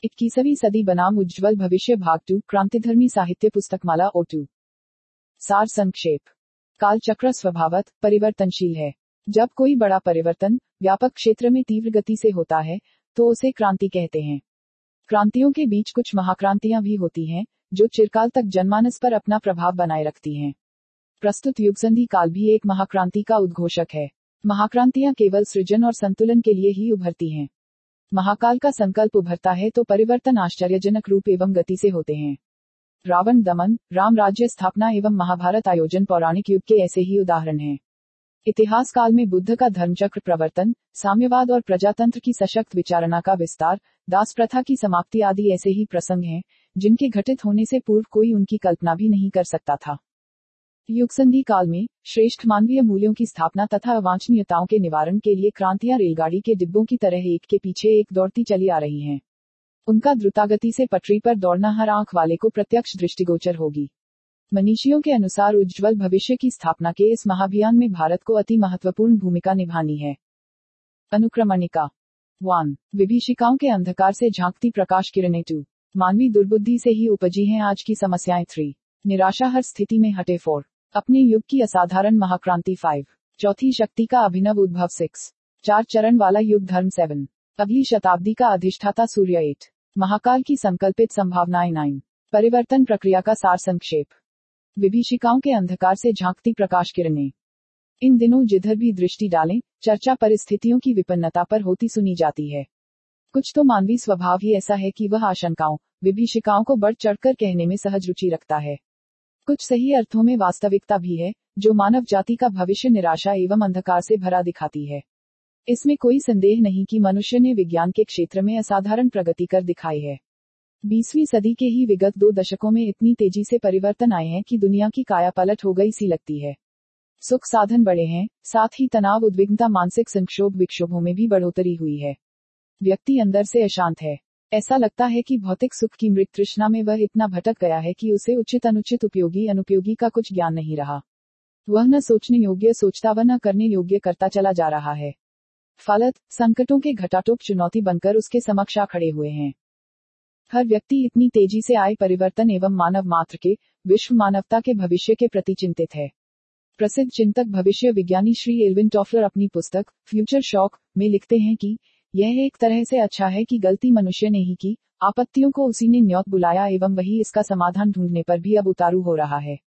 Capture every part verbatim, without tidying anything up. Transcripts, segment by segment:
इक्कीसवीं सदी बनाम उज्ज्वल भविष्य भाग टू क्रांतिधर्मी साहित्य पुस्तकमाला ओ टू। सार संक्षेप। कालचक्र स्वभावत परिवर्तनशील है। जब कोई बड़ा परिवर्तन व्यापक क्षेत्र में तीव्र गति से होता है तो उसे क्रांति कहते हैं। क्रांतियों के बीच कुछ महाक्रांतियां भी होती हैं जो चिरकाल तक जनमानस पर अपना प्रभाव बनाए रखती हैं। प्रस्तुत युगसंधि काल भी एक महाक्रांति का उद्घोषक है। महाक्रांतियां केवल सृजन और संतुलन के लिए ही उभरती हैं। महाकाल का संकल्प उभरता है तो परिवर्तन आश्चर्यजनक रूप एवं गति से होते हैं। रावण दमन, राम राज्य स्थापना एवं महाभारत आयोजन पौराणिक युग के ऐसे ही उदाहरण हैं। इतिहास काल में बुद्ध का धर्मचक्र प्रवर्तन, साम्यवाद और प्रजातंत्र की सशक्त विचारणा का विस्तार, दास प्रथा की समाप्ति आदि ऐसे ही प्रसंग हैं जिनके घटित होने से पूर्व कोई उनकी कल्पना भी नहीं कर सकता था। युगसंधि काल में श्रेष्ठ मानवीय मूल्यों की स्थापना तथा अवांछनीयताओं के निवारण के लिए क्रांतियां रेलगाड़ी के डिब्बों की तरह एक के पीछे एक दौड़ती चली आ रही हैं। उनका द्रुतगति से पटरी पर दौड़ना हर आंख वाले को प्रत्यक्ष दृष्टिगोचर होगी। मनीषियों के अनुसार उज्ज्वल भविष्य की स्थापना के इस महाभियान में भारत को अति महत्वपूर्ण भूमिका निभानी है। अनुक्रमणिका वन। विभीषिकाओं के अंधकार से झांकती प्रकाश किरणें टू। मानवी दुर्बुद्धि से ही उपजी हैं आज की समस्याएं थ्री। निराशा हर स्थिति में हटे फोर। अपने युग की असाधारण महाक्रांति फाइव। चौथी शक्ति का अभिनव उद्भव सिक्स। चार चरण वाला युग धर्म सेवन। अगली शताब्दी का अधिष्ठाता सूर्य एट। महाकाल की संकल्पित संभावनाएं नाइन। परिवर्तन प्रक्रिया का सार संक्षेप। विभीषिकाओं के अंधकार से झांकती प्रकाश किरणें। इन दिनों जिधर भी दृष्टि डालें चर्चा परिस्थितियों की विपन्नता पर होती सुनी जाती है। कुछ तो मानवी स्वभाव ही ऐसा है कि वह आशंकाओं विभीषिकाओं को बढ़ चढ़कर कहने में सहज रुचि रखता है। कुछ सही अर्थों में वास्तविकता भी है जो मानव जाति का भविष्य निराशा एवं अंधकार से भरा दिखाती है। इसमें कोई संदेह नहीं कि मनुष्य ने विज्ञान के क्षेत्र में असाधारण प्रगति कर दिखाई है। बीसवीं सदी के ही विगत दो दशकों में इतनी तेजी से परिवर्तन आए हैं कि दुनिया की काया पलट हो गई सी लगती है। सुख साधन बढ़े हैं, साथ ही तनाव उद्विग्नता मानसिक संक्षोभ विक्षोभों में भी बढ़ोतरी हुई है। व्यक्ति अंदर से अशांत है। ऐसा लगता है कि भौतिक सुख की मृत तृष्णा में वह इतना भटक गया है कि उसे उचित अनुचित उपयोगी अनुपयोगी का कुछ ज्ञान नहीं रहा। वह न सोचने योग्य सोचता व न करने योग्य करता चला जा रहा है। फलत संकटों के घटाटोप चुनौती बनकर उसके समक्ष आ खड़े हुए हैं। हर व्यक्ति इतनी तेजी से आए परिवर्तन एवं मानव मात्र के विश्व मानवता के भविष्य के प्रति चिंतित है। प्रसिद्ध चिंतक भविष्य विज्ञानी श्री एल्विन टॉफलर अपनी पुस्तक फ्यूचर शॉक में लिखते हैं कि यह एक तरह से अच्छा है कि गलती मनुष्य ने ही की, आपत्तियों को उसी ने न्योत बुलाया एवं वही इसका समाधान ढूंढने पर भी अब उतारू हो रहा है।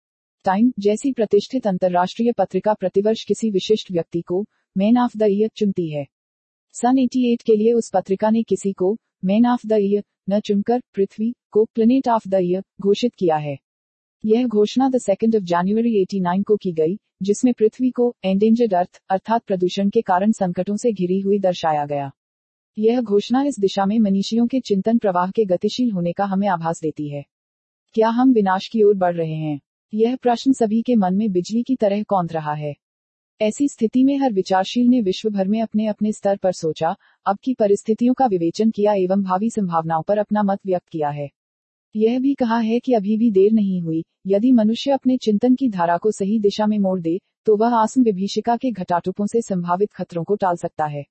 टाइम जैसी प्रतिष्ठित अंतर्राष्ट्रीय पत्रिका प्रतिवर्ष किसी विशिष्ट व्यक्ति को मैन ऑफ द ईयर चुनती है। सन अठासी के लिए उस पत्रिका ने किसी को मैन ऑफ द ईयर न चुनकर पृथ्वी को प्लेनेट ऑफ द ईयर घोषित किया है। यह घोषणा द सेकेंड ऑफ जनवरी नवासी को की गई, जिसमें पृथ्वी को एंडेंजर्ड अर्थ अर्थात प्रदूषण के कारण संकटों से घिरी हुई दर्शाया गया। यह घोषणा इस दिशा में मनीषियों के चिंतन प्रवाह के गतिशील होने का हमें आभास देती है। क्या हम विनाश की ओर बढ़ रहे हैं? यह प्रश्न सभी के मन में बिजली की तरह कौंध रहा है। ऐसी स्थिति में हर विचारशील ने विश्व भर में अपने अपने स्तर पर सोचा, अब की परिस्थितियों का विवेचन किया एवं भावी संभावनाओं पर अपना मत व्यक्त किया है। यह भी कहा है कि अभी भी देर नहीं हुई। यदि मनुष्य अपने चिंतन की धारा को सही दिशा में मोड़ दे तो वह आसन विभीषिका के घटाटोपों से संभावित खतरों को टाल सकता है।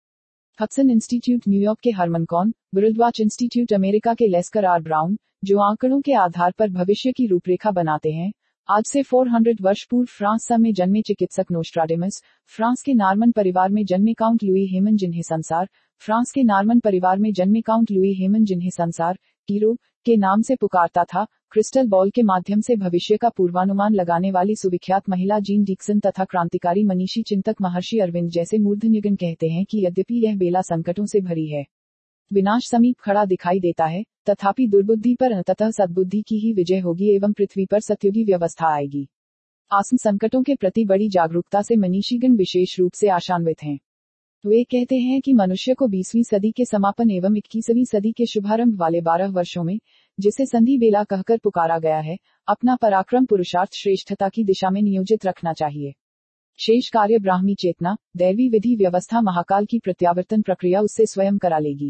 हडसन इंस्टीट्यूट न्यूयॉर्क के Herman Kahn, world watch institute America के लेस्कर आर ब्राउन, जो आंकड़ों के आधार पर भविष्य की रूपरेखा बनाते हैं, आज से चार सौ वर्ष पूर्व फ्रांस में जन्मे चिकित्सक नोस्ट्राडेमस, फ्रांस के नॉर्मन परिवार में जन्मे काउंट लुई हेमन जिन्हें संसार फ्रांस के नॉर्मन परिवार में जन्मे काउंट लुई हेमन जिन्हें संसार कीरो के नाम से पुकारता था, क्रिस्टल बॉल के माध्यम से भविष्य का पूर्वानुमान लगाने वाली सुविख्यात महिला जीन डिक्सन तथा क्रांतिकारी मनीषी चिंतक महर्षि अरविंद जैसे मूर्धन्यगण कहते हैं कि यद्यपि यह बेला संकटों से भरी है, विनाश समीप खड़ा दिखाई देता है, तथापि दुर्बुद्धि पर अंततः सद्बुद्धि की ही विजय होगी एवं पृथ्वी पर सत्युगी व्यवस्था आएगी। आसन संकटों के प्रति बड़ी जागरूकता से मनीषीगण विशेष रूप से आशान्वित हैं। वे कहते हैं कि मनुष्य को बीसवीं सदी के समापन एवं इक्कीसवीं सदी के शुभारंभ वाले बारह वर्षों में, जिसे संधि बेला कहकर पुकारा गया है, अपना पराक्रम पुरुषार्थ श्रेष्ठता की दिशा में नियोजित रखना चाहिए। शेष कार्य ब्राह्मी चेतना, दैवी विधि व्यवस्था महाकाल की प्रत्यावर्तन प्रक्रिया उससे स्वयं करा लेगी।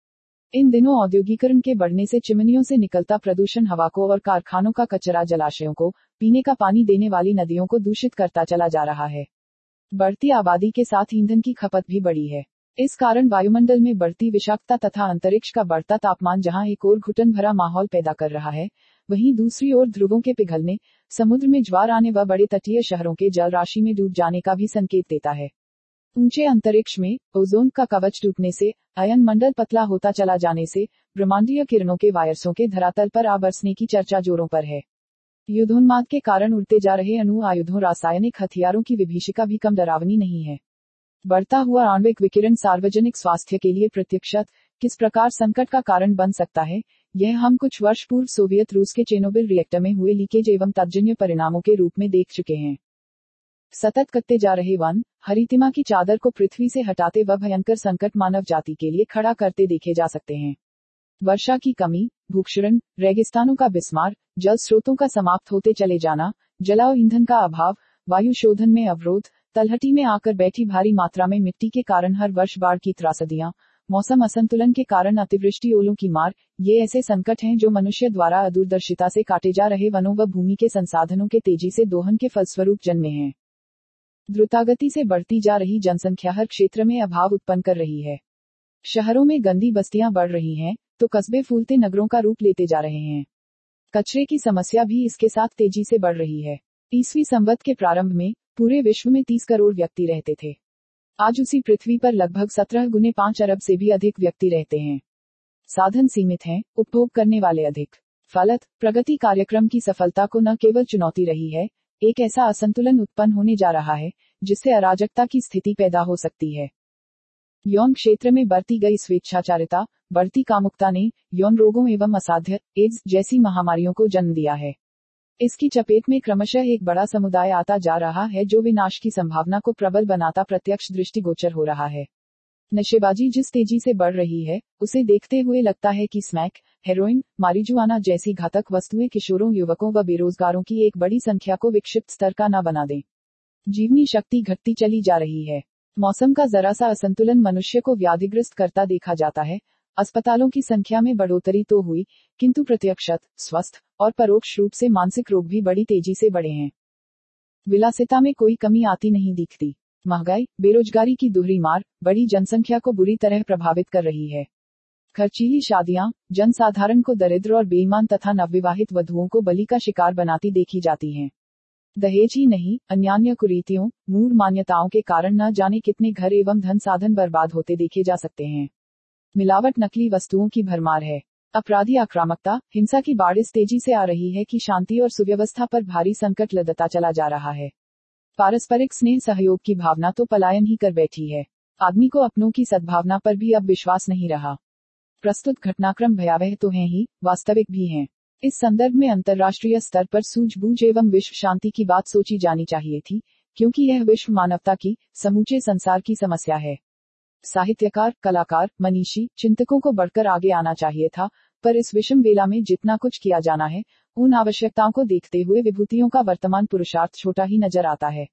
इन दिनों औद्योगिकरण के बढ़ने से चिमनियों से निकलता प्रदूषण हवा को और कारखानों का कचरा जलाशयों को, पीने का पानी देने वाली नदियों को दूषित करता चला जा रहा है। बढ़ती आबादी के साथ ईंधन की खपत भी बढ़ी है। इस कारण वायुमंडल में बढ़ती विषाक्तता तथा अंतरिक्ष का बढ़ता तापमान जहां एक ओर घुटन भरा माहौल पैदा कर रहा है, वहीं दूसरी ओर ध्रुवों के पिघलने, समुद्र में ज्वार आने व बड़े तटीय शहरों के जल राशि में डूब जाने का भी संकेत देता है। ऊंचे अंतरिक्ष में ओजोन का कवच टूटने से, अयन मंडल पतला होता चला जाने से, ब्रह्मांडीय किरणों के वायरसों के धरातल पर आ बरसने की चर्चा जोरों पर है। युद्धोन्माद के कारण उड़ते जा रहे अणु आयुधों रासायनिक हथियारों की विभीषिका भी कम डरावनी नहीं है। बढ़ता हुआ आणविक विकिरण सार्वजनिक स्वास्थ्य के लिए प्रत्यक्षत किस प्रकार संकट का कारण बन सकता है, यह हम कुछ वर्ष पूर्व सोवियत रूस के चेर्नोबिल रिएक्टर में हुए लीकेज एवं तत्जन्य परिणामों के रूप में देख चुके हैं। सतत कटते जा रहे वन, हरितिमा की चादर को पृथ्वी से हटाते व भयंकर संकट मानव जाति के लिए खड़ा करते देखे जा सकते हैं। वर्षा की कमी, भूक्षरण, रेगिस्तानों का बिस्मार, जल स्रोतों का समाप्त होते चले जाना, जलाव ईंधन का अभाव, वायु शोधन में अवरोध, तलहटी में आकर बैठी भारी मात्रा में मिट्टी के कारण हर वर्ष बाढ़ की त्रासदियां, मौसम असंतुलन के कारण अतिवृष्टि, ओलों की मार, ये ऐसे संकट हैं जो मनुष्य द्वारा अदूरदर्शिता से काटे जा रहे वनों व भूमि के संसाधनों के तेजी से दोहन के फलस्वरूप जन्मे हैं। द्रुतगति से बढ़ती जा रही जनसंख्या हर क्षेत्र में अभाव उत्पन्न कर रही है। शहरों में गंदी बस्तियां बढ़ रही हैं, तो कस्बे फूलते नगरों का रूप लेते जा रहे हैं। कचरे की समस्या भी इसके साथ तेजी से बढ़ रही है। ईसवी संवत के प्रारंभ में पूरे विश्व में तीस करोड़ व्यक्ति रहते थे। आज उसी पृथ्वी पर लगभग सत्रह गुने पांच अरब से भी अधिक व्यक्ति रहते हैं। साधन सीमित हैं, उपभोग करने वाले अधिक। फलत प्रगति कार्यक्रम की सफलता को न केवल चुनौती रही है, एक ऐसा असंतुलन उत्पन्न होने जा रहा है जिससे अराजकता की स्थिति पैदा हो सकती है। यौन क्षेत्र में बढ़ती गई स्वेच्छाचारिता, बढ़ती कामुकता ने यौन रोगों एवं असाध्य एड्स जैसी महामारियों को जन्म दिया है। इसकी चपेट में क्रमशः एक बड़ा समुदाय आता जा रहा है जो विनाश की संभावना को प्रबल बनाता प्रत्यक्ष दृष्टिगोचर हो रहा है। नशेबाजी जिस तेजी से बढ़ रही है, उसे देखते हुए लगता है कि स्मैक, हेरोइन, मारिजुआना जैसी घातक वस्तुएं किशोरों, युवकों व बेरोजगारों की एक बड़ी संख्या को विक्षिप्त स्तर का न बना दें। जीवनी शक्ति घटती चली जा रही है। मौसम का जरा सा असंतुलन मनुष्य को व्याधिग्रस्त करता देखा जाता है। अस्पतालों की संख्या में बढ़ोतरी तो हुई, किंतु प्रत्यक्षत, स्वस्थ और परोक्ष रूप से मानसिक रोग भी बड़ी तेजी से बढ़े हैं। विलासिता में कोई कमी आती नहीं दिखती। महंगाई, बेरोजगारी की दोहरी मार बड़ी जनसंख्या को बुरी तरह प्रभावित कर रही है। खर्चीली शादियां जनसाधारण को दरिद्र और बेईमान तथा नवविवाहित वधुओं को बलि का शिकार बनाती देखी जाती हैं। दहेज ही नहीं, अन्यान्य कुरीतियों, मूढ़ मान्यताओं के कारण न जाने कितने घर एवं धन साधन बर्बाद होते देखे जा सकते हैं। मिलावट, नकली वस्तुओं की भरमार है। अपराधी आक्रामकता, हिंसा की बाढ़ इस तेजी से आ रही है कि शांति और सुव्यवस्था पर भारी संकट लदता चला जा रहा है। पारस्परिक स्नेह सहयोग की भावना तो पलायन ही कर बैठी है। आदमी को अपनों की सद्भावना पर भी अब विश्वास नहीं रहा। प्रस्तुत घटनाक्रम भयावह तो हैं ही, वास्तविक भी हैं। इस संदर्भ में अंतर्राष्ट्रीय स्तर पर सूझबूझ एवं विश्व शांति की बात सोची जानी चाहिए थी, क्योंकि यह विश्व मानवता की, समूचे संसार की समस्या है। साहित्यकार, कलाकार, मनीषी, चिंतकों को बढ़कर आगे आना चाहिए था, पर इस विषम वेला में जितना कुछ किया जाना है, उन आवश्यकताओं को देखते हुए विभूतियों का वर्तमान पुरुषार्थ छोटा ही नजर आता है।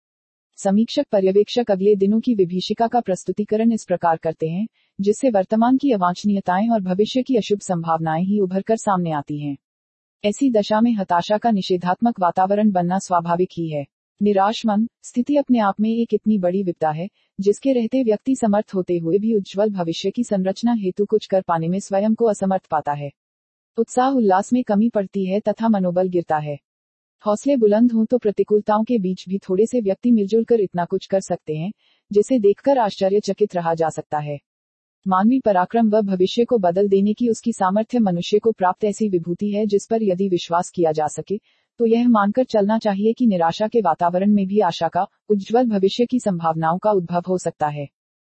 समीक्षक पर्यवेक्षक अगले दिनों की विभीषिका का प्रस्तुतिकरण इस प्रकार करते हैं, जिससे वर्तमान की अवांछनीयताएं और भविष्य की अशुभ संभावनाएं ही उभर कर सामने आती हैं। ऐसी दशा में हताशा का निषेधात्मक वातावरण बनना स्वाभाविक ही है। निराश मन स्थिति अपने आप में एक इतनी बड़ी विपदा है, जिसके रहते व्यक्ति समर्थ होते हुए भी उज्जवल भविष्य की संरचना हेतु कुछ कर पाने में स्वयं को असमर्थ पाता है। उत्साह उल्लास में कमी पड़ती है तथा मनोबल गिरता है। हौसले बुलंद हों तो प्रतिकूलताओं के बीच भी थोड़े से व्यक्ति मिलजुल कर इतना कुछ कर सकते हैं, जिसे देखकर आश्चर्यचकित रहा जा सकता है। मानवीय पराक्रम व भविष्य को बदल देने की उसकी सामर्थ्य मनुष्य को प्राप्त ऐसी विभूति है जिस पर यदि विश्वास किया जा सके, तो यह मानकर चलना चाहिए कि निराशा के वातावरण में भी आशा का, उज्जवल भविष्य की संभावनाओं का उद्भव हो सकता है।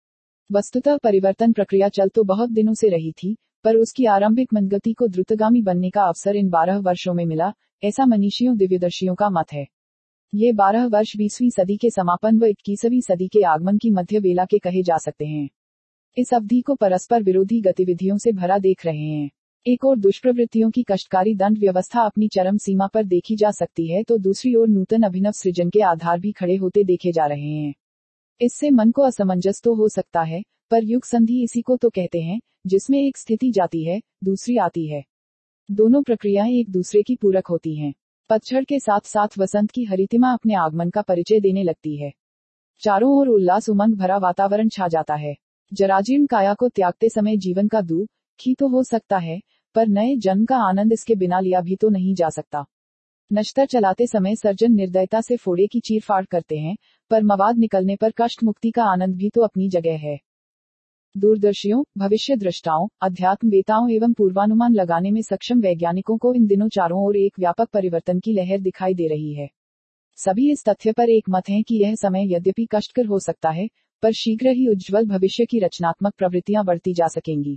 वस्तुतः परिवर्तन प्रक्रिया चल तो बहुत दिनों से रही थी, पर उसकी आरंभिक मंदगति को द्रुतगामी बनने का अवसर इन बारह वर्षों में मिला, ऐसा मनीषियों दिव्यदर्शियों का मत है। ये बारह वर्ष बीसवीं सदी के समापन व इक्कीसवीं सदी के आगमन की मध्य बेला के कहे जा सकते हैं। इस अवधि को परस्पर विरोधी गतिविधियों से भरा देख रहे हैं। एक ओर दुष्प्रवृत्तियों की कष्टकारी दंड व्यवस्था अपनी चरम सीमा पर देखी जा सकती है, तो दूसरी ओर नूतन अभिनव सृजन के आधार भी खड़े होते देखे जा रहे हैं। इससे मन को असमंजस तो हो सकता है, पर युग संधि इसी को तो कहते हैं, जिसमें एक स्थिति जाती है, दूसरी आती है। दोनों प्रक्रियाएं एक दूसरे की पूरक होती हैं। पतझड़ के साथ साथ वसंत की हरितिमा अपने आगमन का परिचय देने लगती है। चारों ओर उल्लास उमंग भरा वातावरण छा जाता है। जराजीर्ण काया को त्यागते समय जीवन का दुख ही तो हो सकता है, पर नए जन्म का आनंद इसके बिना लिया भी तो नहीं जा सकता। नश्तर चलाते समय सर्जन निर्दयता से फोड़े की चीरफाड़ करते हैं, पर मवाद निकलने पर कष्ट मुक्ति का आनंद भी तो अपनी जगह है। दूरदर्शियों, भविष्य दृष्टाओं, अध्यात्मवेताओं एवं पूर्वानुमान लगाने में सक्षम वैज्ञानिकों को इन दिनों चारों ओर एक व्यापक परिवर्तन की लहर दिखाई दे रही है। सभी इस तथ्य पर एक मत हैं कि यह समय यद्यपि कष्टकर हो सकता है, पर शीघ्र ही उज्ज्वल भविष्य की रचनात्मक प्रवृत्तियां बढ़ती जा सकेंगी।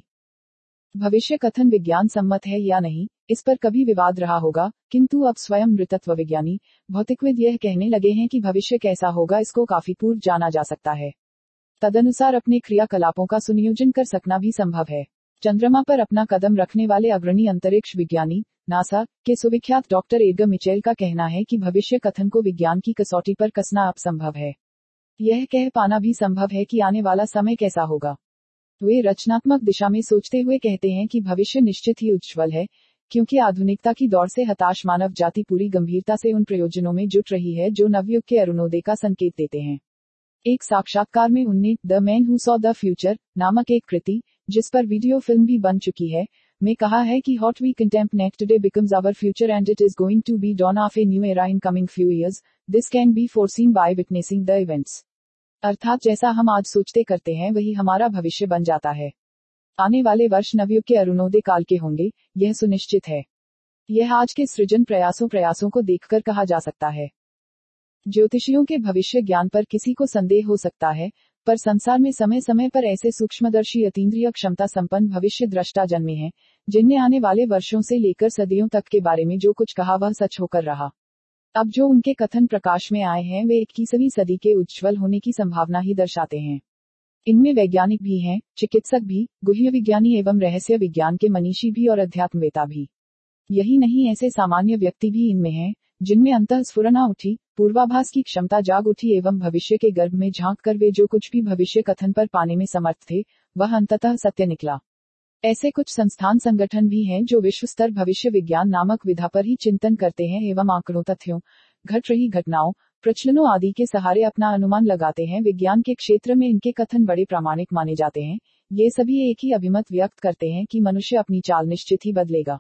भविष्य कथन विज्ञान सम्मत है या नहीं, इस पर कभी विवाद रहा होगा, किंतु अब स्वयं नृतत्व विज्ञानी, भौतिकविद यह कहने लगे हैं कि भविष्य कैसा होगा इसको काफी पूर्व जाना जा सकता है। तदनुसार अपने क्रियाकलापों का सुनियोजन कर सकना भी संभव है। चंद्रमा पर अपना कदम रखने वाले अग्रणी अंतरिक्ष विज्ञानी, नासा के सुविख्यात डॉक्टर एडगर मिचेल का कहना है कि भविष्य कथन को विज्ञान की कसौटी पर कसना अब संभव है। यह कह पाना भी संभव है कि आने वाला समय कैसा होगा। वे रचनात्मक दिशा में सोचते हुए कहते हैं कि भविष्य निश्चित ही उज्ज्वल है, क्योंकि आधुनिकता की दौड़ से हताश मानव जाति पूरी गंभीरता से उन प्रयोजनों में जुट रही है जो नवयुग के अरुणोदय का संकेत देते हैं। एक साक्षात्कार में उनने the man who saw the future नामक एक कृति, जिस पर वीडियो फिल्म भी बन चुकी है, में कहा है कि what we contemplate today becomes our future and it is going to be dawn of a new era in coming few years, this can be foreseen by witnessing the events. अर्थात जैसा हम आज सोचते करते हैं वही हमारा भविष्य बन जाता है। आने वाले वर्ष नवयुग के अरुणोदय काल के होंगे, यह सुनिश्चित है। यह आज के सृजन प्रयासों प्रयासों को देखकर कहा जा सकता है। ज्योतिषियों के भविष्य ज्ञान पर किसी को संदेह हो सकता है, पर संसार में समय समय पर ऐसे सूक्ष्मदर्शी अतीन्द्रिय क्षमता संपन्न भविष्य दृष्टा जन्मे हैं, जिनने आने वाले वर्षों से लेकर सदियों तक के बारे में जो कुछ कहा वह सच होकर रहा। अब जो उनके कथन प्रकाश में आए हैं वे इक्कीसवीं सदी के उज्ज्वल होने की संभावना ही दर्शाते हैं। इनमें वैज्ञानिक भी हैं, चिकित्सक भी, गुह्य विज्ञानी एवं रहस्य विज्ञान के मनीषी भी और अध्यात्मवेता भी। यही नहीं, ऐसे सामान्य व्यक्ति भी इनमें हैं, जिनमें अंतःस्फुरना उठी, पूर्वाभास की क्षमता जाग उठी एवं भविष्य के गर्भ में झांक कर वे जो कुछ भी भविष्य कथन पर पाने में समर्थ थे, वह अंततः सत्य निकला। ऐसे कुछ संस्थान संगठन भी हैं जो विश्व स्तर भविष्य विज्ञान नामक विधा पर ही चिंतन करते हैं एवं आंकड़ों, तथ्यों, घट रही घटनाओं, प्रचलनों आदि के सहारे अपना अनुमान लगाते हैं। विज्ञान के क्षेत्र में इनके कथन बड़े प्रामाणिक माने जाते हैं। ये सभी एक ही अभिमत व्यक्त करते हैं कि मनुष्य अपनी चाल निश्चित ही बदलेगा।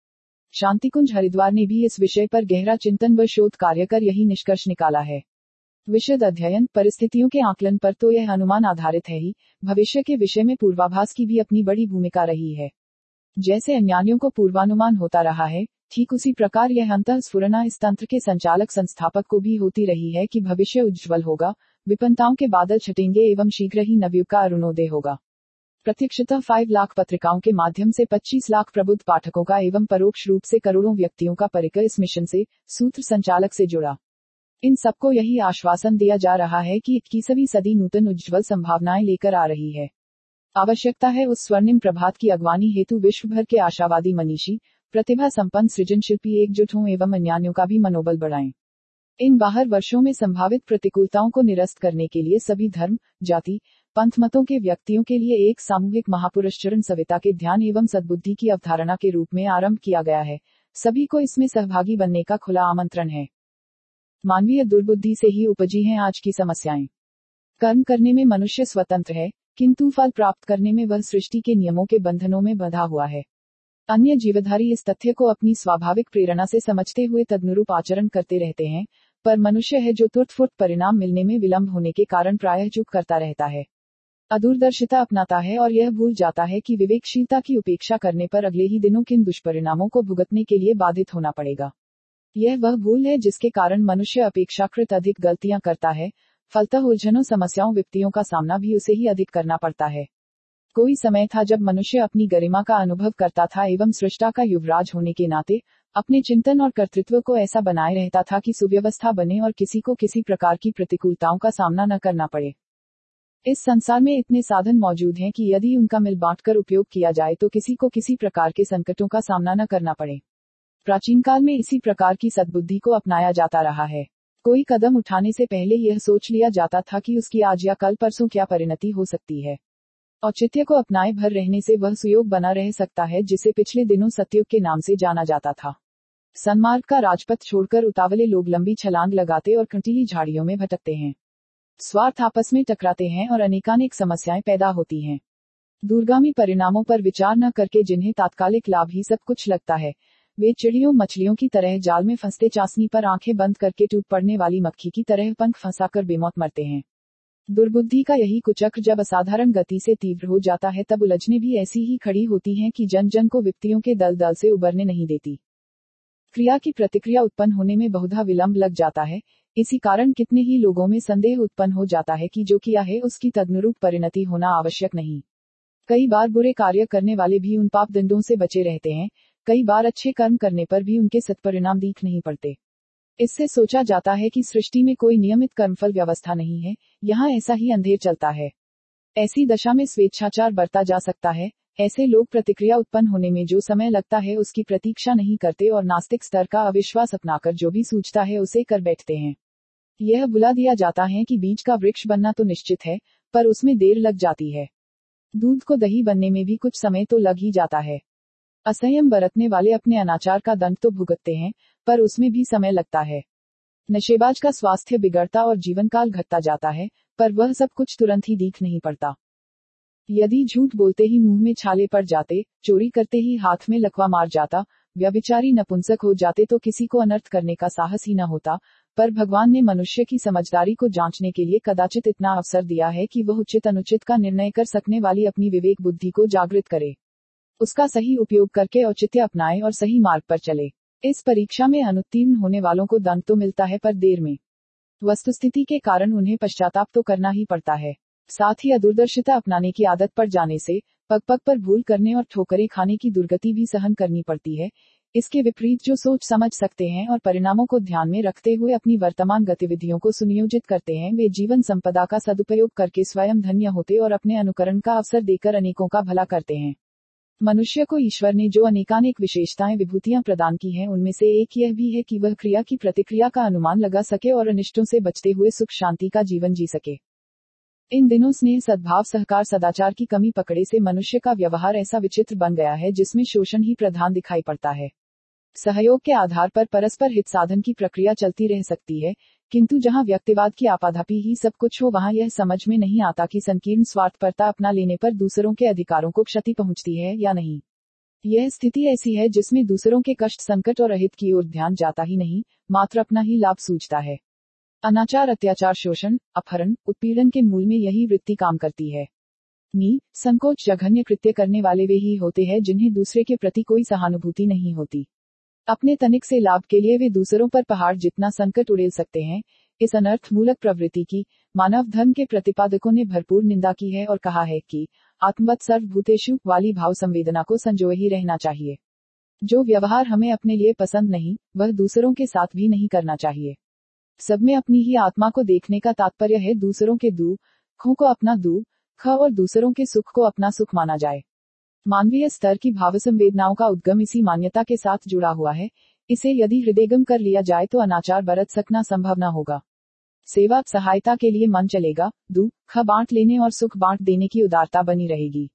शांतिकुंज हरिद्वार ने भी इस विषय पर गहरा चिंतन व शोध कार्य कर यही निष्कर्ष निकाला है। विशद अध्ययन, परिस्थितियों के आकलन पर तो यह अनुमान आधारित है ही, भविष्य के विषय में पूर्वाभास की भी अपनी बड़ी भूमिका रही है। जैसे अन्यान्यों को पूर्वानुमान होता रहा है, ठीक उसी प्रकार यह अंतःस्फुरना इस तंत्र के संचालक संस्थापक को भी होती रही है कि भविष्य उज्ज्वल होगा, विपन्नताओं के बादल छटेंगे एवं शीघ्र ही नवयुग का अरुणोदय होगा। प्रत्यक्षतः पाँच लाख पत्रिकाओं के माध्यम से पच्चीस लाख प्रबुद्ध पाठकों का एवं परोक्ष रूप से करोड़ों व्यक्तियों का परिकर इस मिशन से, सूत्र संचालक से जुड़ा। इन सबको यही आश्वासन दिया जा रहा है कि इक्कीसवीं सदी नूतन उज्ज्वल संभावनाएं लेकर आ रही है। आवश्यकता है उस स्वर्णिम प्रभात की अगवानी हेतु विश्व भर के आशावादी मनीषी, प्रतिभा संपन्न सृजनशिल्पी एकजुट हों एवं अन्यान्यों का भी मनोबल बढ़ाएं। इन बाहर वर्षों में संभावित प्रतिकूलताओं को निरस्त करने के लिए सभी धर्म, जाति, पंथ मतों के व्यक्तियों के लिए एक सामूहिक महापुरुषचरण सविता के ध्यान एवं सद्बुद्धि की अवधारणा के रूप में आरंभ किया गया है। सभी को इसमें सहभागी बनने का खुला आमंत्रण है। मानवीय दुर्बुद्धि से ही उपजी हैं आज की समस्याएं। कर्म करने में मनुष्य स्वतंत्र है, किंतु फल प्राप्त करने में वह सृष्टि के नियमों के बंधनों में बंधा हुआ है। अन्य जीवधारी इस तथ्य को अपनी स्वाभाविक प्रेरणा से समझते हुए तदनुरूप आचरण करते रहते हैं, पर मनुष्य है जो तुर्त-फुर्त परिणाम मिलने में विलंब होने के कारण प्रायः चूक करता रहता है, अदूरदर्शिता अपनाता है और यह भूल जाता है कि विवेकशीलता की उपेक्षा करने पर अगले ही दिनों किन दुष्परिणामों को भुगतने के लिए बाधित होना पड़ेगा। यह वह भूल है जिसके कारण मनुष्य अपेक्षाकृत अधिक गलतियां करता है, फलतः उलझनों, समस्याओं, विपत्तियों का सामना भी उसे ही अधिक करना पड़ता है। कोई समय था जब मनुष्य अपनी गरिमा का अनुभव करता था एवं सृष्टा का युवराज होने के नाते अपने चिंतन और कर्तृत्व को ऐसा बनाए रहता था कि सुव्यवस्था बने और किसी को किसी प्रकार की प्रतिकूलताओं का सामना न करना पड़े। इस संसार में इतने साधन मौजूद हैं कि यदि उनका मिल बांटकर उपयोग किया जाए तो किसी को किसी प्रकार के संकटों का सामना न करना पड़े। प्राचीन काल में इसी प्रकार की सद्बुद्धि को अपनाया जाता रहा है। कोई कदम उठाने से पहले यह सोच लिया जाता था कि उसकी आज या कल परसों क्या परिणति हो सकती है। औचित्य को अपनाए भर रहने से वह सुयोग बना रह सकता है जिसे पिछले दिनों सतयुग के नाम से जाना जाता था। सन्मार्ग का राजपथ छोड़कर उतावले लोग लंबी छलांग लगाते और कंटीली झाड़ियों में भटकते हैं। स्वार्थ आपस में टकराते हैं और अनेकानेक समस्याएं पैदा होती हैं। दूरगामी परिणामों पर विचार न करके जिन्हें तात्कालिक लाभ ही सब कुछ लगता है, वे चिड़ियों मछलियों की तरह जाल में फंसते, चाशनी पर आंखें बंद करके टूट पड़ने वाली मक्खी की तरह पंख फंसाकर बेमौत मरते हैं। दुर्बुद्धि का यही कुचक्र जब असाधारण गति से तीव्र हो जाता है तब उलझने भी ऐसी ही खड़ी होती हैं कि जन जन को विपत्तियों के दल दल से उबरने नहीं देती। क्रिया की प्रतिक्रिया उत्पन्न होने में बहुधा विलंब लग जाता है। इसी कारण कितने ही लोगों में संदेह उत्पन्न हो जाता है कि जो किया है उसकी तदनुरूप परिणति होना आवश्यक नहीं। कई बार बुरे कार्य करने वाले भी उन पाप दंडों से बचे रहते हैं, कई बार अच्छे कर्म करने पर भी उनके सत्परिणाम दिख नहीं पड़ते। इससे सोचा जाता है कि सृष्टि में कोई नियमित कर्मफल व्यवस्था नहीं है, यहाँ ऐसा ही अंधेर चलता है। ऐसी दशा में स्वेच्छाचार बरता जा सकता है। ऐसे लोग प्रतिक्रिया उत्पन्न होने में जो समय लगता है उसकी प्रतीक्षा नहीं करते और नास्तिक स्तर का अविश्वास अपनाकर जो भी सूझता है उसे कर बैठते हैं। यह बुला दिया जाता है कि बीज का वृक्ष बनना तो निश्चित है, पर उसमें देर लग जाती है। दूध को दही बनने में भी कुछ समय तो लग ही जाता है। असंयम बरतने वाले अपने अनाचार का दंड तो भुगतते हैं, पर उसमें भी समय लगता है। नशेबाज का स्वास्थ्य बिगड़ता और जीवन काल घटता जाता है, पर वह सब कुछ तुरंत ही दिख नहीं पड़ता। यदि झूठ बोलते ही मुंह में छाले पड़ जाते, चोरी करते ही हाथ में लकवा मार जाता, व्यभिचारी नपुंसक हो जाते तो किसी को अनर्थ करने का साहस ही न होता। पर भगवान ने मनुष्य की समझदारी को जांचने के लिए कदाचित इतना अवसर दिया है कि वह उचित अनुचित का निर्णय कर सकने वाली अपनी विवेक बुद्धि को जागृत करे, उसका सही उपयोग करके औचित्य अपनाए और सही मार्ग पर चले। इस परीक्षा में अनुत्तीर्ण होने वालों को दंड तो मिलता है, पर देर में। वस्तुस्थिति के कारण उन्हें पश्चाताप तो करना ही पड़ता है। साथ ही अदूरदर्शिता अपनाने की आदत पड़ जाने से पग पग पर भूल करने और ठोकरें खाने की दुर्गति भी सहन करनी पड़ती है। इसके विपरीत जो सोच समझ सकते हैं और परिणामों को ध्यान में रखते हुए अपनी वर्तमान गतिविधियों को सुनियोजित करते हैं, वे जीवन संपदा का सदुपयोग करके स्वयं धन्य होते और अपने अनुकरण का अवसर देकर अनेकों का भला करते हैं। मनुष्य को ईश्वर ने जो अनेकानेक विशेषताएं विभूतियां प्रदान की हैं, उनमें से एक यह भी है कि वह क्रिया की प्रतिक्रिया का अनुमान लगा सके और अनिष्टों से बचते हुए सुख शांति का जीवन जी सके। इन दिनों स्नेह, सद्भाव, सहकार, सदाचार की कमी पकड़े से मनुष्य का व्यवहार ऐसा विचित्र बन गया है जिसमें शोषण ही प्रधान दिखाई पड़ता है। सहयोग के आधार पर परस्पर हित साधन की प्रक्रिया चलती रह सकती है, किंतु जहां व्यक्तिवाद की आपाधापी ही सब कुछ हो, वहां यह समझ में नहीं आता कि संकीर्ण स्वार्थपरता अपना लेने पर दूसरों के अधिकारों को क्षति पहुंचती है या नहीं। यह स्थिति ऐसी है जिसमें दूसरों के कष्ट, संकट और अहित की ओर ध्यान जाता ही नहीं, मात्र अपना ही लाभ सूझता है। अनाचार, अत्याचार, शोषण, अपहरण, उत्पीड़न के मूल में यही वृत्ति काम करती है। नी संकोच, जघन्य कृत्य करने वाले वे ही होते हैं जिन्हें दूसरे के प्रति कोई सहानुभूति नहीं होती। अपने तनिक से लाभ के लिए वे दूसरों पर पहाड़ जितना संकट उड़ेल सकते हैं। इस अनर्थ मूलक प्रवृत्ति की मानव धर्म के प्रतिपादकों ने भरपूर निंदा की है और कहा है कि आत्मवत् सर्वभूतेषु वाली भाव संवेदना को संजोए ही रहना चाहिए। जो व्यवहार हमें अपने लिए पसंद नहीं, वह दूसरों के साथ भी नहीं करना चाहिए। सब में अपनी ही आत्मा को देखने का तात्पर्य है दूसरों के दुखों को अपना दुख और दूसरों के सुख को अपना सुख माना जाए। मानवीय स्तर की भाव संवेदनाओं का उद्गम इसी मान्यता के साथ जुड़ा हुआ है। इसे यदि हृदयगम कर लिया जाए तो अनाचार बरत सकना संभव न होगा। सेवा सहायता के लिए मन चलेगा, दुख बांट लेने और सुख बांट देने की उदारता बनी रहेगी।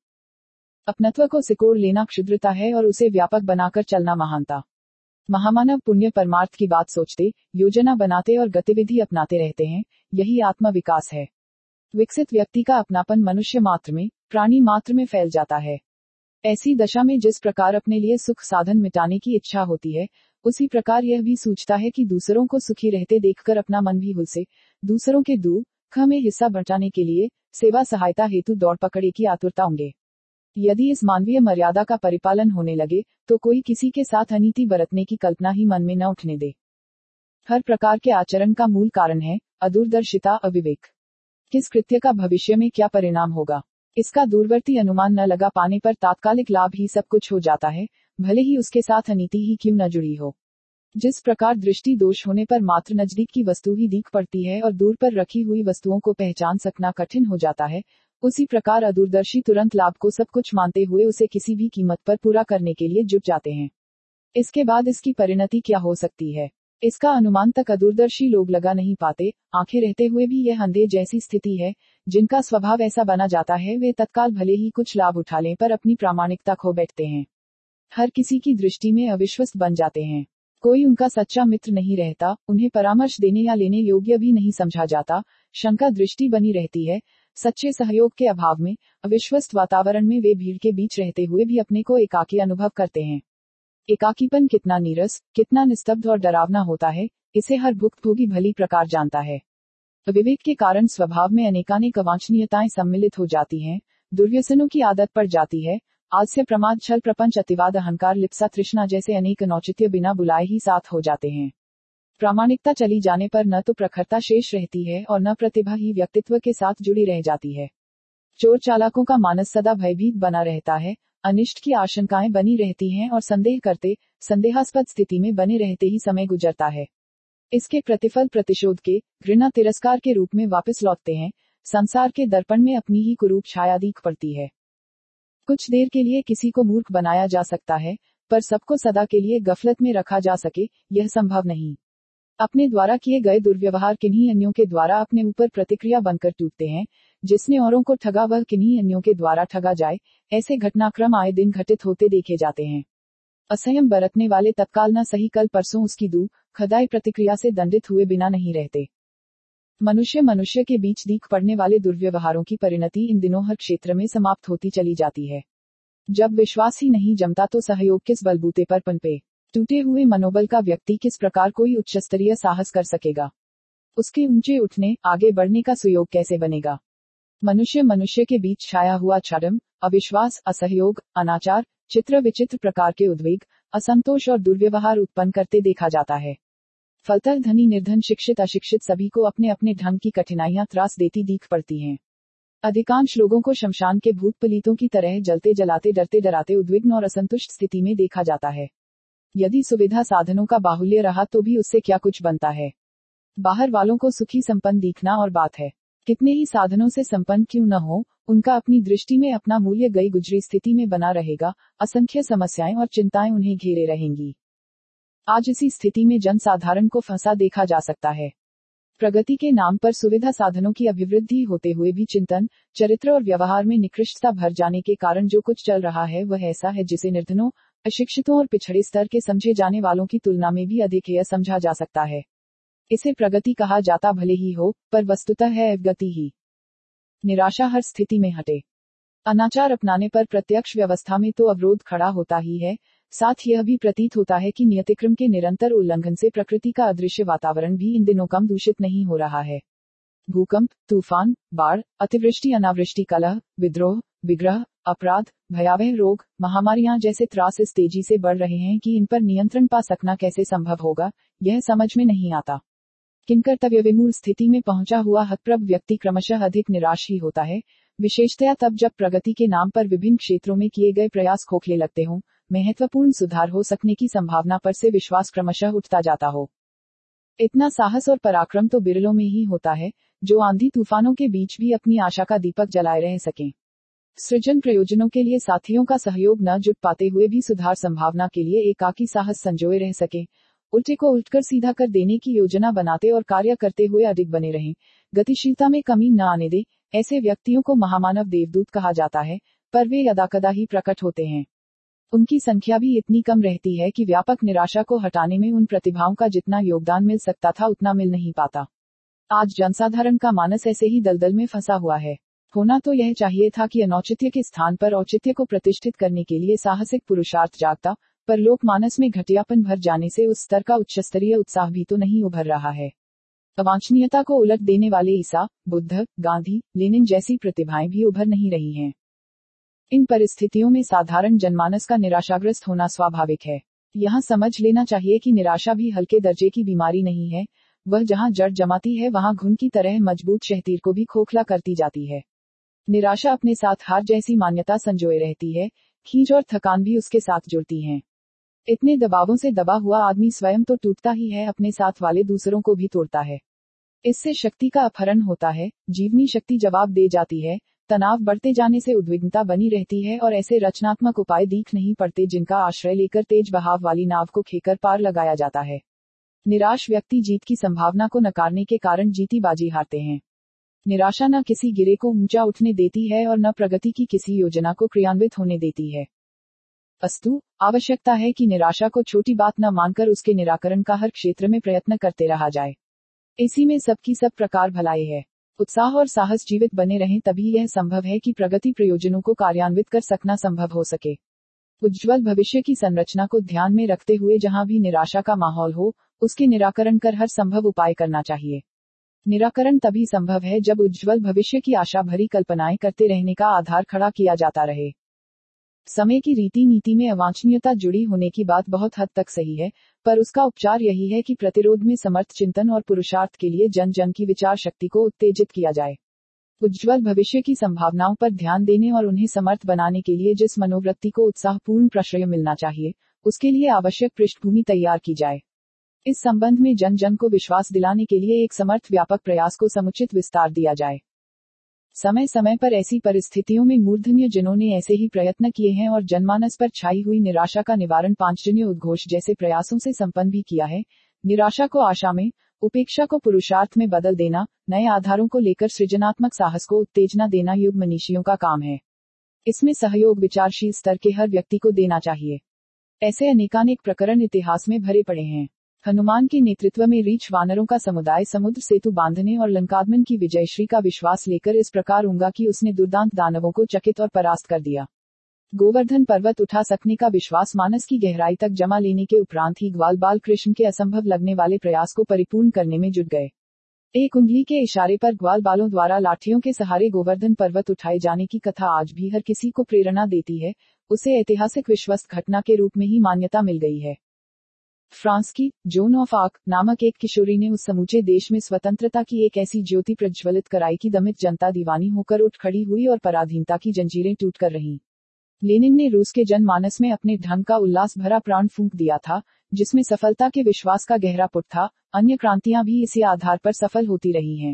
अपनत्व को सिकोड़ लेना क्षुद्रता है और उसे व्यापक बनाकर चलना महानता। महामानव पुण्य परमार्थ की बात सोचते, योजना बनाते और गतिविधि अपनाते रहते हैं, यही आत्म विकास है। विकसित व्यक्ति का अपनापन मनुष्य मात्र में, प्राणी मात्र में फैल जाता है। ऐसी दशा में जिस प्रकार अपने लिए सुख साधन मिटाने की इच्छा होती है, उसी प्रकार यह भी सूझता है कि दूसरों को सुखी रहते देखकर अपना मन भी हुलसे, दूसरों के दुख में हिस्सा बटाने के लिए सेवा सहायता हेतु दौड़ पकड़े की आतुरता होंगे। यदि इस मानवीय मर्यादा का परिपालन होने लगे, तो कोई किसी के साथ अनीति बरतने की कल्पना ही मन में न उठने दे। हर प्रकार के आचरण का मूल कारण है अदूरदर्शिता, अविवेक। किस कृत्य का भविष्य में क्या परिणाम होगा, इसका दूरवर्ती अनुमान न लगा पाने पर तात्कालिक लाभ ही सब कुछ हो जाता है, भले ही उसके साथ अनीति ही क्यों न जुड़ी हो। जिस प्रकार दृष्टि दोष होने पर मात्र नजदीक की वस्तु ही दिख पड़ती है और दूर पर रखी हुई वस्तुओं को पहचान सकना कठिन हो जाता है, उसी प्रकार अदूरदर्शी तुरंत लाभ को सब कुछ मानते हुए उसे किसी भी कीमत पर पूरा करने के लिए जुट जाते हैं। इसके बाद इसकी परिणति क्या हो सकती है, इसका अनुमान तक अदूरदर्शी लोग लगा नहीं पाते। आंखें रहते हुए भी यह अंधे जैसी स्थिति है, जिनका स्वभाव ऐसा बना जाता है, वे तत्काल भले ही कुछ लाभ उठा लें पर अपनी प्रामाणिकता खो बैठते हैं। हर किसी की दृष्टि में अविश्वस्त बन जाते हैं। कोई उनका सच्चा मित्र नहीं रहता, उन्हें परामर्श देने या लेने योग्य भी नहीं समझा जाता। शंका दृष्टि बनी रहती है। सच्चे सहयोग के अभाव में, अविश्वस्त वातावरण में वे भीड़ के बीच रहते हुए भी अपने को एकाकी अनुभव करते हैं। एकाकीपन कितना नीरस, कितना निस्तब्ध और डरावना होता है, इसे हर भुक्तभोगी भली प्रकार जानता है। विवेक के कारण स्वभाव में अनेकानेक अवांछनीयताएं सम्मिलित हो जाती हैं, दुर्व्यसनों की आदत पड़ जाती है, आलस्य, प्रमाद, छल, प्रपंच, अतिवाद, अहंकार, लिप्सा, तृष्णा जैसे अनेक अनौचित्य बिना बुलाए ही साथ हो जाते हैं। प्रामाणिकता चली जाने पर न तो प्रखरता शेष रहती है और न प्रतिभा ही व्यक्तित्व के साथ जुड़ी रह जाती है। चोर चालाकों का मानस सदा भयभीत बना रहता है, अनिष्ट की आशंकाएं बनी रहती हैं और संदेह करते, संदेहास्पद स्थिति में बने रहते ही समय गुजरता है। इसके प्रतिफल प्रतिशोध के, घृणा, तिरस्कार के रूप में वापस लौटते हैं। संसार के दर्पण में अपनी ही कुरूप छाया दिख पड़ती है। कुछ देर के लिए किसी को मूर्ख बनाया जा सकता है, पर सबको सदा के लिए गफलत में रखा जा सके, यह संभव नहीं। अपने द्वारा किए गए दुर्व्यवहार किन्हीं अन्यों के द्वारा अपने ऊपर प्रतिक्रिया बनकर टूटते हैं। जिसने औरों को ठगा वह किन्हीं अन्यों के द्वारा ठगा जाए, ऐसे घटनाक्रम आए दिन घटित होते देखे जाते हैं। असंयम बरतने वाले तत्काल न सही कल परसों उसकी दू खदाई प्रतिक्रिया से दंडित हुए बिना नहीं रहते। मनुष्य मनुष्य के बीच दिख पड़ने वाले दुर्व्यवहारों की परिणति इन दिनों हर क्षेत्र में समाप्त होती चली जाती है। जब विश्वास ही नहीं जमता तो सहयोग किस बलबूते पर पनपे। टूटे हुए मनोबल का व्यक्ति किस प्रकार कोई उच्च स्तरीय साहस कर सकेगा। उसके ऊंचे उठने, आगे बढ़ने का सुयोग कैसे बनेगा। मनुष्य मनुष्य के बीच छाया हुआ छाड़म, अविश्वास, असहयोग, अनाचार, चित्र विचित्र प्रकार के उद्वेग, असंतोष और दुर्व्यवहार उत्पन्न करते देखा जाता है। फलतः धनी निर्धन, शिक्षित अशिक्षित सभी को अपने अपने ढंग की कठिनाइयां त्रास देती दिख पड़ती हैं। अधिकांश लोगों को शमशान के भूत पलीतों की तरह जलते जलाते, डरते डराते, उद्विग्न और असंतुष्ट स्थिति में देखा जाता है। यदि सुविधा साधनों का बाहुल्य रहा तो भी उससे क्या कुछ बनता है। बाहर वालों को सुखी संपन्न दिखना और बात है, कितने ही साधनों से संपन्न क्यों न हो, उनका अपनी दृष्टि में अपना मूल्य गई गुजरी स्थिति में बना रहेगा। असंख्य समस्याएं और चिंताएं उन्हें घेरे रहेंगी। आज इसी स्थिति में जनसाधारण को फंसा देखा जा सकता है। प्रगति के नाम पर सुविधा साधनों की अभिवृद्धि होते हुए भी चिंतन, चरित्र और व्यवहार में निकृष्टता भर जाने के कारण जो कुछ चल रहा है वह ऐसा है जिसे निर्धनों, अशिक्षितों और पिछड़े स्तर के समझे जाने वालों की तुलना में भी अधिक यह समझा जा सकता है। इसे प्रगति कहा जाता भले ही हो, पर वस्तुतः है अवगति ही। निराशा हर स्थिति में हटे। अनाचार अपनाने पर प्रत्यक्ष व्यवस्था में तो अवरोध खड़ा होता ही है, साथ यह भी प्रतीत होता है कि नियतिक्रम के निरंतर उल्लंघन से प्रकृति का अदृश्य वातावरण भी इन दिनों कम दूषित नहीं हो रहा है। भूकंप, तूफान, बाढ़, अतिवृष्टि, अनावृष्टि, कलह, विद्रोह, विग्रह, अपराध, भयावह रोग, महामारियां जैसे त्रास इस तेजी से बढ़ रहे हैं कि इन पर नियंत्रण पा सकना कैसे संभव होगा, यह समझ में नहीं आता। किंकर्तव्य विमूढ़ स्थिति में पहुंचा हुआ हतप्रभ व्यक्ति क्रमशः अधिक निराश ही होता है, विशेषतया तब जब प्रगति के नाम पर विभिन्न क्षेत्रों में किए गए प्रयास खोखले लगते हों, महत्वपूर्ण सुधार हो सकने की संभावना पर से विश्वास क्रमशः उठता जाता हो। इतना साहस और पराक्रम तो बिरलों में ही होता है, जो आंधी तूफानों के बीच भी अपनी आशा का दीपक जलाए रह सकें। सृजन प्रयोजनों के लिए साथियों का सहयोग न जुट पाते हुए भी सुधार संभावना के लिए एकाकी साहस संजोए रह सके। उल्टे को उल्टकर सीधा कर देने की योजना बनाते और कार्य करते हुए अडिग बने रहें। गतिशीलता में कमी न आने दे। ऐसे व्यक्तियों को महामानव देवदूत कहा जाता है, पर वे यदाकदा ही प्रकट होते हैं। उनकी संख्या भी इतनी कम रहती है कि व्यापक निराशा को हटाने में उन प्रतिभाओं का जितना योगदान मिल सकता था उतना मिल नहीं पाता। आज जनसाधारण का मानस ऐसे ही दलदल में फंसा हुआ है। होना तो यह चाहिए था कि अनौचित्य के स्थान पर औचित्य को प्रतिष्ठित करने के लिए साहसिक पुरुषार्थ जागता, पर लोकमानस में घटियापन भर जाने से उस स्तर का उच्चस्तरीय उत्साह भी तो नहीं उभर रहा है। अवांछनीयता को उलट देने वाले ईसा, बुद्ध, गांधी, लेनिन जैसी प्रतिभाएं भी उभर नहीं रही हैं। इन परिस्थितियों में साधारण जनमानस का निराशाग्रस्त होना स्वाभाविक है। यहाँ समझ लेना चाहिए कि निराशा भी हल्के दर्जे की बीमारी नहीं है। वह जहाँ जड़ जमाती है वहाँ घुन की तरह मजबूत शहतीर को भी खोखला करती जाती है। निराशा अपने साथ हार जैसी मान्यता संजोए रहती है, खींच और थकान भी उसके साथ जुड़ती हैं। इतने दबावों से दबा हुआ आदमी स्वयं तो टूटता ही है, अपने साथ वाले दूसरों को भी तोड़ता है। इससे शक्ति का अपहरण होता है, जीवनी शक्ति जवाब दे जाती है, तनाव बढ़ते जाने से उद्विग्नता बनी रहती है और ऐसे रचनात्मक उपाय दिख नहीं पड़ते जिनका आश्रय लेकर तेज बहाव वाली नाव को खेकर पार लगाया जाता है। निराश व्यक्ति जीत की संभावना को नकारने के कारण जीती बाजी हारते हैं। निराशा न किसी गिरे को ऊंचा उठने देती है और न प्रगति की किसी योजना को क्रियान्वित होने देती है। अस्तु, आवश्यकता है कि निराशा को छोटी बात न मानकर उसके निराकरण का हर क्षेत्र में प्रयत्न करते रहा जाए। इसी में सबकी सब प्रकार भलाई है। उत्साह और साहस जीवित बने रहें, तभी यह संभव है कि प्रगति प्रयोजनों को कार्यान्वित कर सकना संभव हो सके। उज्ज्वल भविष्य की संरचना को ध्यान में रखते हुए जहां भी निराशा का माहौल हो, उसके निराकरण कर हर संभव उपाय करना चाहिए। निराकरण तभी संभव है जब उज्ज्वल भविष्य की आशा भरी कल्पनाएं करते रहने का आधार खड़ा किया जाता रहे। समय की रीति नीति में अवांछनीयता जुड़ी होने की बात बहुत हद तक सही है, पर उसका उपचार यही है कि प्रतिरोध में समर्थ चिंतन और पुरुषार्थ के लिए जन जन की विचार शक्ति को उत्तेजित किया जाए। उज्ज्वल भविष्य की संभावनाओं पर ध्यान देने और उन्हें समर्थ बनाने के लिए जिस मनोवृत्ति को उत्साहपूर्ण प्रश्रय मिलना चाहिए, उसके लिए आवश्यक पृष्ठभूमि तैयार की जाए। इस संबंध में जन जन को विश्वास दिलाने के लिए एक समर्थ व्यापक प्रयास को समुचित विस्तार दिया जाए। समय समय पर ऐसी परिस्थितियों में मूर्धन्य जनों ने ऐसे ही प्रयत्न किए हैं और जनमानस पर छाई हुई निराशा का निवारण पांचजन्य उद्घोष जैसे प्रयासों से संपन्न भी किया है। निराशा को आशा में, उपेक्षा को पुरुषार्थ में बदल देना, नए आधारों को लेकर सृजनात्मक साहस को उत्तेजना देना युग मनीषियों का काम है। इसमें सहयोग विचारशील स्तर के हर व्यक्ति को देना चाहिए। ऐसे अनेकानेक प्रकरण इतिहास में भरे पड़े हैं। हनुमान के नेतृत्व में रीछ वानरों का समुदाय समुद्र सेतु बांधने और लंकादमन की विजयश्री का विश्वास लेकर इस प्रकार उंगा कि उसने दुर्दांत दानवों को चकित और परास्त कर दिया। गोवर्धन पर्वत उठा सकने का विश्वास मानस की गहराई तक जमा लेने के उपरांत ही ग्वाल बाल कृष्ण के असंभव लगने वाले प्रयास को परिपूर्ण करने में जुट गए। एक उंगली के इशारे पर ग्वाल बालों द्वारा लाठियों के सहारे गोवर्धन पर्वत उठाए जाने की कथा आज भी हर किसी को प्रेरणा देती है। उसे ऐतिहासिक विश्वस्त घटना के रूप में ही मान्यता मिल गई है। फ्रांस की जोन ऑफ आर्क नामक एक किशोरी ने उस समूचे देश में स्वतंत्रता की एक ऐसी ज्योति प्रज्वलित कराई कि दमित जनता दीवानी होकर उठ खड़ी हुई और पराधीनता की जंजीरें टूट कर रहीं। लेनिन ने रूस के जनमानस में अपने ढंग का उल्लास भरा प्राण फूंक दिया था, जिसमें सफलता के विश्वास का गहरा पुट था। अन्य क्रांतियां भी इसी आधार पर सफल होती रही हैं।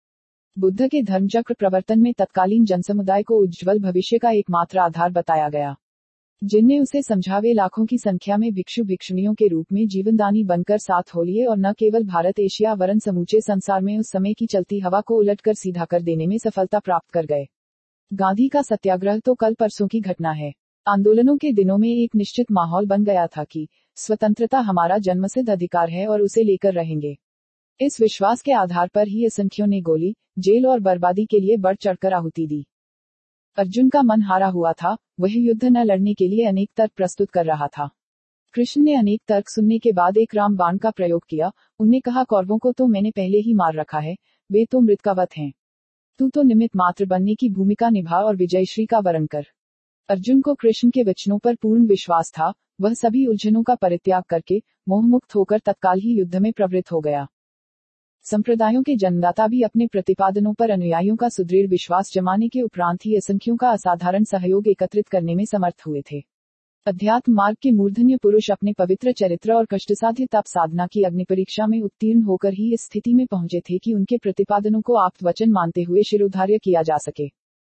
बुद्ध के धर्मचक्र प्रवर्तन में तत्कालीन जनसमुदाय को उज्ज्वल भविष्य का एकमात्र आधार बताया गया, जिनने उसे समझावे लाखों की संख्या में भिक्षु भिक्षुणियों के रूप में जीवनदानी बनकर साथ हो लिए और न केवल भारत एशिया वरन समूचे संसार में उस समय की चलती हवा को उलटकर सीधा कर देने में सफलता प्राप्त कर गए। गांधी का सत्याग्रह तो कल परसों की घटना है। आंदोलनों के दिनों में एक निश्चित माहौल बन गया था कि स्वतंत्रता हमारा जन्मसिद्ध अधिकार है और उसे लेकर रहेंगे। इस विश्वास के आधार पर ही असंख्यों ने गोली, जेल और बर्बादी के लिए बढ़ चढ़कर आहुति दी। अर्जुन का मन हारा हुआ था, वह युद्ध न लड़ने के लिए अनेक तर्क प्रस्तुत कर रहा था। कृष्ण ने अनेक तर्क सुनने के बाद एक राम बाण का प्रयोग किया। उन्हें कहा, कौरवों को तो मैंने पहले ही मार रखा है, वे तो मृतकावत हैं। तू तो निमित्त मात्र बनने की भूमिका निभा और विजयश्री का वरण कर। अर्जुन को कृष्ण के वचनों पर पूर्ण विश्वास था। वह सभी उलझनों का परित्याग करके मोहमुक्त होकर तत्काल ही युद्ध में प्रवृत्त हो गया। संप्रदायों के जन्मदाता भी अपने प्रतिपादनों पर अनुयायियों का सुदृढ़ विश्वास जमाने के उपरांत ही असंख्यों का असाधारण सहयोग एकत्रित करने में समर्थ हुए थे। अध्यात्म मार्ग के मूर्धन्य पुरुष अपने पवित्र चरित्र और कष्टसाध्य तप साधना की अग्नि परीक्षा में उत्तीर्ण होकर ही इस स्थिति में पहुंचे थे कि उनके प्रतिपादनों को आप्त वचन मानते हुए शिरोधार्य किया जा सके।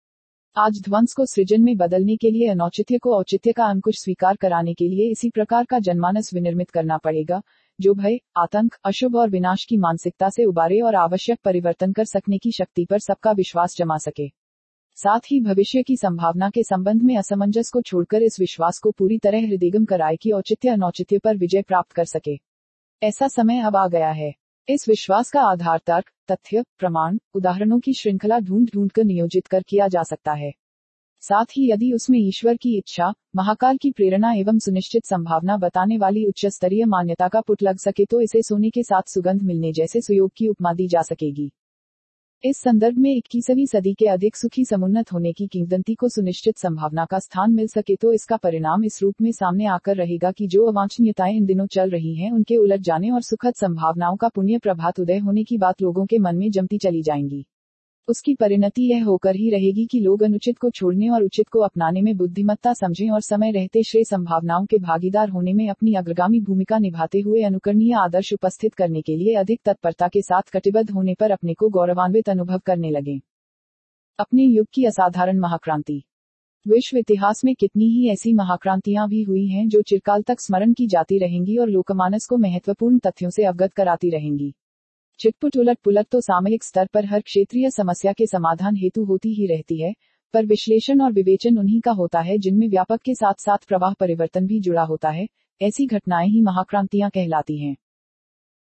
आज ध्वंस को सृजन में बदलने के लिए, अनौचित्य को औचित्य का अंकुश स्वीकार कराने के लिए इसी प्रकार का जनमानस विनिर्मित करना पड़ेगा, जो भय, आतंक, अशुभ और विनाश की मानसिकता से उबारे और आवश्यक परिवर्तन कर सकने की शक्ति पर सबका विश्वास जमा सके। साथ ही भविष्य की संभावना के संबंध में असमंजस को छोड़कर इस विश्वास को पूरी तरह हृदयंगम कराए कि औचित्य अनौचित्य पर विजय प्राप्त कर सके। ऐसा समय अब आ गया है। इस विश्वास का आधार तर्क, तथ्य, प्रमाण, उदाहरणों की श्रृंखला ढूंढ ढूंढ कर नियोजित कर किया जा सकता है। साथ ही यदि उसमें ईश्वर की इच्छा, महाकाल की प्रेरणा एवं सुनिश्चित संभावना बताने वाली उच्च स्तरीय मान्यता का पुट लग सके तो इसे सोने के साथ सुगंध मिलने जैसे सुयोग की उपमा दी जा सकेगी। इस संदर्भ में इक्कीसवीं सदी के अधिक सुखी समुन्नत होने की किंवदंती को सुनिश्चित संभावना का स्थान मिल सके तो इसका परिणाम इस रूप में सामने आकर रहेगा कि जो अवांछनीयताएं इन दिनों चल रही हैं उनके उलट जाने और सुखद संभावनाओं का पुण्य प्रभात उदय होने की बात लोगों के मन में जमती चली जाएंगी। उसकी परिणति यह होकर ही रहेगी कि लोग अनुचित को छोड़ने और उचित को अपनाने में बुद्धिमत्ता समझें और समय रहते श्रेय संभावनाओं के भागीदार होने में अपनी अग्रगामी भूमिका निभाते हुए अनुकरणीय आदर्श उपस्थित करने के लिए अधिक तत्परता के साथ कटिबद्ध होने पर अपने को गौरवान्वित अनुभव करने लगें। अपने युग की असाधारण महाक्रांति। विश्व इतिहास में कितनी ही ऐसी महाक्रांतियां भी हुई हैं जो चिरकाल तक स्मरण की जाती रहेंगी और लोकमानस को महत्वपूर्ण तथ्यों से अवगत कराती रहेंगी। चिटपुट उलट पुलट तो सामयिक स्तर पर हर क्षेत्रीय समस्या के समाधान हेतु होती ही रहती है, पर विश्लेषण और विवेचन उन्हीं का होता है जिनमें व्यापक के साथ साथ प्रवाह परिवर्तन भी जुड़ा होता है। ऐसी घटनाएं ही महाक्रांतियां कहलाती हैं।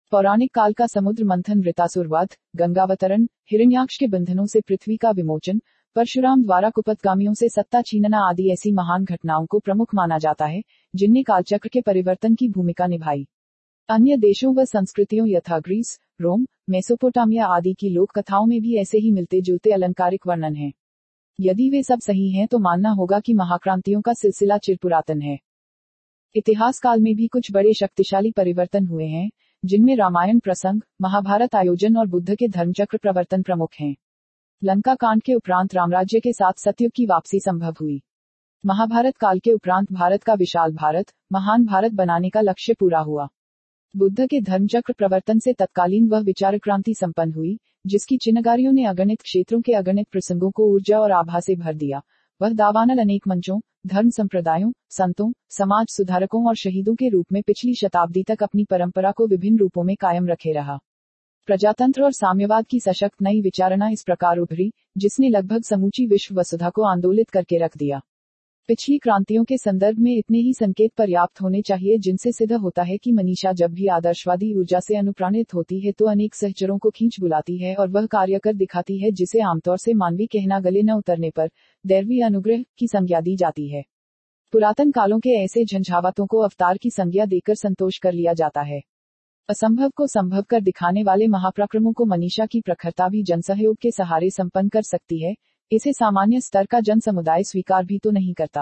पौराणिक काल का समुद्र मंथन, वृतासुर वध, गंगावतरण, हिरण्याक्ष के बंधनों से पृथ्वी का विमोचन, परशुराम द्वारा कुपथगामियों से सत्ता छीनना आदि ऐसी महान घटनाओं को प्रमुख माना जाता है जिनने कालचक्र के परिवर्तन की भूमिका निभाई। अन्य देशों व संस्कृतियों यथा ग्रीस, रोम, मेसोपोटामिया आदि की लोक कथाओं में भी ऐसे ही मिलते जुलते अलंकारिक वर्णन हैं। यदि वे सब सही हैं तो मानना होगा कि महाक्रांतियों का सिलसिला चिरपुरातन है। इतिहास काल में भी कुछ बड़े शक्तिशाली परिवर्तन हुए हैं, जिनमें रामायण प्रसंग, महाभारत आयोजन और बुद्ध के धर्मचक्र प्रवर्तन प्रमुख हैं। लंका कांड के उपरांत रामराज्य के साथ सतयुग की वापसी संभव हुई। महाभारत काल के उपरांत भारत का विशाल भारत, महान भारत बनाने का लक्ष्य पूरा हुआ। बुद्ध के धर्मचक्र प्रवर्तन से तत्कालीन वह विचार क्रांति संपन्न हुई, जिसकी चिन्हकारियों ने अगणित क्षेत्रों के अगणित प्रसंगों को ऊर्जा और आभा से भर दिया। वह दावानल अनेक मंचों, धर्म संप्रदायों, संतों, समाज सुधारकों और शहीदों के रूप में पिछली शताब्दी तक अपनी परंपरा को विभिन्न रूपों में कायम रखे रहा। प्रजातंत्र और साम्यवाद की सशक्त नई विचारणा इस प्रकार उभरी, जिसने लगभग समूची विश्व वसुधा को आंदोलित करके रख दिया। पिछली क्रांतियों के संदर्भ में इतने ही संकेत पर्याप्त होने चाहिए जिनसे सिद्ध होता है कि मनीषा जब भी आदर्शवादी ऊर्जा से अनुप्राणित होती है तो अनेक सहचरों को खींच बुलाती है और वह कार्य कर दिखाती है जिसे आमतौर से मानवी कहना गले न उतरने पर दैवीय अनुग्रह की संज्ञा दी जाती है। पुरातन कालों के ऐसे झंझावातों को अवतार की संज्ञा देकर संतोष कर लिया जाता है। असंभव को संभव कर दिखाने वाले महापराक्रमों को मनीषा की प्रखरता भी जनसहयोग के सहारे संपन्न कर सकती है। इसे सामान्य स्तर का जन समुदाय स्वीकार भी तो नहीं करता।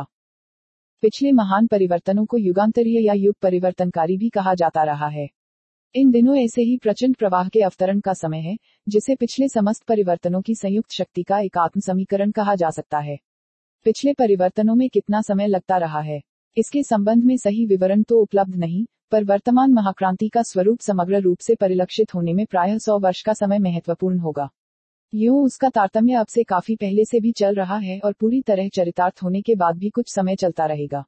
पिछले महान परिवर्तनों को युगांतरीय या युग परिवर्तनकारी भी कहा जाता रहा है। इन दिनों ऐसे ही प्रचंड प्रवाह के अवतरण का समय है, जिसे पिछले समस्त परिवर्तनों की संयुक्त शक्ति का एक आत्म समीकरण कहा जा सकता है। पिछले परिवर्तनों में कितना समय लगता रहा है, इसके संबंध में सही विवरण तो उपलब्ध नहीं, पर वर्तमान महाक्रांति का स्वरूप समग्र रूप से परिलक्षित होने में प्रायः सौ वर्ष का समय महत्वपूर्ण होगा। यूं उसका तारतम्य अब से काफी पहले से भी चल रहा है और पूरी तरह चरितार्थ होने के बाद भी कुछ समय चलता रहेगा।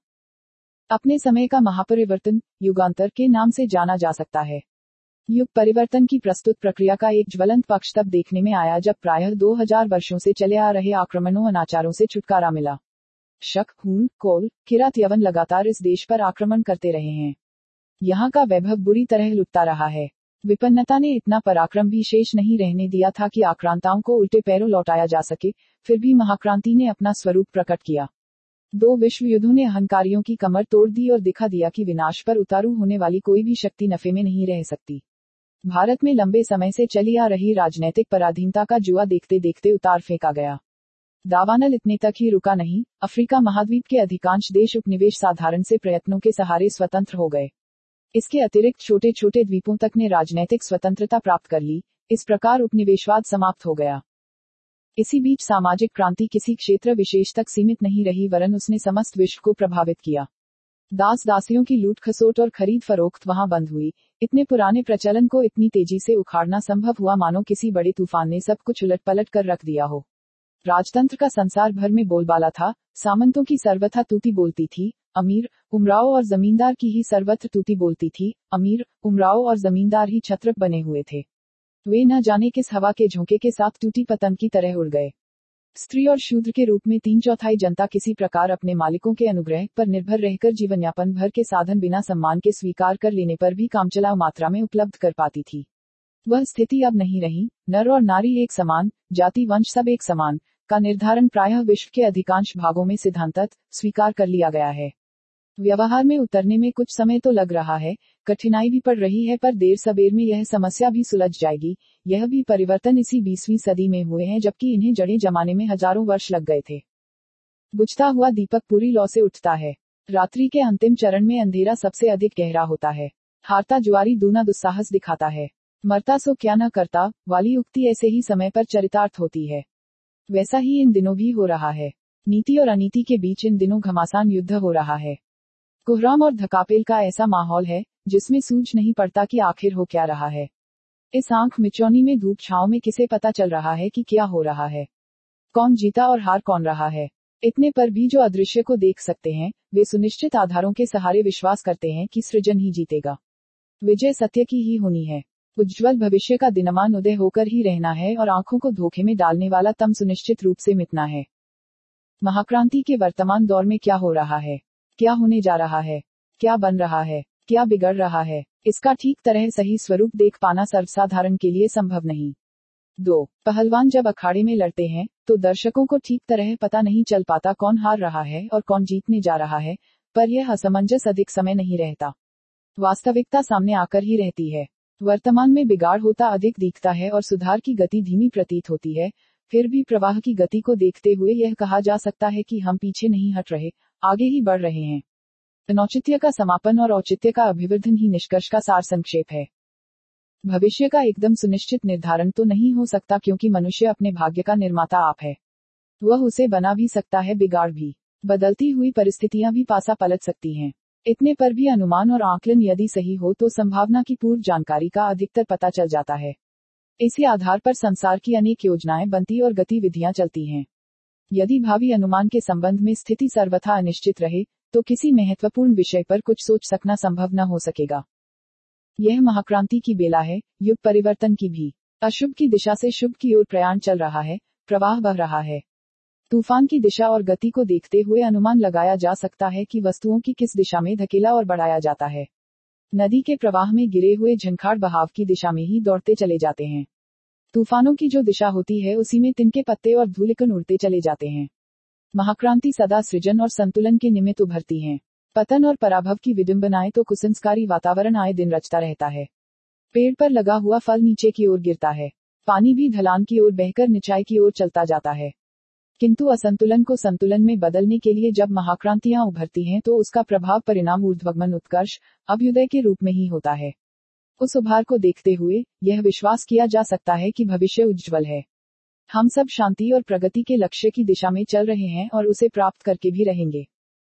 अपने समय का महापरिवर्तन युगांतर के नाम से जाना जा सकता है। युग परिवर्तन की प्रस्तुत प्रक्रिया का एक ज्वलंत पक्ष तब देखने में आया जब प्रायः दो हज़ार वर्षों से चले आ रहे आक्रमणों अनाचारों से छुटकारा मिला। शक, हून, कोल, किरात यवन लगातार इस देश पर आक्रमण करते रहे हैं। यहाँ का वैभव बुरी तरह लुटता रहा है। विपन्नता ने इतना पराक्रम भी शेष नहीं रहने दिया था कि आक्रांताओं को उल्टे पैरों लौटाया जा सके, फिर भी महाक्रांति ने अपना स्वरूप प्रकट किया। दो विश्व युद्धों ने अहंकारियों की कमर तोड़ दी और दिखा दिया कि विनाश पर उतारू होने वाली कोई भी शक्ति नफे में नहीं रह सकती। भारत में लंबे समय से चली आ रही राजनैतिक पराधीनता का जुआ देखते देखते उतार फेंका गया। दावानल इतने तक ही रुका नहीं, अफ्रीका महाद्वीप के अधिकांश देश उपनिवेश साधारण से प्रयत्नों के सहारे स्वतंत्र हो गए। इसके अतिरिक्त छोटे छोटे द्वीपों तक ने राजनैतिक स्वतंत्रता प्राप्त कर ली। इस प्रकार उपनिवेशवाद समाप्त हो गया। इसी बीच सामाजिक क्रांति किसी क्षेत्र विशेष तक सीमित नहीं रही, वरन उसने समस्त विश्व को प्रभावित किया। दास दासियों की लूट खसोट और खरीद फरोख्त वहां बंद हुई। इतने पुराने प्रचलन को इतनी तेजी से उखाड़ना संभव हुआ मानो किसी बड़े तूफान ने सब कुछ उलट पलट कर रख दिया हो। राजतंत्र का संसार भर में बोलबाला था। सामंतों की सर्वथा तूती बोलती थी, अमीर, उमराव और जमींदार की ही सर्वत्र तूती बोलती थी। अमीर, उमराव और जमींदार ही छत्रप बने हुए थे। वे न जाने किस हवा के झोंके के साथ टूटी पतंग की तरह उड़ गए। स्त्री और शूद्र के रूप में तीन चौथाई जनता किसी प्रकार अपने मालिकों के अनुग्रह पर निर्भर रहकर जीवनयापन भर के साधन बिना सम्मान के स्वीकार कर लेने पर भी कामचलाऊ मात्रा में उपलब्ध कर पाती थी। वह स्थिति अब नहीं रही। नर और नारी एक समान, जाति वंश सब एक समान का निर्धारण प्रायः विश्व के अधिकांश भागों में सिद्धांततः स्वीकार कर लिया गया है। व्यवहार में उतरने में कुछ समय तो लग रहा है, कठिनाई भी पड़ रही है, पर देर सबेर में यह समस्या भी सुलझ जाएगी। यह भी परिवर्तन इसी बीसवीं सदी में हुए हैं, जबकि इन्हें जड़ें जमाने में हजारों वर्ष लग गए थे। बुझता हुआ दीपक पूरी लौ से उठता है। रात्रि के अंतिम चरण में अंधेरा सबसे अधिक गहरा होता है। हारता जुआरी दूना दुस्साहस दिखाता है। मरता सो क्या न करता वाली उक्ति ऐसे ही समय पर चरितार्थ होती है। वैसा ही इन दिनों भी हो रहा है। नीति और अनीति के बीच इन दिनों घमासान युद्ध हो रहा है। कोहराम और धकापेल का ऐसा माहौल है जिसमें सूझ नहीं पड़ता कि आखिर हो क्या रहा है। इस आंख मिचौनी में धूप छांव में किसे पता चल रहा है कि क्या हो रहा है, कौन जीता और हार कौन रहा है। इतने पर भी जो अदृश्य को देख सकते हैं, वे सुनिश्चित आधारों के सहारे विश्वास करते हैं कि सृजन ही जीतेगा। विजय सत्य की ही होनी है। उज्ज्वल भविष्य का दिनमान उदय होकर ही रहना है और आंखों को धोखे में डालने वाला तम सुनिश्चित रूप से मिटना है। महाक्रांति के वर्तमान दौर में क्या हो रहा है, क्या होने जा रहा है, क्या बन रहा है, क्या बिगड़ रहा है, इसका ठीक तरह सही स्वरूप देख पाना सर्वसाधारण के लिए संभव नहीं। दो पहलवान जब अखाड़े में लड़ते हैं तो दर्शकों को ठीक तरह पता नहीं चल पाता कौन हार रहा है और कौन जीतने जा रहा है, पर यह असमंजस अधिक समय नहीं रहता। वास्तविकता सामने आकर ही रहती है। वर्तमान में बिगाड़ होता अधिक दिखता है और सुधार की गति धीमी प्रतीत होती है। फिर भी प्रवाह की गति को देखते हुए यह कहा जा सकता है कि हम पीछे नहीं हट रहे, आगे ही बढ़ रहे हैं। अनौचित्य का समापन और औचित्य का अभिवर्धन ही निष्कर्ष का सार संक्षेप है। भविष्य का एकदम सुनिश्चित निर्धारण तो नहीं हो सकता, क्योंकि मनुष्य अपने भाग्य का निर्माता आप है। वह उसे बना भी सकता है, बिगाड़ भी। बदलती हुई परिस्थितियां भी पासा पलट सकती हैं। इतने पर भी अनुमान और आकलन यदि सही हो तो संभावना की पूर्व जानकारी का अधिकतर पता चल जाता है। इसी आधार पर संसार की अनेक योजनाएं बनती और गतिविधियां चलती हैं। यदि भावी अनुमान के संबंध में स्थिति सर्वथा अनिश्चित रहे तो किसी महत्वपूर्ण विषय पर कुछ सोच सकना संभव न हो सकेगा। यह महाक्रांति की बेला है, युग परिवर्तन की भी। अशुभ की दिशा से शुभ की ओर प्रयाण चल रहा है, प्रवाह बह रहा है। तूफान की दिशा और गति को देखते हुए अनुमान लगाया जा सकता है कि वस्तुओं की किस दिशा में धकेला और बढ़ाया जाता है। नदी के प्रवाह में गिरे हुए झंखाड़ बहाव की दिशा में ही दौड़ते चले जाते हैं। तूफानों की जो दिशा होती है उसी में तिनके पत्ते और धूलिकण उड़ते चले जाते हैं। महाक्रांति सदा सृजन और संतुलन के निमित्त उभरती हैं। पतन और पराभव की विडंबनाएं तो कुसंस्कारी वातावरण आए दिन रचता रहता है। पेड़ पर लगा हुआ फल नीचे की ओर गिरता है, पानी भी ढलान की ओर बहकर निचाई की ओर चलता जाता है। किंतु असंतुलन को संतुलन में बदलने के लिए जब महाक्रांतियां उभरती हैं तो उसका प्रभाव परिणाम ऊर्ध्वगमन, उत्कर्ष, अभ्युदय के रूप में ही होता है। उस उभार को देखते हुए यह विश्वास किया जा सकता है कि भविष्य उज्ज्वल है। हम सब शांति और प्रगति के लक्ष्य की दिशा में चल रहे हैं और उसे प्राप्त करके भी रहेंगे।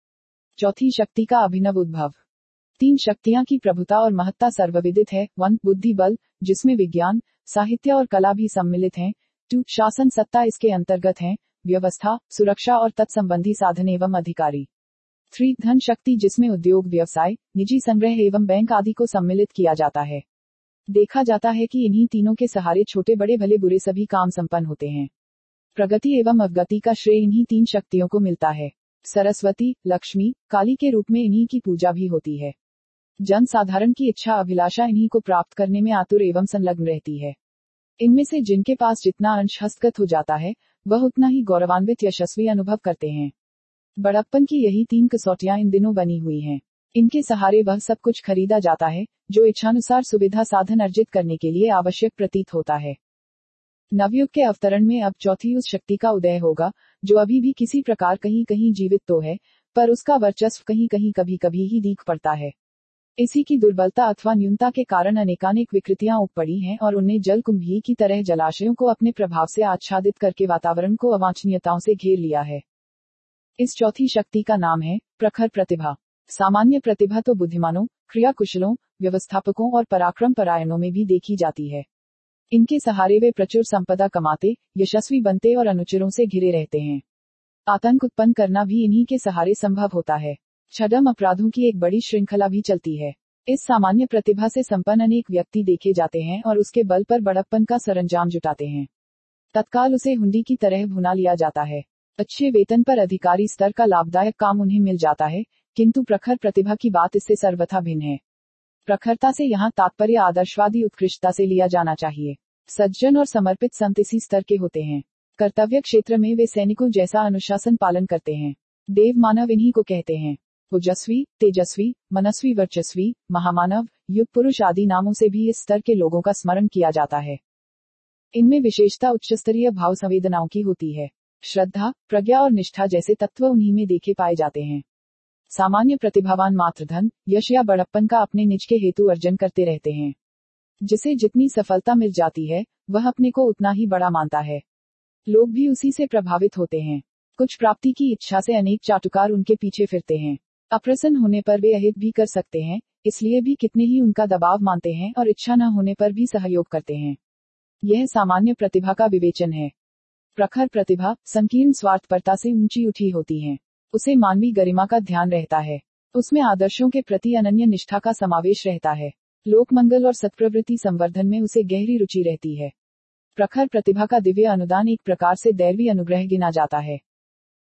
चौथी शक्ति का अभिनव उद्भव। तीन शक्तियां की प्रभुता और महत्ता सर्वविदित है। वन बुद्धि बल, जिसमें विज्ञान, साहित्य और कला भी सम्मिलित हैं। टू शासन सत्ता इसके अंतर्गत है। व्यवस्था, सुरक्षा और तत्संबंधी साधन एवं अधिकारी। थ्री धन शक्ति, जिसमें उद्योग, व्यवसाय, निजी संग्रह एवं बैंक आदि को सम्मिलित किया जाता है। देखा जाता है कि इन्हीं तीनों के सहारे छोटे बड़े भले बुरे सभी काम संपन्न होते हैं। प्रगति एवं अवगति का श्रेय इन्हीं तीन शक्तियों को मिलता है। सरस्वती, लक्ष्मी, काली के रूप में इन्हीं की पूजा भी होती है। जन साधारण की इच्छा अभिलाषा इन्हीं को प्राप्त करने में आतुर एवं संलग्न रहती है। इनमें से जिनके पास जितना अंश हस्तगत हो जाता है वह उतना ही गौरवान्वित यशस्वी अनुभव करते हैं। बड़प्पन की यही तीन कसौटियां इन दिनों बनी हुई हैं। इनके सहारे वह सब कुछ खरीदा जाता है जो इच्छानुसार सुविधा साधन अर्जित करने के लिए आवश्यक प्रतीत होता है। नवयुग के अवतरण में अब चौथी उस शक्ति का उदय होगा जो अभी भी किसी प्रकार कहीं कहीं जीवित तो है, पर उसका वर्चस्व कहीं कहीं कभी कभी ही दीख पड़ता है। इसी की दुर्बलता अथवा न्यूनता के कारण अनेकानेक विकृतियां उग पड़ी हैं और उनने जल कुंभी की तरह जलाशयों को अपने प्रभाव से आच्छादित करके वातावरण को अवांछनीयताओं से घेर लिया है। इस चौथी शक्ति का नाम है प्रखर प्रतिभा। सामान्य प्रतिभा तो बुद्धिमानों, क्रिया कुशलों, व्यवस्थापकों और पराक्रम परायणों में भी देखी जाती है। इनके सहारे वे प्रचुर संपदा कमाते, यशस्वी बनते और अनुचरों से घिरे रहते हैं। आतंक उत्पन्न करना भी इन्हीं के सहारे संभव होता है। छद्म अपराधों की एक बड़ी श्रृंखला भी चलती है। इस सामान्य प्रतिभा से संपन्न अनेक व्यक्ति देखे जाते हैं और उसके बल पर बड़प्पन का सरंजाम जुटाते हैं। तत्काल उसे हुंडी की तरह भुना लिया जाता है। अच्छे वेतन पर अधिकारी स्तर का लाभदायक काम उन्हें मिल जाता है, किंतु प्रखर प्रतिभा की बात इससे सर्वथा भिन्न है। प्रखरता से यहाँ तात्पर्य आदर्शवादी उत्कृष्टता से लिया जाना चाहिए। सज्जन और समर्पित संत इसी स्तर के होते हैं। कर्तव्य क्षेत्र में वे सैनिकों जैसा अनुशासन पालन करते हैं। देव मानव इन्हीं को कहते हैं। ओजस्वी, तेजस्वी, मनस्वी, वर्चस्वी, महामानव, युग पुरुष आदि नामों से भी इस स्तर के लोगों का स्मरण किया जाता है। इनमें विशेषता उच्चस्तरीय भाव संवेदनाओं की होती है। श्रद्धा, प्रज्ञा और निष्ठा जैसे तत्व उन्हीं में देखे पाए जाते हैं। सामान्य प्रतिभावान मात्र धन, यश या बड़प्पन का अपने निज के हेतु अर्जन करते रहते हैं। जिसे जितनी सफलता मिल जाती है वह अपने को उतना ही बड़ा मानता है। लोग भी उसी से प्रभावित होते हैं। कुछ प्राप्ति की इच्छा से अनेक चाटुकार उनके पीछे फिरते हैं। अप्रसन्न होने पर वे अहित भी कर सकते हैं, इसलिए भी कितने ही उनका दबाव मानते हैं और इच्छा न होने पर भी सहयोग करते हैं। यह सामान्य प्रतिभा का विवेचन है। प्रखर प्रतिभा संकीर्ण स्वार्थपरता से ऊंची उठी होती है। उसे मानवीय गरिमा का ध्यान रहता है। उसमें आदर्शों के प्रति अनन्य निष्ठा का समावेश रहता है। लोक मंगल और सत्प्रवृत्ति संवर्धन में उसे गहरी रुचि रहती है। प्रखर प्रतिभा का दिव्य अनुदान एक प्रकार से दैवी अनुग्रह गिना जाता है।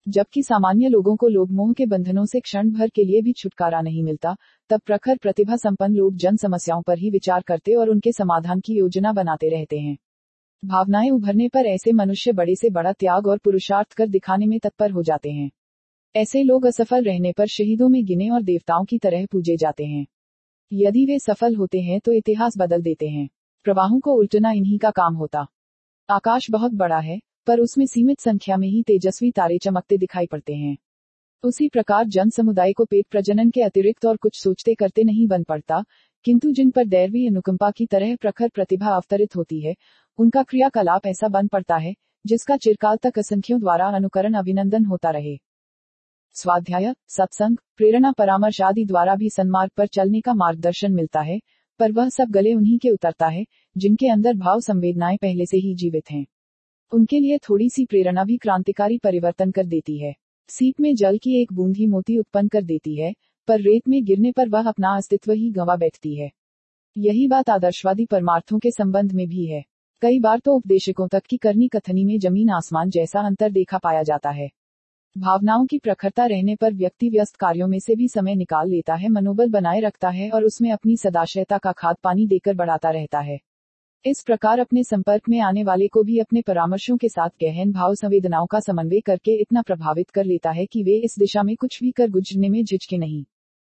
जबकि सामान्य लोगों को लोभ मोह के बंधनों से क्षण भर के लिए भी छुटकारा नहीं मिलता, तब प्रखर प्रतिभा संपन्न लोग जन समस्याओं पर ही विचार करते और उनके समाधान की योजना बनाते रहते हैं। भावनाएं उभरने पर ऐसे मनुष्य बड़े से बड़ा त्याग और पुरुषार्थ कर दिखाने में तत्पर हो जाते हैं। ऐसे लोग असफल रहने पर शहीदों में गिने और देवताओं की तरह पूजे जाते हैं। यदि वे सफल होते हैं तो इतिहास बदल देते हैं। प्रवाहों को उल्टना इन्हीं का काम होता। आकाश बहुत बड़ा है, पर उसमें सीमित संख्या में ही तेजस्वी तारे चमकते दिखाई पड़ते हैं। उसी प्रकार जन समुदाय को पेट प्रजनन के अतिरिक्त और कुछ सोचते करते नहीं बन पड़ता, किंतु जिन पर दैवी अनुकंपा की तरह प्रखर प्रतिभा अवतरित होती है, उनका क्रियाकलाप ऐसा बन पड़ता है जिसका चिरकाल तक असंख्यों द्वारा अनुकरण अभिनंदन होता रहे। स्वाध्याय, सत्संग, प्रेरणा, परामर्श आदि द्वारा भी सन्मार्ग पर चलने का मार्गदर्शन मिलता है, पर वह सब गले उन्हीं के उतरता है जिनके अंदर भाव संवेदनाएं पहले से ही जीवित हैं। उनके लिए थोड़ी सी प्रेरणा भी क्रांतिकारी परिवर्तन कर देती है। सीप में जल की एक बूंद ही मोती उत्पन्न कर देती है, पर रेत में गिरने पर वह अपना अस्तित्व ही गंवा बैठती है। यही बात आदर्शवादी परमार्थों के संबंध में भी है। कई बार तो उपदेशकों तक की करनी कथनी में जमीन आसमान जैसा अंतर देखा पाया जाता है। भावनाओं की प्रखरता रहने पर व्यक्ति व्यस्त कार्यों में से भी समय निकाल लेता है, मनोबल बनाए रखता है और उसमें अपनी सदाशयता का खाद पानी देकर बढ़ाता रहता है। इस प्रकार अपने संपर्क में आने वाले को भी अपने परामर्शों के साथ गहन भाव संवेदनाओं का समन्वय करके इतना प्रभावित कर लेता है कि वे इस दिशा में कुछ भी कर गुजरने में झिझके नहीं।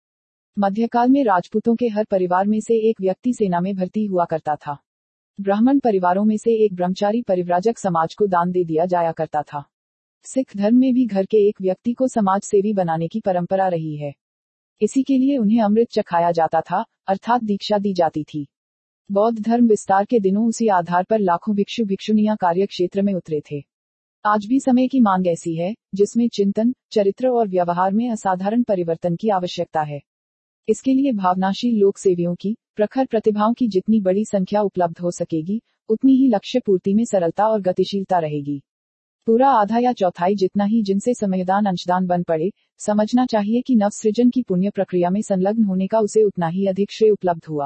मध्यकाल में राजपूतों के हर परिवार में से एक व्यक्ति सेना में भर्ती हुआ करता था। ब्राह्मण परिवारों में से एक ब्रह्मचारी परिव्राजक समाज को दान दे दिया जाया करता था। सिख धर्म में भी घर के एक व्यक्ति को समाज सेवी बनाने की परंपरा रही है। इसी के लिए उन्हें अमृत चखाया जाता था, अर्थात दीक्षा दी जाती थी। बौद्ध धर्म विस्तार के दिनों उसी आधार पर लाखों भिक्षु भिक्षुणियां कार्य क्षेत्र में उतरे थे। आज भी समय की मांग ऐसी है जिसमें चिंतन, चरित्र और व्यवहार में असाधारण परिवर्तन की आवश्यकता है। इसके लिए भावनाशील लोक सेवियों की, प्रखर प्रतिभाओं की जितनी बड़ी संख्या उपलब्ध हो सकेगी, उतनी ही लक्ष्य पूर्ति में सरलता और गतिशीलता रहेगी। पूरा आधा या चौथाई जितना ही जिनसे समयदान अंशदान बन पड़े, समझना चाहिए कि नवसृजन की पुण्य प्रक्रिया में संलग्न होने का उसे उतना ही अधिक श्रेय उपलब्ध हुआ।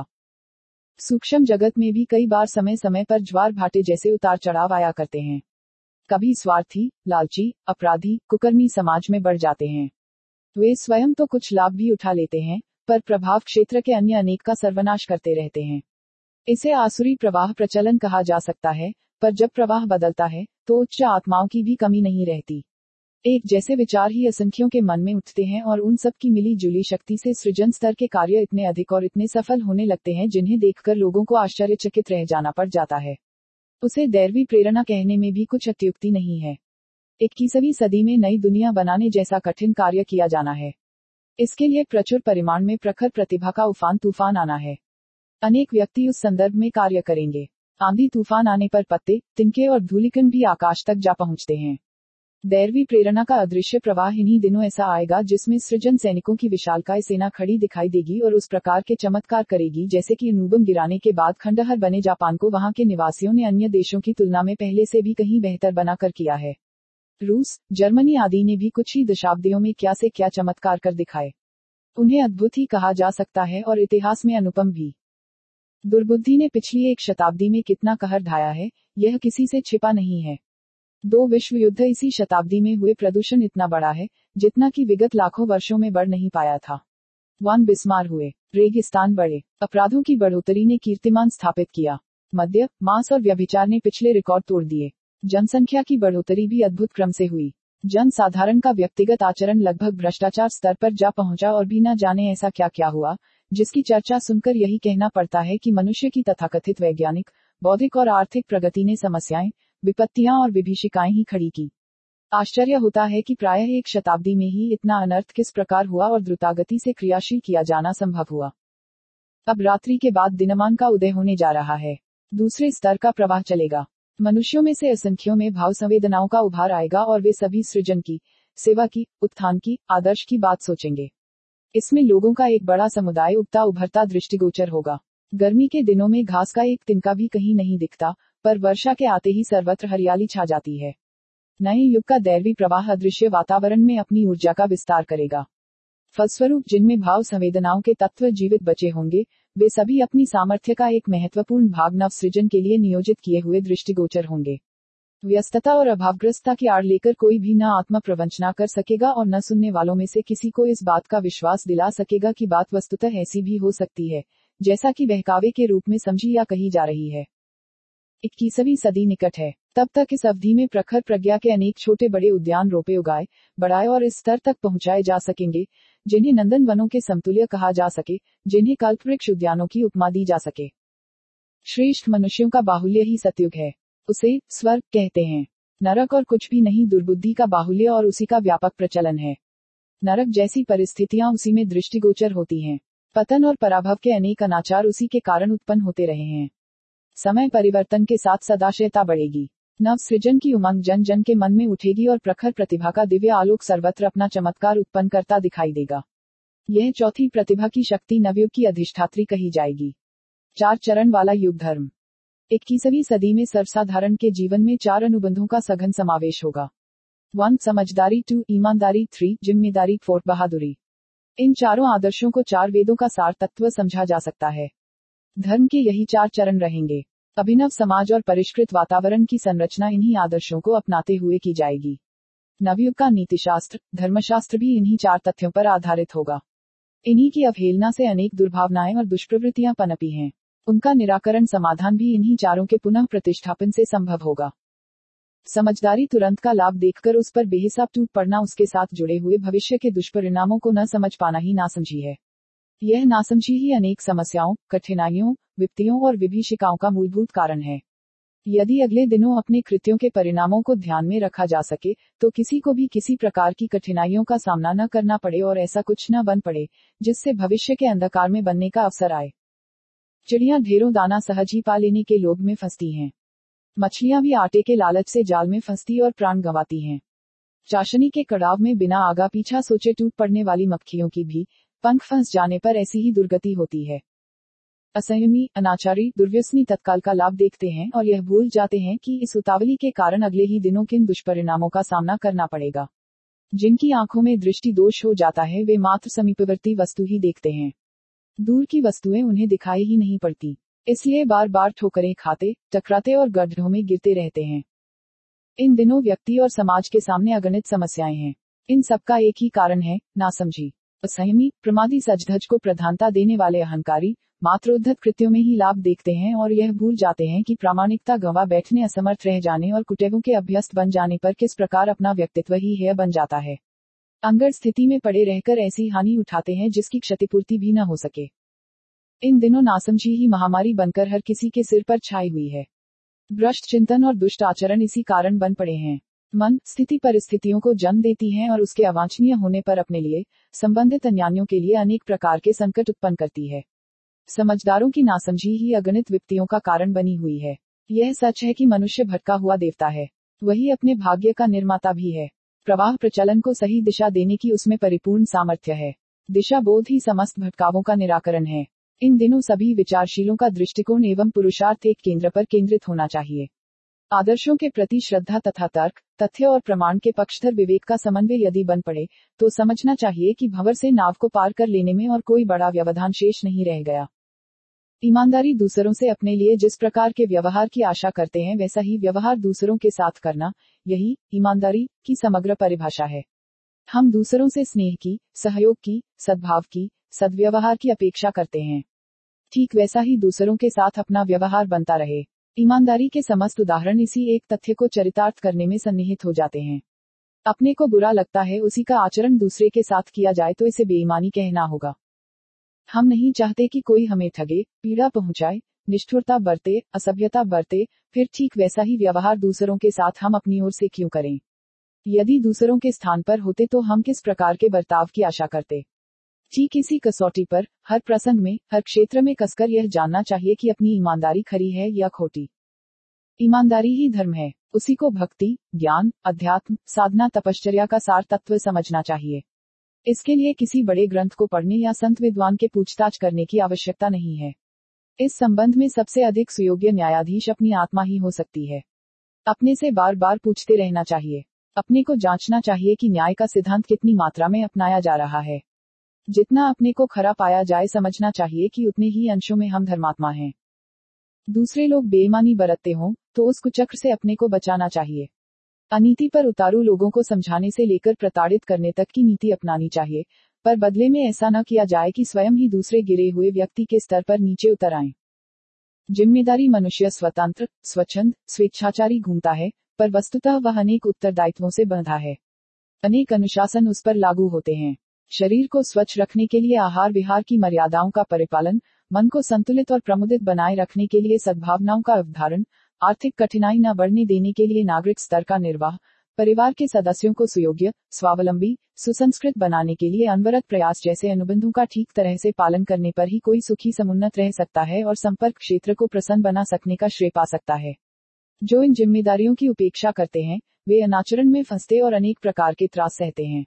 सूक्ष्म जगत में भी कई बार समय समय पर ज्वार भाटे जैसे उतार चढ़ाव आया करते हैं। कभी स्वार्थी, लालची, अपराधी, कुकर्मी समाज में बढ़ जाते हैं। वे स्वयं तो कुछ लाभ भी उठा लेते हैं, पर प्रभाव क्षेत्र के अन्य अनेक का सर्वनाश करते रहते हैं। इसे आसुरी प्रवाह प्रचलन कहा जा सकता है, पर जब प्रवाह बदलता है तो उच्च आत्माओं की भी कमी नहीं रहती। एक जैसे विचार ही असंख्यों के मन में उठते हैं और उन सब की मिली जुली शक्ति से सृजन स्तर के कार्य इतने अधिक और इतने सफल होने लगते हैं जिन्हें देखकर लोगों को आश्चर्यचकित रह जाना पड़ जाता है। उसे दैवी प्रेरणा कहने में भी कुछ अत्युक्ति नहीं है। इक्कीसवीं सदी में नई दुनिया बनाने जैसा कठिन कार्य किया जाना है। इसके लिए प्रचुर परिमाण में प्रखर प्रतिभा का उफान तूफान आना है। अनेक व्यक्ति उस संदर्भ में कार्य करेंगे। आंधी तूफान आने पर पत्ते, तिनके और धूलिकण भी आकाश तक जा पहुंचते हैं। दैवी प्रेरणा का अदृश्य प्रवाह इन्हीं दिनों ऐसा आएगा जिसमें सृजन सैनिकों की विशालकाय सेना खड़ी दिखाई देगी और उस प्रकार के चमत्कार करेगी जैसे कि अणुबम गिराने के बाद खंडहर बने जापान को वहां के निवासियों ने अन्य देशों की तुलना में पहले से भी कहीं बेहतर बनाकर किया है। रूस, जर्मनी आदि ने भी कुछ ही दशाब्दियों में क्या से क्या चमत्कार कर दिखाए। उन्हें अद्भुत ही कहा जा सकता है और इतिहास में अनुपम भी। दुर्बुद्धि ने पिछली एक शताब्दी में कितना कहर ढाया है, यह किसी से छिपा नहीं है। दो विश्व युद्ध इसी शताब्दी में हुए, प्रदूषण इतना बड़ा है जितना कि विगत लाखों वर्षों में बढ़ नहीं पाया था। वन बिस्मार हुए, रेगिस्तान बढ़े, अपराधों की बढ़ोतरी ने कीर्तिमान स्थापित किया। मद्य, मांस और व्यभिचार ने पिछले रिकॉर्ड तोड़ दिए। जनसंख्या की बढ़ोतरी भी अद्भुत क्रम से हुई। जन साधारण का व्यक्तिगत आचरण लगभग भ्रष्टाचार स्तर पर जा पहुंचा और भी न जाने ऐसा क्या क्या हुआ, जिसकी चर्चा सुनकर यही कहना पड़ता है कि मनुष्य की तथाकथित वैज्ञानिक, बौद्धिक और आर्थिक प्रगति ने समस्याएं, विपत्तियां और विभीषिकाएं ही खड़ी की। आश्चर्य होता है कि प्रायः एक शताब्दी में ही इतना अनर्थ किस प्रकार हुआ और द्रुतगति से क्रियाशील किया जाना संभव हुआ। अब रात्रि के बाद दिनमान का उदय होने जा रहा है। दूसरे स्तर का प्रवाह चलेगा। मनुष्यों में से असंख्यों में भाव संवेदनाओं का उभार आएगा और वे सभी सृजन की, सेवा की, उत्थान की, आदर्श की बात सोचेंगे। इसमें लोगों का एक बड़ा समुदाय उगता उभरता दृष्टिगोचर होगा। गर्मी के दिनों में घास का एक तिनका भी कहीं नहीं दिखता, पर वर्षा के आते ही सर्वत्र हरियाली छा जाती है। नए युग का दैवी प्रवाह अदृश्य वातावरण में अपनी ऊर्जा का विस्तार करेगा। फलस्वरूप जिनमें भाव संवेदनाओं के तत्व जीवित बचे होंगे, वे सभी अपनी सामर्थ्य का एक महत्वपूर्ण भाग नव सृजन के लिए नियोजित किए हुए दृष्टिगोचर होंगे। व्यस्तता और अभावग्रस्तता की आड़ लेकर कोई भी न आत्म प्रवंचना कर सकेगा और न सुनने वालों में से किसी को इस बात का विश्वास दिला सकेगा कि बात वस्तुतः ऐसी भी हो सकती है जैसा कि बहकावे के रूप में समझी या कही जा रही है। इक्कीसवीं सदी निकट है। तब तक इस अवधि में प्रखर प्रज्ञा के अनेक छोटे बड़े उद्यान रोपे उगाए बढ़ाए और इस स्तर तक पहुंचाए जा सकेंगे जिन्हें नंदन वनों के समतुल्य कहा जा सके, जिन्हें कल्पवृक्ष उद्यानों की उपमा दी जा सके। श्रेष्ठ मनुष्यों का बाहुल्य ही सतयुग है, उसे स्वर्ग कहते हैं। नरक और कुछ भी नहीं, दुर्बुद्धि का बाहुल्य और उसी का व्यापक प्रचलन है। नरक जैसी परिस्थितियां उसी में दृष्टिगोचर होती हैं। पतन और पराभव के अनेक अनाचार उसी के कारण उत्पन्न होते रहे हैं। समय परिवर्तन के साथ सदाशयता बढ़ेगी। नव सृजन की उमंग जन जन के मन में उठेगी और प्रखर प्रतिभा का दिव्य आलोक सर्वत्र अपना चमत्कार उत्पन्न करता दिखाई देगा। यह चौथी प्रतिभा की शक्ति नवयुग की अधिष्ठात्री कही जाएगी। चार चरण वाला युग धर्म। इक्कीसवीं सदी में सर्वसाधारण के जीवन में चार अनुबंधों का सघन समावेश होगा। वन समझदारी, टू ईमानदारी, थ्री जिम्मेदारी, फोर बहादुरी। इन चारों आदर्शों को चार वेदों का सार तत्व समझा जा सकता है। धर्म के यही चार चरण रहेंगे। अभिनव समाज और परिष्कृत वातावरण की संरचना इन्हीं आदर्शों को अपनाते हुए की जाएगी। नवयुग का नीतिशास्त्र, धर्मशास्त्र भी इन्हीं चार तथ्यों पर आधारित होगा। इन्हीं की अवहेलना से अनेक दुर्भावनाएं और दुष्प्रवृत्तियां पनपी हैं। उनका निराकरण समाधान भी इन्हीं चारों के पुनः प्रतिष्ठापन से संभव होगा। समझदारी, तुरंत का लाभ देखकर उस पर बेहिसाब टूट पड़ना, उसके साथ जुड़े हुए भविष्य के दुष्परिणामों को न समझ पाना ही नासमझी है। यह नासमझी ही अनेक समस्याओं, कठिनाइयों, विपत्तियों और विभीषिकाओं का मूलभूत कारण है। यदि अगले दिनों अपने कृत्यों के परिणामों को ध्यान में रखा जा सके तो किसी को भी किसी प्रकार की कठिनाइयों का सामना न करना पड़े और ऐसा कुछ न बन पड़े जिससे भविष्य के अंधकार में बनने का अवसर आए। चिड़ियां ढेरों दाना सहज ही पा लेने के लोभ में फंसती हैं। मछलियां भी आटे के लालच से जाल में फंसती और प्राण गंवाती हैं। चाशनी के कड़ाव में बिना आगा पीछा सोचे टूट पड़ने वाली मक्खियों की भी पंख फंस जाने पर ऐसी ही दुर्गति होती है। असंयमी, अनाचारी, दुर्व्यसनी तत्काल का लाभ देखते हैं और यह भूल जाते हैं कि इस उतावली के कारण अगले ही दिनों किन दुष्परिणामों का सामना करना पड़ेगा। जिनकी आंखों में दृष्टि दोष हो जाता है वे मात्र समीपवर्ती वस्तु ही देखते हैं, दूर की वस्तुएं उन्हें दिखाई ही नहीं पड़ती। इसलिए बार बार ठोकरें खाते, टकराते और गड्ढों में गिरते रहते हैं। इन दिनों व्यक्ति और समाज के सामने अगणित समस्याएं हैं। इन सबका एक ही कारण है, नासमझी। असंयमी, प्रमादी, सजधज को प्रधानता देने वाले अहंकारी मात्र उद्धत कृत्यों में ही लाभ देखते हैं और यह भूल जाते हैं कि प्रामाणिकता गंवा बैठने, असमर्थ रह जाने और कुटेवों के अभ्यस्त बन जाने पर किस प्रकार अपना व्यक्तित्व ही हेय बन जाता है। अंगड़ स्थिति में पड़े रहकर ऐसी हानि उठाते हैं जिसकी क्षतिपूर्ति भी न हो सके। इन दिनों नासमझी ही महामारी बनकर हर किसी के सिर पर छाई हुई है। भ्रष्ट चिंतन और दुष्ट आचरण इसी कारण बन पड़े हैं। मन स्थिति परिस्थितियों को जन्म देती है और उसके अवांछनीय होने पर अपने लिए, संबंधित अन्यान्यों के लिए अनेक प्रकार के संकट उत्पन्न करती है। समझदारों की नासमझी ही अगणित विपत्तियों का कारण बनी हुई है। यह सच है कि मनुष्य भटका हुआ देवता है, वही अपने भाग्य का निर्माता भी है। प्रवाह प्रचलन को सही दिशा देने की उसमें परिपूर्ण सामर्थ्य है। दिशा बोध ही समस्त भटकावों का निराकरण है। इन दिनों सभी विचारशीलों का दृष्टिकोण एवं पुरुषार्थ एक केंद्र पर केंद्रित होना चाहिए। आदर्शों के प्रति श्रद्धा तथा तर्क, तथ्य और प्रमाण के पक्षधर विवेक का समन्वय यदि बन पड़े तो समझना चाहिए कि भंवर से नाव को पार कर लेने में और कोई बड़ा व्यवधान शेष नहीं रह गया। ईमानदारी, दूसरों से अपने लिए जिस प्रकार के व्यवहार की आशा करते हैं वैसा ही व्यवहार दूसरों के साथ करना, यही ईमानदारी की समग्र परिभाषा है। हम दूसरों से स्नेह की, सहयोग की, सद्भाव की, सद्व्यवहार की अपेक्षा करते हैं। ठीक वैसा ही दूसरों के साथ अपना व्यवहार बनता रहे। ईमानदारी के समस्त उदाहरण इसी एक तथ्य को चरितार्थ करने में सन्निहित हो जाते हैं। अपने को बुरा लगता है उसी का आचरण दूसरे के साथ किया जाए तो इसे बेईमानी कहना होगा। हम नहीं चाहते कि कोई हमें ठगे, पीड़ा पहुंचाए, निष्ठुरता बरते, असभ्यता बरते, फिर ठीक वैसा ही व्यवहार दूसरों के साथ हम अपनी ओर से क्यों करें? यदि दूसरों के स्थान पर होते तो हम किस प्रकार के बर्ताव की आशा करते? ठीक इसी कसौटी पर हर प्रसंग में, हर क्षेत्र में कसकर यह जानना चाहिए कि अपनी ईमानदारी खरी है या खोटी। ईमानदारी ही धर्म है, उसी को भक्ति, ज्ञान, अध्यात्म, साधना, तपश्चर्या का सार तत्व समझना चाहिए। इसके लिए किसी बड़े ग्रंथ को पढ़ने या संत विद्वान के पूछताछ करने की आवश्यकता नहीं है। इस संबंध में सबसे अधिक सुयोग्य न्यायाधीश अपनी आत्मा ही हो सकती है। अपने से बार बार पूछते रहना चाहिए। अपने को जांचना चाहिए कि न्याय का सिद्धांत कितनी मात्रा में अपनाया जा रहा है। जितना अपने को खरा पाया जाए समझना चाहिए कि उतने ही अंशों में हम धर्मात्मा हैं। दूसरे लोग बेईमानी बरतते हों तो उस कुचक्र से अपने को बचाना चाहिए। अनीति पर उतारू लोगों को समझाने से लेकर प्रताड़ित करने तक की नीति अपनानी चाहिए, पर बदले में ऐसा न किया जाए कि स्वयं ही दूसरे गिरे हुए व्यक्ति के स्तर पर नीचे उतर आएं। जिम्मेदारी मनुष्य स्वतंत्र, स्वच्छंद, स्वेच्छाचारी घूमता है, पर वस्तुतः वह अनेक उत्तरदायित्वों से बंधा है। अनेक अनुशासन उस पर लागू होते हैं। शरीर को स्वच्छ रखने के लिए आहार विहार की मर्यादाओं का परिपालन, मन को संतुलित और प्रमुदित बनाए रखने के लिए सद्भावनाओं का अवधारण, आर्थिक कठिनाई न बढ़ने देने के लिए नागरिक स्तर का निर्वाह, परिवार के सदस्यों को सुयोग्य, स्वावलंबी, सुसंस्कृत बनाने के लिए अनवरत प्रयास जैसे अनुबंधों का ठीक तरह से पालन करने पर ही कोई सुखी समुन्नत रह सकता है और संपर्क क्षेत्र को प्रसन्न बना सकने का श्रेय पा सकता है। जो इन जिम्मेदारियों की उपेक्षा करते हैं, वे अनाचरण में फंसते और अनेक प्रकार के त्रास सहते हैं।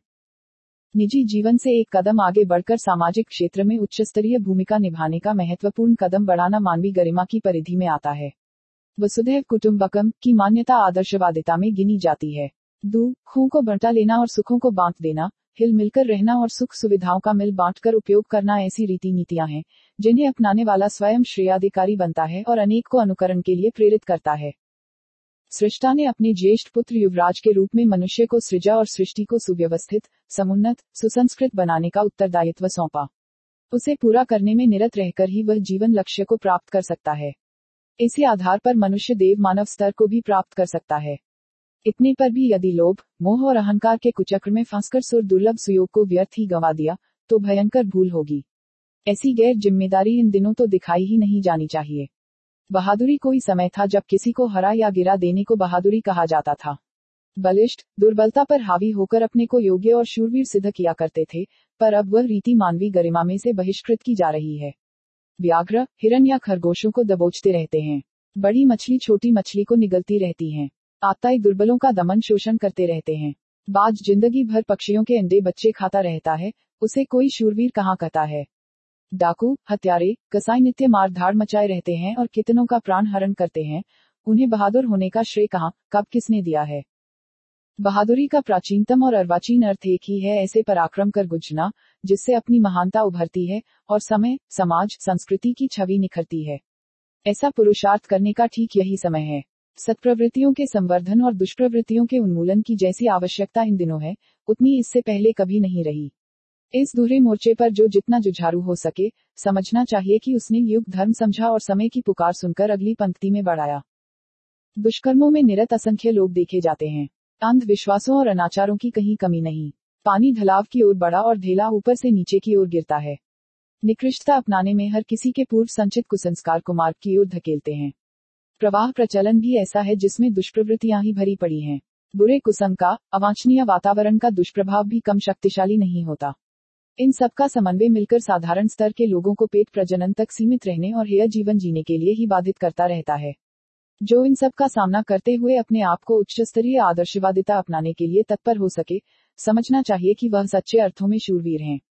निजी जीवन से एक कदम आगे बढ़कर सामाजिक क्षेत्र में उच्च स्तरीय भूमिका निभाने का महत्वपूर्ण कदम बढ़ाना मानवीय गरिमा की परिधि में आता है। वसुधैव कुटुंबकम की मान्यता आदर्शवादिता में गिनी जाती है। दुखों को बांटा लेना और सुखों को बांट देना, हिल मिलकर रहना और सुख सुविधाओं का मिल बांट कर उपयोग करना ऐसी रीति नीतियां हैं जिन्हें अपनाने वाला स्वयं श्रेयाधिकारी बनता है और अनेक को अनुकरण के लिए प्रेरित करता है। सृष्टा ने अपने ज्येष्ठ पुत्र युवराज के रूप में मनुष्य को सृजा और सृष्टि को सुव्यवस्थित, समुन्नत, सुसंस्कृत बनाने का उत्तरदायित्व सौंपा। उसे पूरा करने में निरत रहकर ही वह जीवन लक्ष्य को प्राप्त कर सकता है। इसी आधार पर मनुष्य देव मानव स्तर को भी प्राप्त कर सकता है। इतने पर भी यदि लोभ, मोह और अहंकार के कुचक्र में फंसकर सुर दुर्लभ सुयोग को व्यर्थ ही गंवा दिया, तो भयंकर भूल होगी। ऐसी गैर जिम्मेदारी इन दिनों तो दिखाई ही नहीं जानी चाहिए। बहादुरी कोई समय था जब किसी को हरा या गिरा देने को बहादुरी कहा जाता था। बलिष्ठ, दुर्बलता पर हावी होकर अपने को योग्य और शूरवीर सिद्ध किया करते थे, पर अब वह रीति मानवीय गरिमा में से बहिष्कृत की जा रही है। व्याघ्र, हिरन या खरगोशों को दबोचते रहते हैं। बड़ी मछली छोटी मछली को निगलती रहती हैं। आताई दुर्बलों का दमन शोषण करते रहते हैं। बाज जिंदगी भर पक्षियों के अंडे बच्चे खाता रहता है, उसे कोई शूरवीर कहाँ कहता है। डाकू, हत्यारे, कसाई नित्य मारधाड़ मचाए रहते हैं और कितनों का प्राण हरण करते हैं, उन्हें बहादुर होने का श्रेय कहाँ, कब किसने दिया है। बहादुरी का प्राचीनतम और अर्वाचीन अर्थ एक ही है, ऐसे पराक्रम कर गुजरना जिससे अपनी महानता उभरती है और समय, समाज, संस्कृति की छवि निखरती है। ऐसा पुरुषार्थ करने का ठीक यही समय है। सत्प्रवृत्तियों के संवर्धन और दुष्प्रवृत्तियों के उन्मूलन की जैसी आवश्यकता इन दिनों है, उतनी इससे पहले कभी नहीं रही। इस दूसरे मोर्चे पर जो जितना जुझारू हो सके, समझना चाहिए कि उसने युग धर्म समझा और समय की पुकार सुनकर अगली पंक्ति में बढ़ाया। दुष्कर्मों में निरत असंख्य लोग देखे जाते हैं। अंधविश्वासों और अनाचारों की कहीं कमी नहीं। पानी ढलाव की ओर बढ़ा और ढेला ऊपर से नीचे की ओर गिरता है। निकृष्टता अपनाने में हर किसी के पूर्व संचित कुसंस्कार को मार्ग की ओर धकेलते हैं। प्रवाह प्रचलन भी ऐसा है जिसमें दुष्प्रवृत्तियां ही भरी पड़ी हैं। बुरे कुसंग का, अवांछनीय वातावरण का दुष्प्रभाव भी कम शक्तिशाली नहीं होता। इन सब का समन्वय मिलकर साधारण स्तर के लोगों को पेट प्रजनन तक सीमित रहने और हेय जीवन जीने के लिए ही बाधित करता रहता है। जो इन सब का सामना करते हुए अपने आप को उच्च स्तरीय आदर्शवादिता अपनाने के लिए तत्पर हो सके, समझना चाहिए कि वह सच्चे अर्थों में शूरवीर हैं।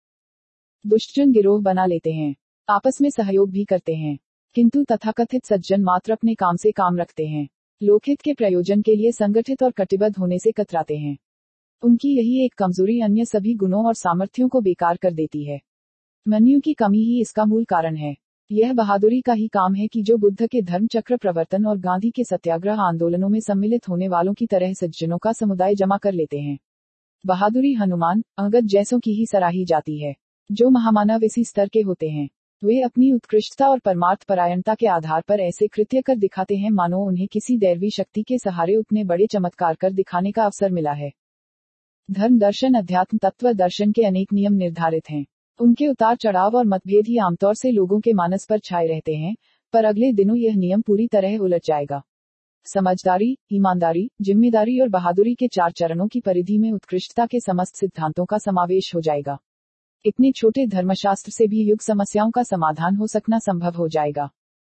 दुष्टजन गिरोह बना लेते हैं, आपस में सहयोग भी करते हैं, किंतु तथाकथित सज्जन मात्र अपने काम से काम रखते हैं। लोकहित के प्रयोजन के लिए संगठित और कटिबद्ध होने से कतराते हैं। उनकी यही एक कमजोरी अन्य सभी गुणों और सामर्थ्यों को बेकार कर देती है। मनु की कमी ही इसका मूल कारण है। यह बहादुरी का ही काम है कि जो बुद्ध के धर्म चक्र प्रवर्तन और गांधी के सत्याग्रह आंदोलनों में सम्मिलित होने वालों की तरह सज्जनों का समुदाय जमा कर लेते हैं। बहादुरी हनुमान, अंगद जैसों की ही सराही जाती है। जो महामानव इसी स्तर के होते हैं, वे अपनी उत्कृष्टता और परमार्थ परायणता के आधार पर ऐसे कृत्य कर दिखाते हैं मानो उन्हें किसी दैवी शक्ति के सहारे उतने बड़े चमत्कार कर दिखाने का अवसर मिला है। धर्म दर्शन अध्यात्म तत्व दर्शन के अनेक नियम निर्धारित हैं। उनके उतार चढ़ाव और मतभेद ही आमतौर से लोगों के मानस पर छाए रहते हैं, पर अगले दिनों यह नियम पूरी तरह उलट जाएगा। समझदारी, ईमानदारी, जिम्मेदारी और बहादुरी के चार चरणों की परिधि में उत्कृष्टता के समस्त सिद्धांतों का समावेश हो जाएगा। इतने छोटे धर्मशास्त्र से भी युग समस्याओं का समाधान हो सकना संभव हो जाएगा।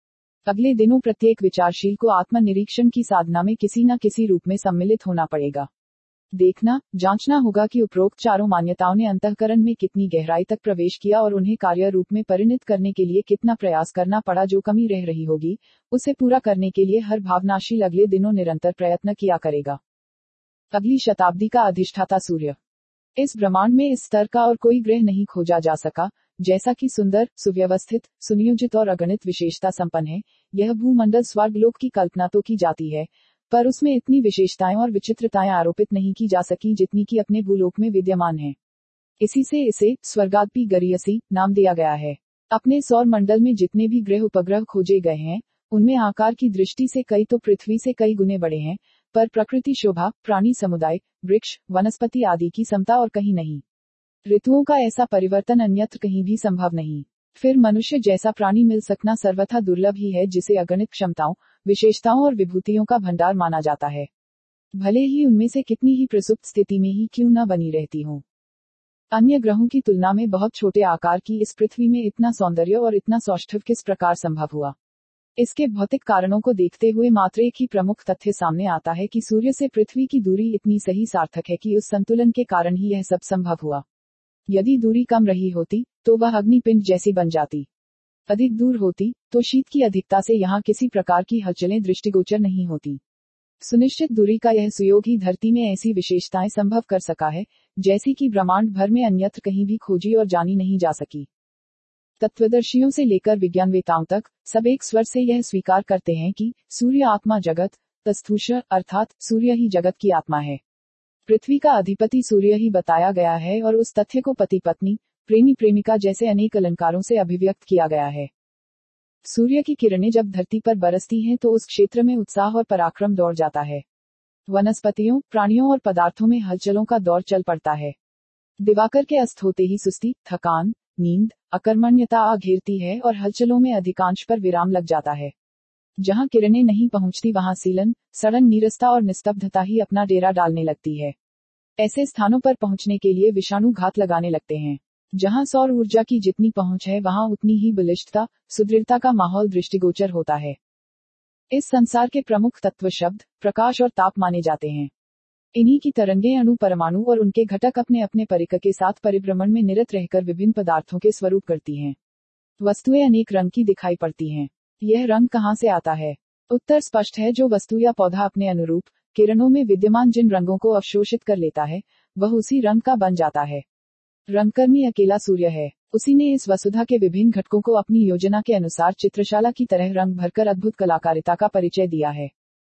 अगले दिनों प्रत्येक विचारशील को आत्मनिरीक्षण की साधना में किसी न किसी रूप में सम्मिलित होना पड़ेगा। देखना, जांचना होगा कि उपरोक्त चारों मान्यताओं ने अंतःकरण में कितनी गहराई तक प्रवेश किया और उन्हें कार्य रूप में परिणत करने के लिए कितना प्रयास करना पड़ा। जो कमी रह रही होगी, उसे पूरा करने के लिए हर भावनाशील अगले दिनों निरंतर प्रयत्न किया करेगा। अगली शताब्दी का अधिष्ठाता सूर्य। इस ब्रह्मांड में इस स्तर का और कोई ग्रह नहीं खोजा जा सका, जैसा कि सुंदर, सुव्यवस्थित, सुनियोजित और अगणित विशेषता संपन्न है। यह भूमंडल स्वर्गलोक की कल्पना तो की जाती है, पर उसमें इतनी विशेषताएं और विचित्रताएं आरोपित नहीं की जा सकी जितनी कि अपने भूलोक में विद्यमान है। इसी से इसे स्वर्गादपि गरीयसी नाम दिया गया है। अपने सौर मंडल में जितने भी ग्रह उपग्रह खोजे गए हैं, उनमें आकार की दृष्टि से कई तो पृथ्वी से कई गुने बड़े हैं, पर प्रकृति शोभा, प्राणी समुदाय, वृक्ष, वनस्पति आदि की समता और कहीं नहीं। ऋतुओं का ऐसा परिवर्तन अन्यत्र कहीं भी संभव नहीं। फिर मनुष्य जैसा प्राणी मिल सकना सर्वथा दुर्लभ ही है, जिसे अगणित क्षमताओं, विशेषताओं और विभूतियों का भंडार माना जाता है, भले ही उनमें से कितनी ही प्रसुप्त स्थिति में ही क्यों न बनी रहती हों। अन्य ग्रहों की तुलना में बहुत छोटे आकार की इस पृथ्वी में इतना सौंदर्य और इतना सौष्ठव किस प्रकार संभव हुआ? इसके भौतिक कारणों को देखते हुए मात्र एक ही प्रमुख तथ्य सामने आता है कि सूर्य से पृथ्वी की दूरी इतनी सही सार्थक है कि उस संतुलन के कारण ही यह सब संभव हुआ। यदि दूरी कम रही होती, तो वह अग्निपिंड जैसी बन जाती। अधिक दूर होती, तो शीत की अधिकता से यहाँ किसी प्रकार की हलचलें दृष्टिगोचर नहीं होती। सुनिश्चित दूरी का यह सुयोग ही धरती में ऐसी विशेषताएं संभव कर सका है, जैसी कि ब्रह्मांड भर में अन्यत्र कहीं भी खोजी और जानी नहीं जा सकी। तत्वदर्शियों से लेकर विज्ञानवेताओं तक सब एक स्वर से यह स्वीकार करते हैं कि सूर्य आत्मा जगत, तस्थूष अर्थात सूर्य ही जगत की आत्मा है। पृथ्वी का अधिपति सूर्य ही बताया गया है और उस तथ्य को पति पत्नी, प्रेमी प्रेमिका जैसे अनेक अलंकारों से अभिव्यक्त किया गया है। सूर्य की किरणें जब धरती पर बरसती हैं तो उस क्षेत्र में उत्साह और पराक्रम दौड़ जाता है। वनस्पतियों, प्राणियों और पदार्थों में हलचलों का दौर चल पड़ता है। दिवाकर के अस्त होते ही सुस्ती, थकान, नींद, अकर्मण्यता आ घेरती है और हलचलों में अधिकांश पर विराम लग जाता है। जहां किरणें नहीं पहुंचती वहां सीलन, सड़न, नीरसता और निस्तब्धता ही अपना डेरा डालने लगती है। ऐसे स्थानों पर पहुंचने के लिए विषाणु घात लगाने लगते हैं। जहां सौर ऊर्जा की जितनी पहुंच है वहां उतनी ही बलिष्ठता, सुदृढ़ता का माहौल दृष्टिगोचर होता है। इस संसार के प्रमुख तत्व शब्द, प्रकाश और ताप माने जाते हैं। इन्हीं की तरंगें अणु, परमाणु और उनके घटक अपने अपने परिक के साथ परिभ्रमण में निरत रहकर विभिन्न पदार्थों के स्वरूप करती हैं। वस्तुएं अनेक रंग की दिखाई पड़ती हैं। यह रंग कहां से आता है? उत्तर स्पष्ट है। जो वस्तु या पौधा अपने अनुरूप किरणों में विद्यमान जिन रंगों को अवशोषित कर लेता है, वह उसी रंग का बन जाता है। रंगकर्मी अकेला सूर्य है। उसी ने इस वसुधा के विभिन्न घटकों को अपनी योजना के अनुसार चित्रशाला की तरह रंग भरकर अद्भुत कलाकारिता का परिचय दिया है।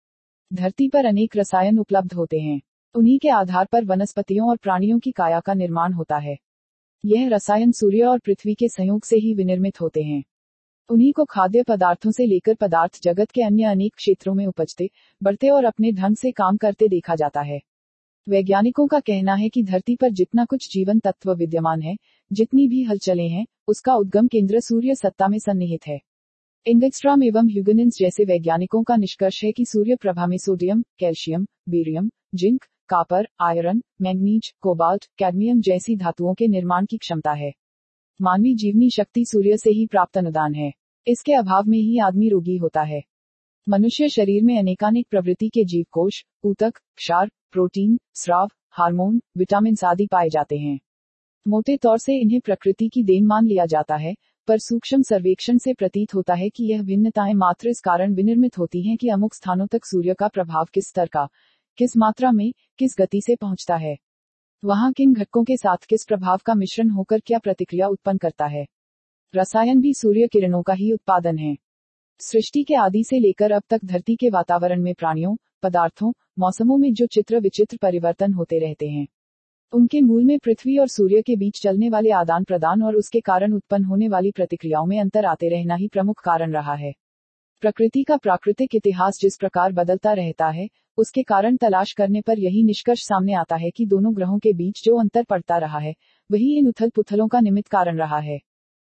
धरती पर अनेक रसायन उपलब्ध होते हैं। उन्हीं के आधार पर वनस्पतियों और प्राणियों की काया का निर्माण होता है। यह रसायन सूर्य और पृथ्वी के संयोग से ही विनिर्मित होते हैं। उन्हीं को खाद्य पदार्थों से लेकर पदार्थ जगत के अन्य अनेक क्षेत्रों में उपजते, बढ़ते और अपने ढंग से काम करते देखा जाता है। वैज्ञानिकों का कहना है कि धरती पर जितना कुछ जीवन तत्व विद्यमान है, जितनी भी हलचलें हैं, उसका उद्गम केंद्र सूर्य सत्ता में सन्निहित है। एंगस्ट्रॉम एवं ह्यूगेनिस जैसे वैज्ञानिकों का निष्कर्ष है कि सूर्य प्रभा में sodium, calcium, barium, zinc, copper, iron, manganese, cobalt, cadmium जैसी धातुओं के निर्माण की क्षमता है। मानवीय जीवनी शक्ति सूर्य से ही प्राप्त अनुदान है। इसके अभाव में ही आदमी रोगी होता है। मनुष्य शरीर में अनेकानेक प्रवृत्ति के जीवकोश, ऊतक, क्षार, प्रोटीन, स्राव, हार्मोन, विटामिन आदि पाए जाते हैं। मोटे तौर से इन्हें प्रकृति की देन मान लिया जाता है, पर सूक्ष्म सर्वेक्षण से प्रतीत होता है कि यह भिन्नताएं मात्र इस कारण विनिर्मित होती हैं कि अमुक स्थानों तक सूर्य का प्रभाव किस स्तर का, किस मात्रा में, किस गति से पहुंचता है। वहां किन घटकों के साथ किस प्रभाव का मिश्रण होकर क्या प्रतिक्रिया उत्पन्न करता है। रसायन भी सूर्य किरणों का ही उत्पादन है। सृष्टि के आदि से लेकर अब तक धरती के वातावरण में प्राणियों, पदार्थों, मौसमों में जो चित्र विचित्र परिवर्तन होते रहते हैं, उनके मूल में पृथ्वी और सूर्य के बीच चलने वाले आदान प्रदान और उसके कारण उत्पन्न होने वाली प्रतिक्रियाओं में अंतर आते रहना ही प्रमुख कारण रहा है। प्रकृति का प्राकृतिक इतिहास जिस प्रकार बदलता रहता है, उसके कारण तलाश करने पर यही निष्कर्ष सामने आता है कि दोनों ग्रहों के बीच जो अंतर पड़ता रहा है, वही इन उथल पुथलों का निमित्त कारण रहा है।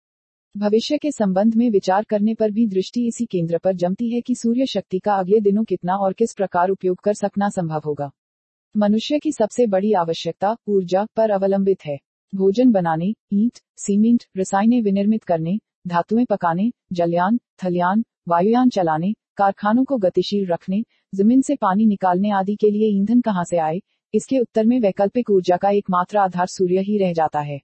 भविष्य के संबंध में विचार करने पर भी दृष्टि इसी केंद्र पर जमती है कि सूर्य शक्ति का अगले दिनों कितना और किस प्रकार उपयोग कर सकना संभव होगा। मनुष्य की सबसे बड़ी आवश्यकता ऊर्जा पर अवलंबित है। भोजन बनाने, ईंट, सीमेंट, रसायनें विनिर्मित करने, धातुएं पकाने, जलयान, थलयान, वायुयान चलाने, कारखानों को गतिशील रखने, जमीन से पानी निकालने आदि के लिए ईंधन कहां से आए? इसके उत्तर में वैकल्पिक ऊर्जा का एकमात्र आधार सूर्य ही रह जाता है।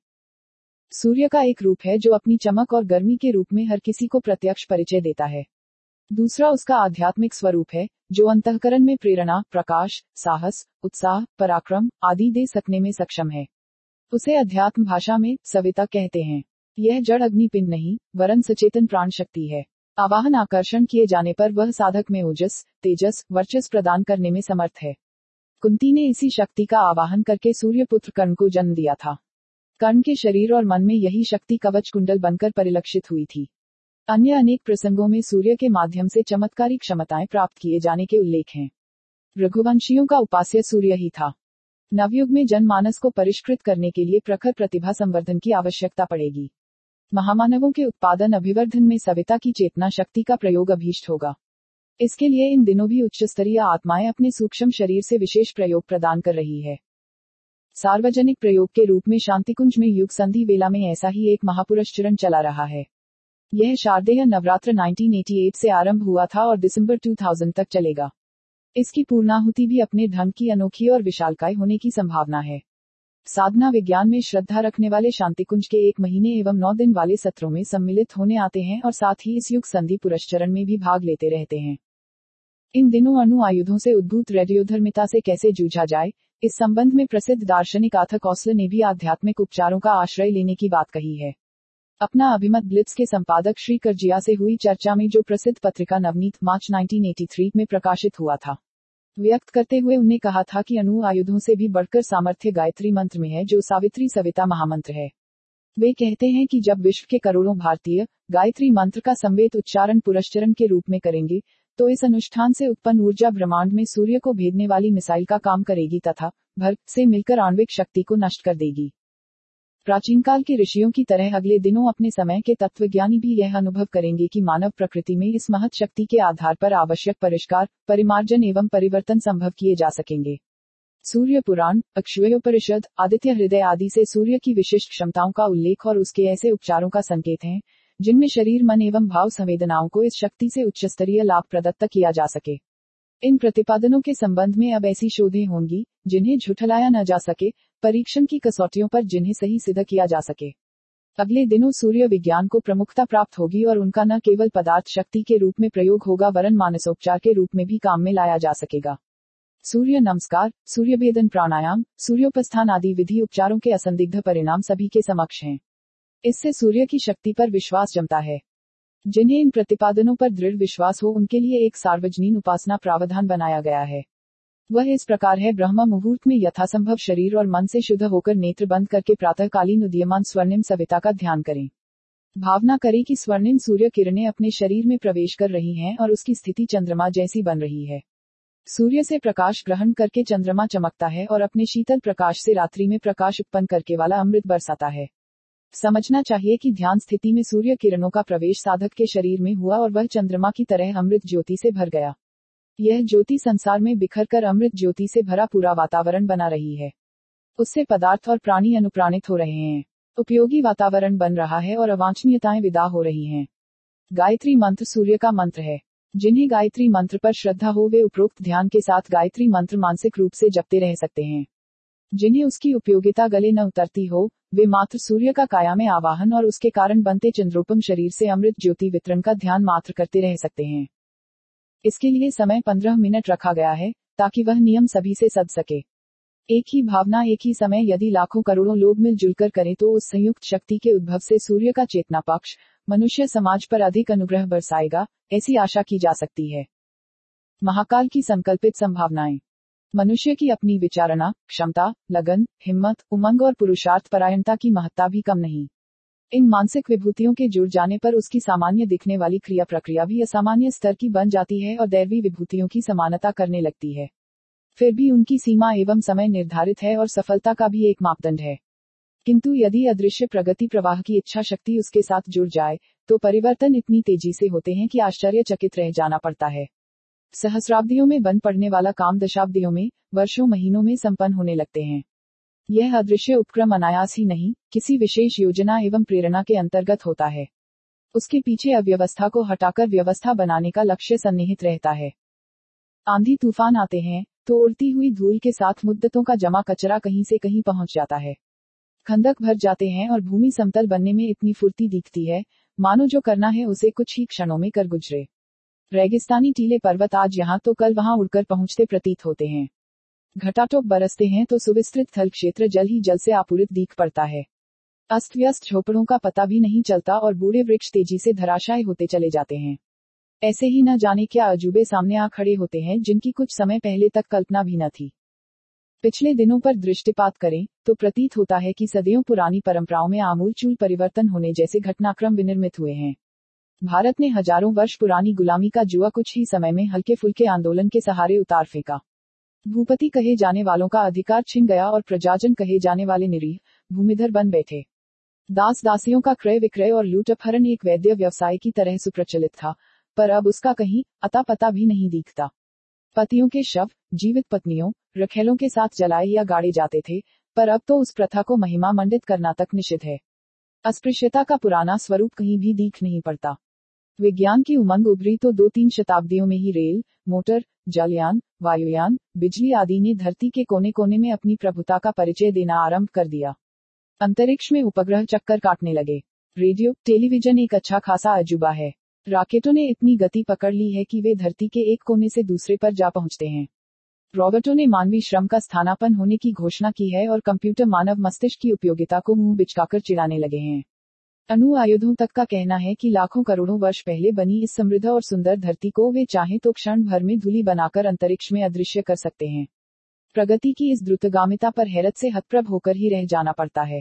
सूर्य का एक रूप है जो अपनी चमक और गर्मी के रूप में हर किसी को प्रत्यक्ष परिचय देता है। दूसरा उसका आध्यात्मिक स्वरूप है, जो अंतःकरण में प्रेरणा, प्रकाश, साहस, उत्साह, पराक्रम आदि दे सकने में सक्षम है। उसे अध्यात्म भाषा में सविता कहते हैं। यह जड़ अग्नि पिंड नहीं, वरन सचेतन प्राण शक्ति है। आवाहन आकर्षण किए जाने पर वह साधक में ओजस, तेजस, वर्चस्व प्रदान करने में समर्थ है। कुंती ने इसी शक्ति का आवाहन करके सूर्यपुत्र कर्ण को जन्म दिया था। कर्ण के शरीर और मन में यही शक्ति कवच कुंडल बनकर परिलक्षित हुई थी। अन्य अनेक प्रसंगों में सूर्य के माध्यम से चमत्कारी क्षमताएं प्राप्त किए जाने के उल्लेख हैं। रघुवंशियों का उपास्य सूर्य ही था। नवयुग में जनमानस को परिष्कृत करने के लिए प्रखर प्रतिभा संवर्धन की आवश्यकता पड़ेगी। महामानवों के उत्पादन अभिवर्धन में सविता की चेतना शक्ति का प्रयोग अभीष्ट होगा। इसके लिए इन दिनों भी उच्च स्तरीय आत्माएं अपने सूक्ष्म शरीर से विशेष प्रयोग प्रदान कर रही है। सार्वजनिक प्रयोग के रूप में शांतिकुंज में युग संधि वेला में ऐसा ही एक महापुरस्चरण चला रहा है। यह शारदेय नवरात्र उन्नीस सौ अट्ठासी से आरंभ हुआ था और दिसंबर दो हज़ार तक चलेगा। इसकी पूर्णाहुति भी अपने ढंग की अनोखी और विशालकाय होने की संभावना है। साधना विज्ञान में श्रद्धा रखने वाले शांतिकुंज के एक महीने एवं नौ दिन वाले सत्रों में सम्मिलित होने आते हैं और साथ ही इस युग संधि पुरस्चरण में भी भाग लेते रहते हैं। इन दिनों अणु आयुधों से उद्भूत रेडियोधर्मिता से कैसे जूझा जाए, इस संबंध में प्रसिद्ध दार्शनिक आर्थर कॉसलर ने भी आध्यात्मिक उपचारों का आश्रय लेने की बात कही है। अपना अभिमत ब्लिट्ज के संपादक श्री करजिया से हुई चर्चा में जो प्रसिद्ध पत्रिका नवनीत मार्च उन्नीस सौ तिरासी में प्रकाशित हुआ था, व्यक्त करते हुए उन्हें कहा था कि अणु आयुधों से भी बढ़कर सामर्थ्य गायत्री मंत्र में है, जो सावित्री सविता महामंत्र है। वे कहते हैं कि जब विश्व के करोड़ों भारतीय गायत्री मंत्र का संवेद उच्चारण पुरस्चरण के रूप में करेंगे, तो इस अनुष्ठान से उत्पन्न ऊर्जा ब्रह्मांड में सूर्य को भेदने वाली मिसाइल का काम करेगी तथा भर से मिलकर आणविक शक्ति को नष्ट कर देगी। प्राचीन काल के ऋषियों की तरह अगले दिनों अपने समय के तत्वज्ञानी भी यह अनुभव करेंगे कि मानव प्रकृति में इस महत शक्ति के आधार पर आवश्यक परिष्कार, परिमार्जन एवं परिवर्तन संभव किए जा सकेंगे। सूर्य पुराण, अक्षयोपनिषद, आदित्य हृदय आदि से सूर्य की विशिष्ट क्षमताओं का उल्लेख और उसके ऐसे उपचारों का संकेत है जिनमें शरीर, मन एवं भाव संवेदनाओं को इस शक्ति से उच्च स्तरीय लाभ प्रदत्त किया जा सके। इन प्रतिपादनों के संबंध में अब ऐसी शोधें होंगी जिन्हें झुठलाया न जा सके, परीक्षण की कसौटियों पर जिन्हें सही सिद्ध किया जा सके। अगले दिनों सूर्य विज्ञान को प्रमुखता प्राप्त होगी और उनका न केवल पदार्थ शक्ति के रूप में प्रयोग होगा वरन मानसोपचार के रूप में भी काम में लाया जा सकेगा। सूर्य नमस्कार, सूर्यभेदन प्राणायाम, सूर्योपस्थान आदि विधि उपचारों के असंदिग्ध परिणाम सभी के समक्ष हैं। इससे सूर्य की शक्ति पर विश्वास जमता है। जिन्हें इन प्रतिपादनों पर दृढ़ विश्वास हो उनके लिए एक सार्वजनीन उपासना प्रावधान बनाया गया है। वह इस प्रकार है: ब्रह्म मुहूर्त में यथासंभव शरीर और मन से शुद्ध होकर नेत्र बंद करके प्रातःकालीन उदीयमान स्वर्णिम सविता का ध्यान करें। भावना करें कि स्वर्णिम सूर्य किरणें अपने शरीर में प्रवेश कर रही हैं और उसकी स्थिति चंद्रमा जैसी बन रही है। सूर्य से प्रकाश ग्रहण करके चंद्रमा चमकता है और अपने शीतल प्रकाश से रात्रि में प्रकाश उत्पन्न करके वाला अमृत बरसाता है। समझना चाहिए कि ध्यान स्थिति में सूर्य किरणों का प्रवेश साधक के शरीर में हुआ और वह चंद्रमा की तरह अमृत ज्योति से भर गया। यह ज्योति संसार में बिखर कर अमृत ज्योति से भरा पूरा वातावरण बना रही है। उससे पदार्थ और प्राणी अनुप्राणित हो रहे हैं। उपयोगी वातावरण बन रहा है और अवांछनीयताएं विदा हो रही हैं। गायत्री मंत्र सूर्य का मंत्र है। जिन्हें गायत्री मंत्र पर श्रद्धा हो वे उपरोक्त ध्यान के साथ गायत्री मंत्र मानसिक रूप से जपते रह सकते हैं। जिन्हें उसकी उपयोगिता गले न उतरती हो वे मात्र सूर्य का काया में आवाहन और उसके कारण बनते चंद्रोपम शरीर से अमृत ज्योति वितरण का ध्यान मात्र करते रह सकते हैं। इसके लिए समय पंद्रह मिनट रखा गया है ताकि वह नियम सभी से सध सके। एक ही भावना एक ही समय यदि लाखों करोड़ों लोग मिलजुल कर करें तो उस संयुक्त शक्ति के उद्भव से सूर्य का चेतना पक्ष मनुष्य समाज पर अधिक अनुग्रह बरसाएगा, ऐसी आशा की जा सकती है। महाकाल की संकल्पित संभावनाएं। मनुष्य की अपनी विचारणा, क्षमता, लगन, हिम्मत, उमंग और पुरुषार्थ परायणता की महत्ता भी कम नहीं। इन मानसिक विभूतियों के जुड़ जाने पर उसकी सामान्य दिखने वाली क्रिया प्रक्रिया भी असामान्य स्तर की बन जाती है और दैवी विभूतियों की समानता करने लगती है। फिर भी उनकी सीमा एवं समय निर्धारित है और सफलता का भी एक मापदंड है। किंतु यदि अदृश्य प्रगति प्रवाह की इच्छा शक्ति उसके साथ जुड़ जाए तो परिवर्तन इतनी तेजी से होते हैं कि आश्चर्यचकित रह जाना पड़ता है। सहस्राब्दियों में बन पड़ने वाला काम दशाब्दियों में, वर्षों महीनों में संपन्न होने लगते हैं। यह अदृश्य उपक्रम अनायास ही नहीं, किसी विशेष योजना एवं प्रेरणा के अंतर्गत होता है। उसके पीछे अव्यवस्था को हटाकर व्यवस्था बनाने का लक्ष्य सन्निहित रहता है। आंधी तूफान आते हैं तो उड़ती हुई धूल के साथ मुद्दतों का जमा कचरा कहीं से कहीं पहुंच जाता है। खंदक भर जाते हैं और भूमि समतल बनने में इतनी फुर्ती दिखती है मानो जो करना है उसे कुछ ही क्षणों में कर गुजरे। रेगिस्तानी टीले पर्वत आज यहाँ तो कल वहां उड़कर पहुंचते प्रतीत होते हैं। घटाटोप बरसते हैं तो सुविस्तृत थल क्षेत्र जल ही जल से आपूरित दिख पड़ता है। अस्त व्यस्त झोपड़ों का पता भी नहीं चलता और बूढ़े वृक्ष तेजी से धराशायी होते चले जाते हैं। ऐसे ही न जाने क्या अजूबे सामने आ खड़े होते हैं जिनकी कुछ समय पहले तक कल्पना भी न थी। पिछले दिनों पर दृष्टिपात करें तो प्रतीत होता है कि सदियों पुरानी परंपराओं में आमूलचूल परिवर्तन होने जैसे घटनाक्रम विनिर्मित हुए हैं। भारत ने हजारों वर्ष पुरानी गुलामी का जुआ कुछ ही समय में हल्के फुल्के आंदोलन के सहारे उतार फेंका। भूपति कहे जाने वालों का अधिकार छिन गया और प्रजाजन कहे जाने वाले निरीह भूमिधर बन बैठे। दास दासियों का क्रय विक्रय और लूट अपहरण एक वैद्य व्यवसाय की तरह सुप्रचलित था, पर अब उसका कहीं अता पता भी नहीं दिखता। पतियों के शव जीवित पत्नियों रखेलों के साथ जलाए या गाड़े जाते थे, पर अब तो उस प्रथा को महिमा मंडित करना तक निषिद्ध है। अस्पृश्यता का पुराना स्वरूप कहीं भी दिख नहीं पड़ता। विज्ञान की उमंग उभरी तो दो तीन शताब्दियों में ही रेल, मोटर, जलयान, वायुयान, बिजली आदि ने धरती के कोने कोने में अपनी प्रभुता का परिचय देना आरंभ कर दिया। अंतरिक्ष में उपग्रह चक्कर काटने लगे। रेडियो, टेलीविजन एक अच्छा खासा अजूबा है। रॉकेटों ने इतनी गति पकड़ ली है कि वे धरती के एक कोने से दूसरे पर जा पहुंचते हैं। रोबोटों ने मानवीय श्रम का स्थानापन्न होने की घोषणा की है और कंप्यूटर मानव मस्तिष्क की उपयोगिता को मुंह बिचकाकर चिढ़ाने लगे हैं। अणु आयुधों तक का कहना है कि लाखों करोड़ों वर्ष पहले बनी इस समृद्ध और सुंदर धरती को वे चाहें तो क्षण भर में धूलि बनाकर अंतरिक्ष में अदृश्य कर सकते हैं। प्रगति की इस द्रुतगामिता पर हैरत से हतप्रभ होकर ही रह जाना पड़ता है।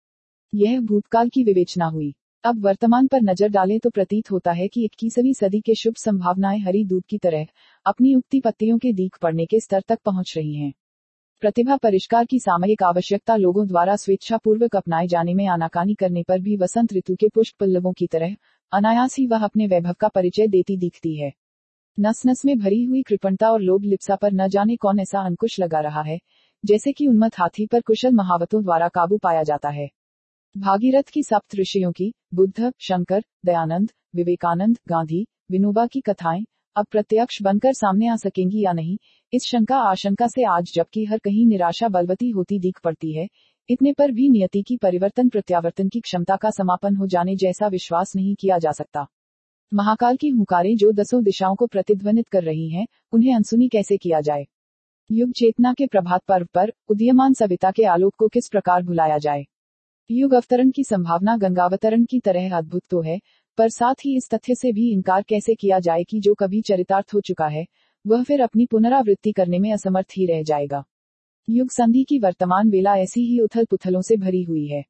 यह भूतकाल की विवेचना हुई। अब वर्तमान पर नजर डालें तो प्रतीत होता है कि इक्कीसवीं सदी के शुभ संभावनाएं हरी दूध की तरह अपनी उगती पत्तियों के दीख पड़ने के स्तर तक पहुंच रही हैं। प्रतिभा परिष्कार की सामयिक आवश्यकता लोगों द्वारा स्वेच्छापूर्वक अपनाए जाने में आनाकानी करने पर भी वसंत ऋतु के पुष्प पल्लवों की तरह अनायास ही वह अपने वैभव का परिचय देती दिखती है। नस नस में भरी हुई कृपणता और लोभ लिप्सा पर न जाने कौन ऐसा अंकुश लगा रहा है, जैसे कि उन्मत्त हाथी पर कुशल महावतों द्वारा काबू पाया जाता है। भागीरथ की सप्त ऋषियों की, बुद्ध, शंकर, दयानंद, विवेकानंद, गांधी, विनोबा की कथाएं अब प्रत्यक्ष बनकर सामने आ सकेंगी या नहीं, इस शंका आशंका से आज जबकि हर कहीं निराशा बलवती होती दिख पड़ती है, इतने पर भी नियति की परिवर्तन प्रत्यावर्तन की क्षमता का समापन हो जाने जैसा विश्वास नहीं किया जा सकता। महाकाल की हुंकारें जो दसों दिशाओं को प्रतिध्वनित कर रही हैं, उन्हें अनसुनी कैसे किया जाए। युग चेतना के प्रभात पर्व पर उदीयमान सविता के आलोक को किस प्रकार भुलाया जाए। युग अवतरण की संभावना गंगावतरण की तरह अद्भुत तो है, पर साथ ही इस तथ्य से भी इनकार कैसे किया जाए कि जो कभी चरितार्थ हो चुका है वह फिर अपनी पुनरावृत्ति करने में असमर्थ ही रह जाएगा। युग संधि की वर्तमान वेला ऐसी ही उथल पुथलों से भरी हुई है।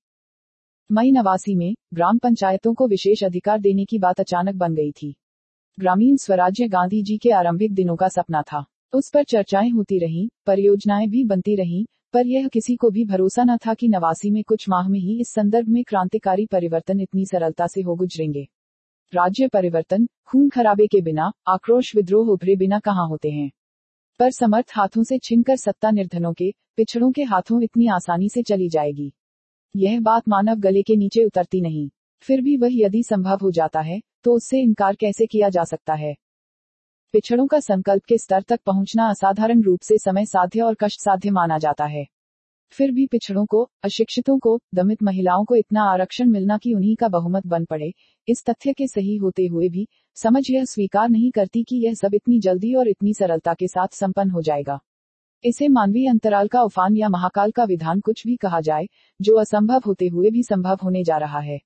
मई नवासी में ग्राम पंचायतों को विशेष अधिकार देने की बात अचानक बन गई थी। ग्रामीण स्वराज्य गांधी जी के आरंभिक दिनों का सपना था। उस पर चर्चाएं होती रहीं, परियोजनाएं भी बनती रहीं, पर यह किसी को भी भरोसा न था कि नवासी में कुछ माह में ही इस संदर्भ में क्रांतिकारी परिवर्तन इतनी सरलता से हो गुजरेंगे। राज्य परिवर्तन खून खराबे के बिना, आक्रोश विद्रोह उभरे बिना कहाँ होते हैं, पर समर्थ हाथों से छिनकर सत्ता निर्धनों के, पिछड़ों के हाथों इतनी आसानी से चली जाएगी। यह बात मानव गले के नीचे उतरती नहीं। फिर भी वह यदि संभव हो जाता है तो उससे इनकार कैसे किया जा सकता है। पिछड़ों का संकल्प के स्तर तक पहुंचना असाधारण रूप से समय साध्य और कष्ट साध्य माना जाता है। फिर भी पिछड़ों को, अशिक्षितों को, दमित महिलाओं को इतना आरक्षण मिलना कि उन्हीं का बहुमत बन पड़े, इस तथ्य के सही होते हुए भी समझ यह स्वीकार नहीं करती कि यह सब इतनी जल्दी और इतनी सरलता के साथ संपन्न हो जाएगा। इसे मानवीय अंतराल का उफान या महाकाल का विधान कुछ भी कहा जाए, जो असंभव होते हुए भी संभव होने जा रहा है।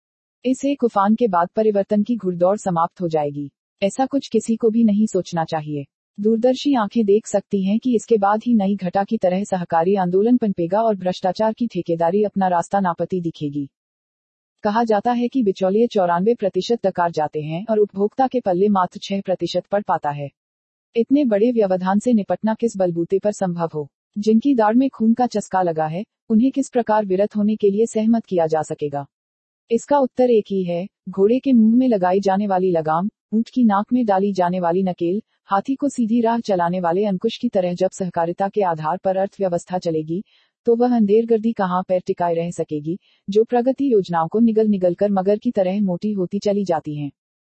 इस एक उफान के बाद परिवर्तन की घुड़दौड़ समाप्त हो जाएगी, ऐसा कुछ किसी को भी नहीं सोचना चाहिए। दूरदर्शी आंखें देख सकती हैं कि इसके बाद ही नई घटा की तरह सहकारी आंदोलन पनपेगा और भ्रष्टाचार की ठेकेदारी अपना रास्ता नापती दिखेगी। कहा जाता है कि बिचौलिए चौरानवे प्रतिशत डकार जाते हैं और उपभोक्ता के पल्ले मात्र छह प्रतिशत पड़ पाता है। इतने बड़े व्यवधान से निपटना किस बलबूते पर संभव हो। जिनकी दाढ़ में खून का चस्का लगा है, उन्हें किस प्रकार विरत होने के लिए सहमत किया जा सकेगा। इसका उत्तर एक ही है, घोड़े के मुंह में लगाई जाने वाली लगाम, ऊंट की नाक में डाली जाने वाली नकेल, हाथी को सीधी राह चलाने वाले अंकुश की तरह जब सहकारिता के आधार पर अर्थव्यवस्था चलेगी, तो वह अंधेरगर्दी कहाँ पैर टिकाए रह सकेगी, जो प्रगति योजनाओं को निगल निगल कर मगर की तरह मोटी होती चली जाती हैं।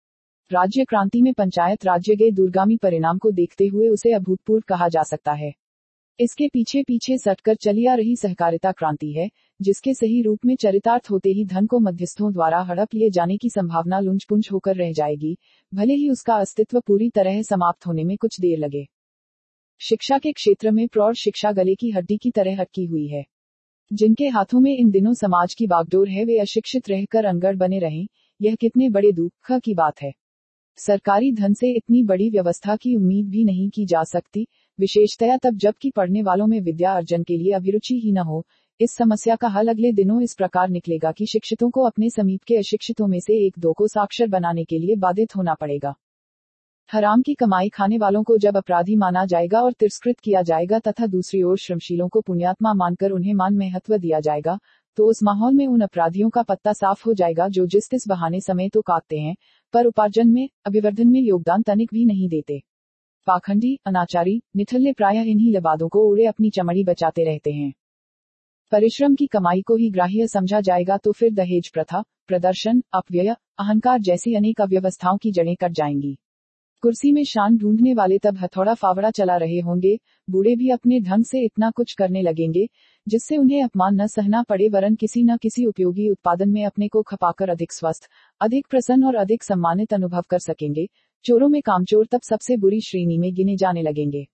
राज्य क्रांति में पंचायत राज्य के दूरगामी परिणाम को देखते हुए उसे अभूतपूर्व कहा जा सकता है। इसके पीछे पीछे सटकर चली आ रही सहकारिता क्रांति है, जिसके सही रूप में चरितार्थ होते ही धन को मध्यस्थों द्वारा हड़प लिए जाने की संभावना लुंज-पुंज होकर रह जाएगी, भले ही उसका अस्तित्व पूरी तरह समाप्त होने में कुछ देर लगे। शिक्षा के क्षेत्र में प्रौढ़ शिक्षा गले की हड्डी की तरह अटकी हुई है। जिनके हाथों में इन दिनों समाज की बागडोर है, वे अशिक्षित रहकर अनगढ़ बने रहें, यह कितने बड़े दुख की बात है। सरकारी धन से इतनी बड़ी व्यवस्था की उम्मीद भी नहीं की जा सकती, विशेषतया तब जबकि पढ़ने वालों में विद्या अर्जन के लिए अभिरुचि ही न हो। इस समस्या का हल अगले दिनों इस प्रकार निकलेगा कि शिक्षितों को अपने समीप के अशिक्षितों में से एक दो को साक्षर बनाने के लिए बाधित होना पड़ेगा। हराम की कमाई खाने वालों को जब अपराधी माना जाएगा और तिरस्कृत किया जाएगा तथा दूसरी ओर श्रमशीलों को पुण्यात्मा मानकर उन्हें मान महत्व दिया जाएगा, तो उस माहौल में उन अपराधियों का पत्ता साफ हो जाएगा जो जिस तिस बहाने समय तो काटते हैं, पर उपार्जन में, अभिवर्धन में योगदान तनिक भी नहीं देते। पाखंडी, अनाचारी, निठल्ले प्रायः इन्हीं लबादों को उड़े अपनी चमड़ी बचाते रहते हैं। परिश्रम की कमाई को ही ग्राह्य समझा जाएगा तो फिर दहेज प्रथा, प्रदर्शन, अपव्यय, अहंकार जैसी अनेक अव्यवस्थाओं की जड़ें कट जाएंगी। कुर्सी में शान ढूंढने वाले तब हथौड़ा फावड़ा चला रहे होंगे, बूढ़े भी अपने ढंग से इतना कुछ करने लगेंगे जिससे उन्हें अपमान न सहना पड़े, वरन किसी न किसी उपयोगी उत्पादन में अपने को खपाकर अधिक स्वस्थ, अधिक प्रसन्न और अधिक सम्मानित अनुभव कर सकेंगे। चोरों में कामचोर तब सबसे बुरी श्रेणी में गिने जाने लगेंगे।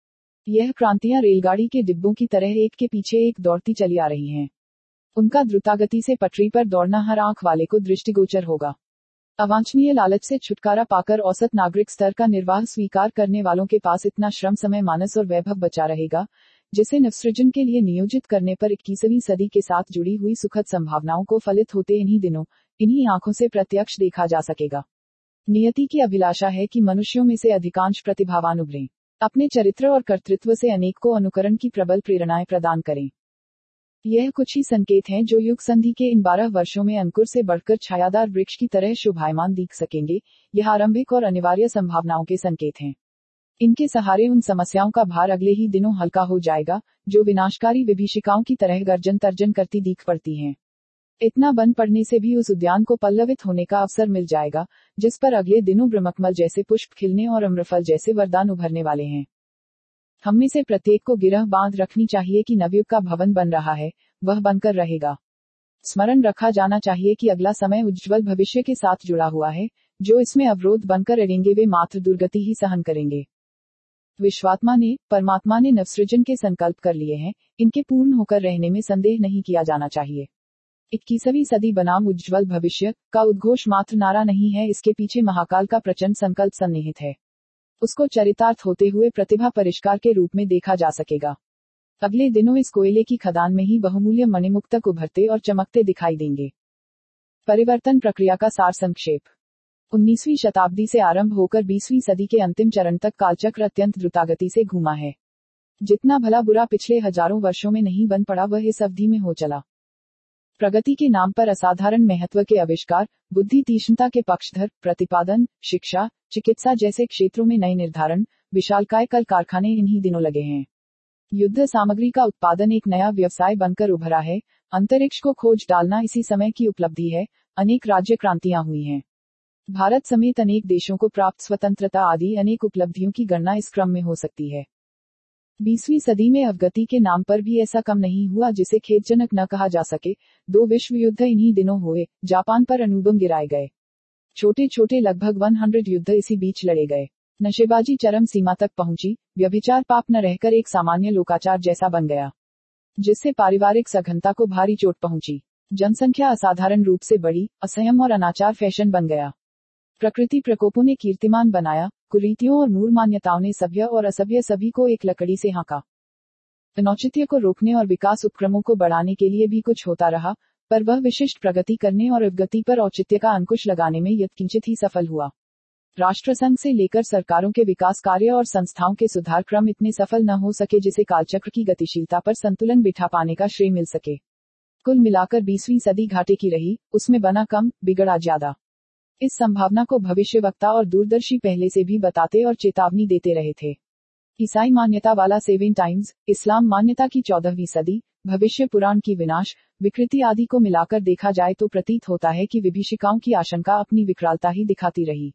यह क्रांतियां रेलगाड़ी के डिब्बों की तरह एक के पीछे एक दौड़ती चली आ रही हैं। उनका द्रुतागति से पटरी पर दौड़ना हर आंख वाले को दृष्टिगोचर होगा। अवांछनीय लालच से छुटकारा पाकर औसत नागरिक स्तर का निर्वाह स्वीकार करने वालों के पास इतना श्रम, समय, मानस और वैभव बचा रहेगा जिसे नवसृजन के लिए नियोजित करने पर इक्कीसवीं सदी के साथ जुड़ी हुई सुखद संभावनाओं को फलित होते इन्हीं दिनों, इन्हीं आंखों से प्रत्यक्ष देखा जा सकेगा। नियति की अभिलाषा है कि मनुष्यों में से अधिकांश प्रतिभावान उभरें, अपने चरित्र और कर्तृत्व से अनेक को अनुकरण की प्रबल प्रेरणाएं प्रदान करें। यह कुछ ही संकेत हैं जो युग संधि के इन बारह वर्षों में अंकुर से बढ़कर छायादार वृक्ष की तरह शोभायमान दिख सकेंगे। यह आरंभिक और अनिवार्य संभावनाओं के संकेत हैं। इनके सहारे उन समस्याओं का भार अगले ही दिनों हल्का हो जाएगा जो विनाशकारी विभीषिकाओं की तरह गर्जन तर्जन करती दिख पड़ती हैं। इतना बन पड़ने से भी उस उद्यान को पल्लवित होने का अवसर मिल जाएगा जिस पर अगले दिनों ब्रह्मकमल जैसे पुष्प खिलने और अम्रफल जैसे वरदान उभरने वाले हैं। हम में से प्रत्येक को गिरह बांध रखनी चाहिए कि नवयुग का भवन बन रहा है, वह बनकर रहेगा। स्मरण रखा जाना चाहिए कि अगला समय उज्ज्वल भविष्य के साथ जुड़ा हुआ है। जो इसमें अवरोध बनकर अड़ेंगे वे मात्र दुर्गति ही सहन करेंगे। विश्वात्मा ने, परमात्मा ने नवसृजन के संकल्प कर लिए हैं, इनके पूर्ण होकर रहने में संदेह नहीं किया जाना चाहिए। इक्कीसवीं सदी बनाम उज्ज्वल भविष्य का उद्घोष मात्र नारा नहीं है, इसके पीछे महाकाल का प्रचंड संकल्प सन्निहित है। उसको चरितार्थ होते हुए प्रतिभा परिष्कार के रूप में देखा जा सकेगा। अगले दिनों इस कोयले की खदान में ही बहुमूल्य मणिमुक्तक उभरते और चमकते दिखाई देंगे। परिवर्तन प्रक्रिया का सार संक्षेप। उन्नीसवीं शताब्दी से आरंभ होकर बीसवीं सदी के अंतिम चरण तक कालचक्र अत्यंत द्रुतगति से घूमा है। जितना भला बुरा पिछले हजारों वर्षों में नहीं बन पड़ा वह इस अवधि में हो चला। प्रगति के नाम पर असाधारण महत्व के आविष्कार, बुद्धि तीक्ष्णता के पक्षधर, प्रतिपादन, शिक्षा, चिकित्सा जैसे क्षेत्रों में नए निर्धारण, विशालकाय कल कारखाने इन्हीं दिनों लगे हैं। युद्ध सामग्री का उत्पादन एक नया व्यवसाय बनकर उभरा है। अंतरिक्ष को खोज डालना इसी समय की उपलब्धि है। अनेक राज्य क्रांतियां हुई हैं। भारत समेत अनेक देशों को प्राप्त स्वतंत्रता आदि अनेक उपलब्धियों की गणना इस क्रम में हो सकती है। बीसवीं सदी में अवगति के नाम पर भी ऐसा कम नहीं हुआ जिसे खेदजनक न कहा जा सके। दो विश्व युद्ध इन्हीं दिनों हुए। जापान पर अणुबम गिराए गए। छोटे छोटे लगभग सौ युद्ध इसी बीच लड़े गए। नशेबाजी चरम सीमा तक पहुंची। व्यभिचार पाप न रहकर एक सामान्य लोकाचार जैसा बन गया, जिससे पारिवारिक सघनता को भारी चोट पहुंची। जनसंख्या असाधारण रूप से बढ़ी। असंयम और अनाचार फैशन बन गया। प्रकृति प्रकोपों ने कीर्तिमान बनाया। कुरीतियों और मूल मान्यताओं ने सभ्य और असभ्य सभी को एक लकड़ी से हाँका। अनौचित्य को रोकने और विकास उपक्रमों को बढ़ाने के लिए भी कुछ होता रहा, पर वह विशिष्ट प्रगति करने और अवगति पर औचित्य का अंकुश लगाने में यत्किंचित ही सफल हुआ। राष्ट्रसंघ से लेकर सरकारों के विकास कार्य और संस्थाओं के सुधार क्रम इतने सफल न हो सके जिसे कालचक्र की गतिशीलता पर संतुलन बिठा पाने का श्रेय मिल सके। कुल मिलाकर बीसवीं सदी घाटे की रही, उसमें बना कम, बिगड़ा ज्यादा। इस संभावना को भविष्यवक्ता और दूरदर्शी पहले से भी बताते और चेतावनी देते रहे थे। ईसाई मान्यता वाला सेवन टाइम्स, इस्लाम मान्यता की चौदहवीं सदी, भविष्य पुराण की विनाश, विकृति आदि को मिलाकर देखा जाए तो प्रतीत होता है कि विभीषिकाओं की आशंका अपनी विकरालता ही दिखाती रही।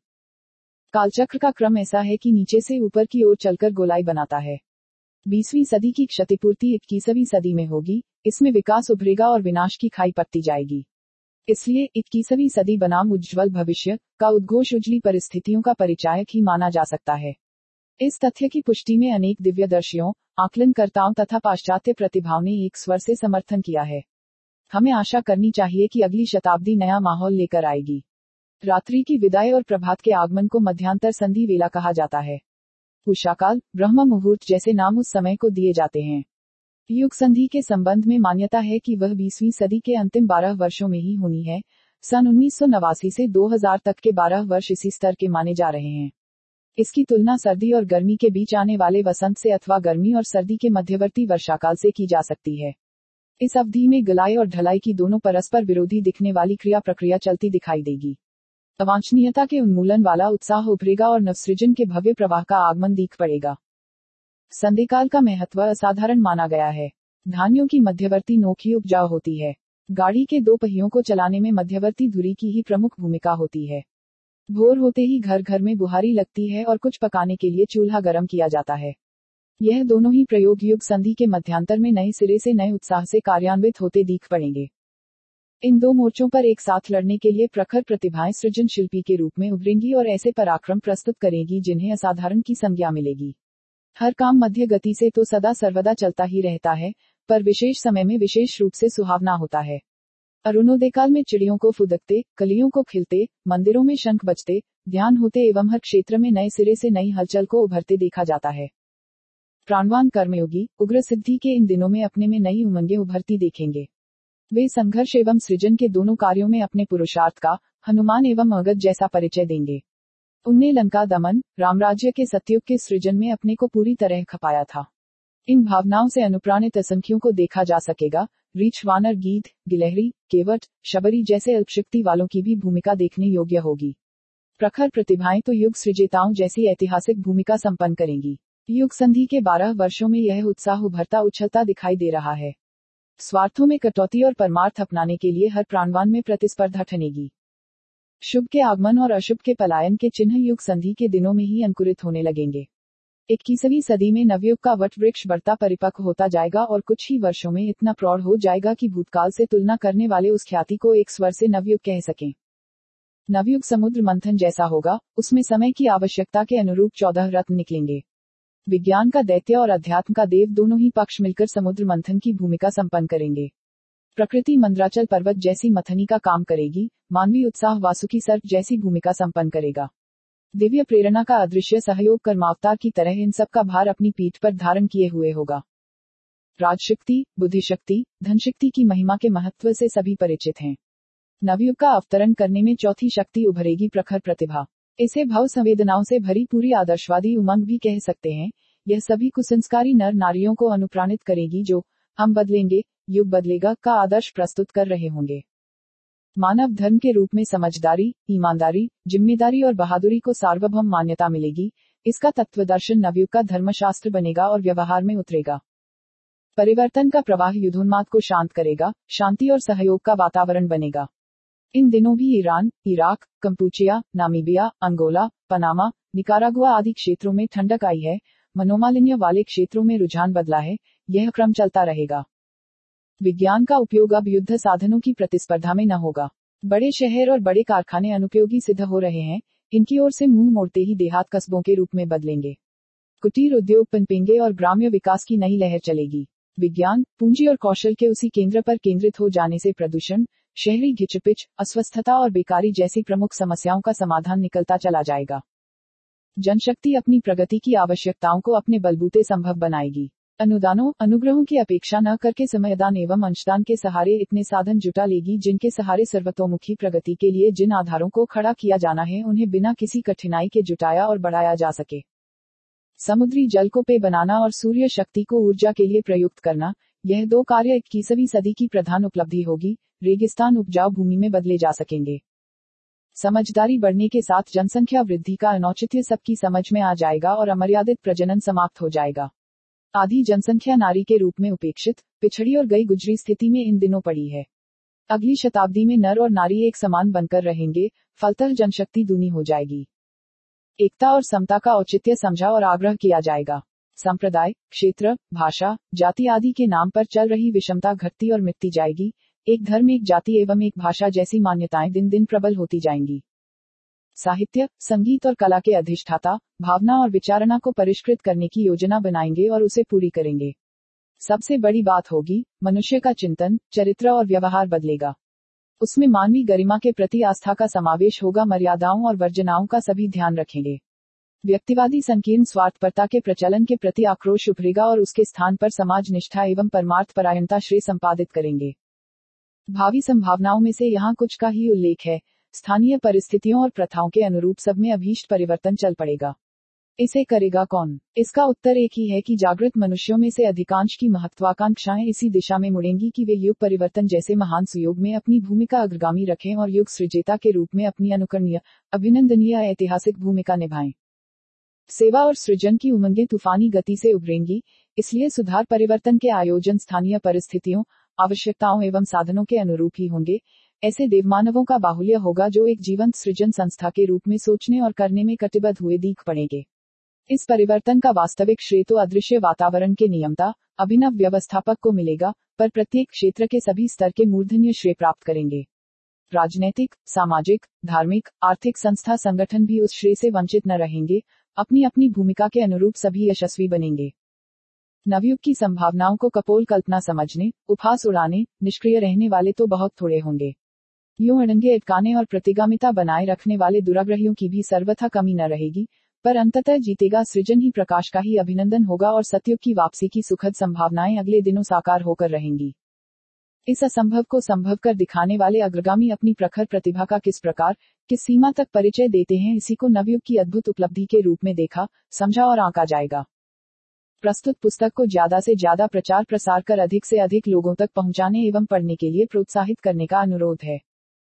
कालचक्र का क्रम ऐसा है कि नीचे से ऊपर की ओर चलकर गोलाई बनाता है। बीसवीं सदी की क्षतिपूर्ति इक्कीसवीं सदी में होगी। इसमें विकास उभरेगा और विनाश की खाई पत्ती जाएगी। इसलिए इक्कीसवीं सदी बनाम उज्ज्वल भविष्य का उद्घोष उजली परिस्थितियों का परिचायक ही माना जा सकता है। इस तथ्य की पुष्टि में अनेक दिव्यदर्शियों, आकलनकर्ताओं तथा पाश्चात्य प्रतिभाओं ने एक स्वर से समर्थन किया है। हमें आशा करनी चाहिए कि अगली शताब्दी नया माहौल लेकर आएगी। रात्रि की विदाई और प्रभात के आगमन को मध्यांतर संधि वेला कहा जाता है। उषाकाल, ब्रह्म मुहूर्त जैसे नाम उस समय को दिए जाते हैं। युग संधि के संबंध में मान्यता है कि वह बीसवीं सदी के अंतिम बारह वर्षों में ही होनी है। सन उन्नीस सौ नवासी से दो हज़ार तक के बारह वर्ष इसी स्तर के माने जा रहे हैं। इसकी तुलना सर्दी और गर्मी के बीच आने वाले वसंत से अथवा गर्मी और सर्दी के मध्यवर्ती वर्षाकाल से की जा सकती है। इस अवधि में गलाई और ढलाई की दोनों परस्पर विरोधी दिखने वाली क्रिया प्रक्रिया चलती दिखाई देगी। अवांछनीयता के उन्मूलन वाला उत्साह उभरेगा और नवसृजन के भव्य प्रवाह का आगमन दिख पड़ेगा। संधिकाल का महत्व असाधारण माना गया है। धान्यों की मध्यवर्ती नोक ही उपजाऊ होती है। गाड़ी के दो पहियों को चलाने में मध्यवर्ती धुरी की ही प्रमुख भूमिका होती है। भोर होते ही घर घर में बुहारी लगती है और कुछ पकाने के लिए चूल्हा गर्म किया जाता है। यह दोनों ही प्रयोग युग संधि के मध्यांतर में नए सिरे से नए उत्साह से कार्यान्वित होते दिख पड़ेंगे। इन दो मोर्चों पर एक साथ लड़ने के लिए प्रखर प्रतिभाएं सृजन शिल्पी के रूप में उभरेंगी और ऐसे पराक्रम प्रस्तुत करेंगी जिन्हें असाधारण की संज्ञा मिलेगी। हर काम मध्य गति से तो सदा सर्वदा चलता ही रहता है, पर विशेष समय में विशेष रूप से सुहावना होता है। अरुणोदय काल में चिड़ियों को फुदकते, कलियों को खिलते, मंदिरों में शंख बजते, ध्यान होते एवं हर क्षेत्र में नए सिरे से नई हलचल को उभरते देखा जाता है। प्राणवान कर्मयोगी उग्र सिद्धि के इन दिनों में अपने में नई उमंगें उभरती देखेंगे। वे संघर्ष एवं सृजन के दोनों कार्यों में अपने पुरुषार्थ का हनुमान एवं अगध जैसा परिचय देंगे। उनने लंका दमन, रामराज्य के सत्युग के सृजन में अपने को पूरी तरह खपाया था। इन भावनाओं से अनुप्राणित असंख्यों को देखा जा सकेगा। रीछ, वानर, गीध, गिलहरी, केवट, शबरी जैसे अल्पशक्ति वालों की भी भूमिका देखने योग्य होगी। प्रखर प्रतिभाएं तो युग सृजेताओं जैसी ऐतिहासिक भूमिका संपन्न करेंगी। युग संधि के बारह वर्षों में यह उत्साह उभरता उछलता दिखाई दे रहा है। स्वार्थों में कटौती और परमार्थ अपनाने के लिए हर प्राणवान में प्रतिस्पर्धा ठनेगी। शुभ के आगमन और अशुभ के पलायन के चिन्ह युग संधि के दिनों में ही अंकुरित होने लगेंगे। इक्कीसवीं सदी में नवयुग का वट वृक्ष बढ़ता परिपक्व होता जाएगा और कुछ ही वर्षों में इतना प्रौढ़ हो जाएगा कि भूतकाल से तुलना करने वाले उस ख्याति को एक स्वर से नवयुग कह सकें। नवयुग समुद्र मंथन जैसा होगा, उसमें समय की आवश्यकता के अनुरूप चौदह रत्न निकलेंगे। विज्ञान का दैत्य और अध्यात्म का देव दोनों ही पक्ष मिलकर समुद्र मंथन की भूमिका संपन्न करेंगे। प्रकृति मंद्राचल पर्वत जैसी मथनी का काम करेगी, मानवीय उत्साह वासुकी सर्प जैसी भूमिका संपन्न करेगा। दिव्य प्रेरणा का अदृश्य सहयोग कर्मावतार की तरह इन सब का भार अपनी पीठ पर धारण किए हुए होगा। राजशक्ति, बुद्धिशक्ति, धनशक्ति की महिमा के महत्व से सभी परिचित हैं। नवयुग का अवतरण करने में चौथी शक्ति उभरेगी, प्रखर प्रतिभा। इसे भाव संवेदनाओं से भरी पूरी आदर्शवादी उमंग भी कह सकते हैं। यह सभी कुसंस्कारी नर नारियों को अनुप्राणित करेगी जो हम बदलेंगे, युग बदलेगा का आदर्श प्रस्तुत कर रहे होंगे। मानव धर्म के रूप में समझदारी, ईमानदारी, जिम्मेदारी और बहादुरी को सार्वभौम मान्यता मिलेगी। इसका तत्वदर्शन नवयुग का धर्मशास्त्र बनेगा और व्यवहार में उतरेगा। परिवर्तन का प्रवाह युद्धोन्माद को शांत करेगा, शांति और सहयोग का वातावरण बनेगा। इन दिनों भी Iran, Iraq, Kampuchea, Namibia, Angola, Panama, Nicaragua आदि क्षेत्रों में ठंडक आई है। मनोमालिन्य वाले क्षेत्रों में रुझान बदला है। यह क्रम चलता रहेगा। विज्ञान का उपयोग अब युद्ध साधनों की प्रतिस्पर्धा में न होगा। बड़े शहर और बड़े कारखाने अनुपयोगी सिद्ध हो रहे हैं। इनकी ओर से मुंह मोड़ते ही देहात कस्बों के रूप में बदलेंगे। कुटीर उद्योग पनपेंगे और ग्राम्य विकास की नई लहर चलेगी। विज्ञान, पूंजी और कौशल के उसी केंद्र पर केंद्रित हो जाने से प्रदूषण, शहरी घिचपिच, अस्वस्थता और बेकारी जैसी प्रमुख समस्याओं का समाधान निकलता चला जाएगा। जनशक्ति अपनी प्रगति की आवश्यकताओं को अपने बलबूते संभव बनाएगी। अनुदानों, अनुग्रहों की अपेक्षा न करके समयदान एवं अंशदान के सहारे इतने साधन जुटा लेगी जिनके सहारे सर्वतोमुखी प्रगति के लिए जिन आधारों को खड़ा किया जाना है उन्हें बिना किसी कठिनाई के जुटाया और बढ़ाया जा सके। समुद्री जल को पेय बनाना और सूर्य शक्ति को ऊर्जा के लिए प्रयुक्त करना, यह दो कार्य इक्कीसवीं सदी की प्रधान उपलब्धि होगी। रेगिस्तान उपजाऊ भूमि में बदले जा सकेंगे। समझदारी बढ़ने के साथ जनसंख्या वृद्धि का अनौचित्य सबकी समझ में आ जाएगा और अमर्यादित प्रजनन समाप्त हो जाएगा। आधी जनसंख्या नारी के रूप में उपेक्षित, पिछड़ी और गई गुजरी स्थिति में इन दिनों पड़ी है। अगली शताब्दी में नर और नारी एक समान बनकर रहेंगे, फलतः जनशक्ति दूनी हो जाएगी। एकता और समता का औचित्य समझा और आग्रह किया जाएगा। संप्रदाय, क्षेत्र, भाषा, जाति आदि के नाम पर चल रही विषमता घटती और मिटती जाएगी। एक धर्म, एक जाति एवं एक भाषा जैसी मान्यताएं दिन दिन प्रबल होती जाएंगी। साहित्य, संगीत और कला के अधिष्ठाता, भावना और विचारणा को परिष्कृत करने की योजना बनाएंगे और उसे पूरी करेंगे। सबसे बड़ी बात होगी, मनुष्य का चिंतन, चरित्र और व्यवहार बदलेगा। उसमें मानवीय गरिमा के प्रति आस्था का समावेश होगा, मर्यादाओं और वर्जनाओं का सभी ध्यान रखेंगे। व्यक्तिवादी संकीर्ण स्वार्थपरता के प्रचलन के प्रति आक्रोश उभरेगा और उसके स्थान पर समाज निष्ठा एवं परमार्थ परायणता श्रेय संपादित करेंगे। भावी संभावनाओं में से यहाँ कुछ का ही उल्लेख है। स्थानीय परिस्थितियों और प्रथाओं के अनुरूप सब में अभीष्ट परिवर्तन चल पड़ेगा। इसे करेगा कौन? इसका उत्तर एक ही है कि जागृत मनुष्यों में से अधिकांश की महत्वाकांक्षाएं इसी दिशा में मुड़ेंगी कि वे युग परिवर्तन जैसे महान सुयोग में अपनी भूमिका अग्रगामी रखें और युग सृजेता के रूप में अपनी अनुकरणीय, अभिनंदनीय ऐतिहासिक भूमिका निभाएं। सेवा और सृजन की उमंगें तूफानी गति से उभरेंगी, इसलिए सुधार परिवर्तन के आयोजन स्थानीय परिस्थितियों, आवश्यकताओं एवं साधनों के अनुरूप ही होंगे। ऐसे देवमानवों का बाहुल्य होगा जो एक जीवंत सृजन संस्था के रूप में सोचने और करने में कटिबद्ध हुए दिख पड़ेंगे। इस परिवर्तन का वास्तविक श्रेय तो अदृश्य वातावरण के नियमता, अभिनव व्यवस्थापक को मिलेगा, पर प्रत्येक क्षेत्र के सभी स्तर के मूर्धन्य श्रेय प्राप्त करेंगे। राजनैतिक, सामाजिक, धार्मिक, आर्थिक संस्था संगठन भी उस श्रेय से वंचित न रहेंगे। अपनी अपनी भूमिका के अनुरूप सभी यशस्वी बनेंगे। नवयुग की संभावनाओं को कपोल कल्पना समझने, उपहास उड़ाने, निष्क्रिय रहने वाले तो बहुत थोड़े होंगे। यूं अड़ंगे अटकाने और प्रतिगामिता बनाए रखने वाले दुराग्रहियों की भी सर्वथा कमी न रहेगी, पर अंततः जीतेगा सृजन ही, प्रकाश का ही अभिनंदन होगा और सतयुग की वापसी की सुखद संभावनाएं अगले दिनों साकार होकर रहेंगी। इस असंभव को संभव कर दिखाने वाले अग्रगामी अपनी प्रखर प्रतिभा का किस प्रकार, किस सीमा तक परिचय देते हैं, इसी को नवयुग की अद्भुत उपलब्धि के रूप में देखा, समझा और आंका जाएगा। प्रस्तुत पुस्तक को ज्यादा से ज्यादा प्रचार प्रसार कर अधिक से अधिक लोगों तक पहुंचाने एवं पढ़ने के लिए प्रोत्साहित करने का अनुरोध है।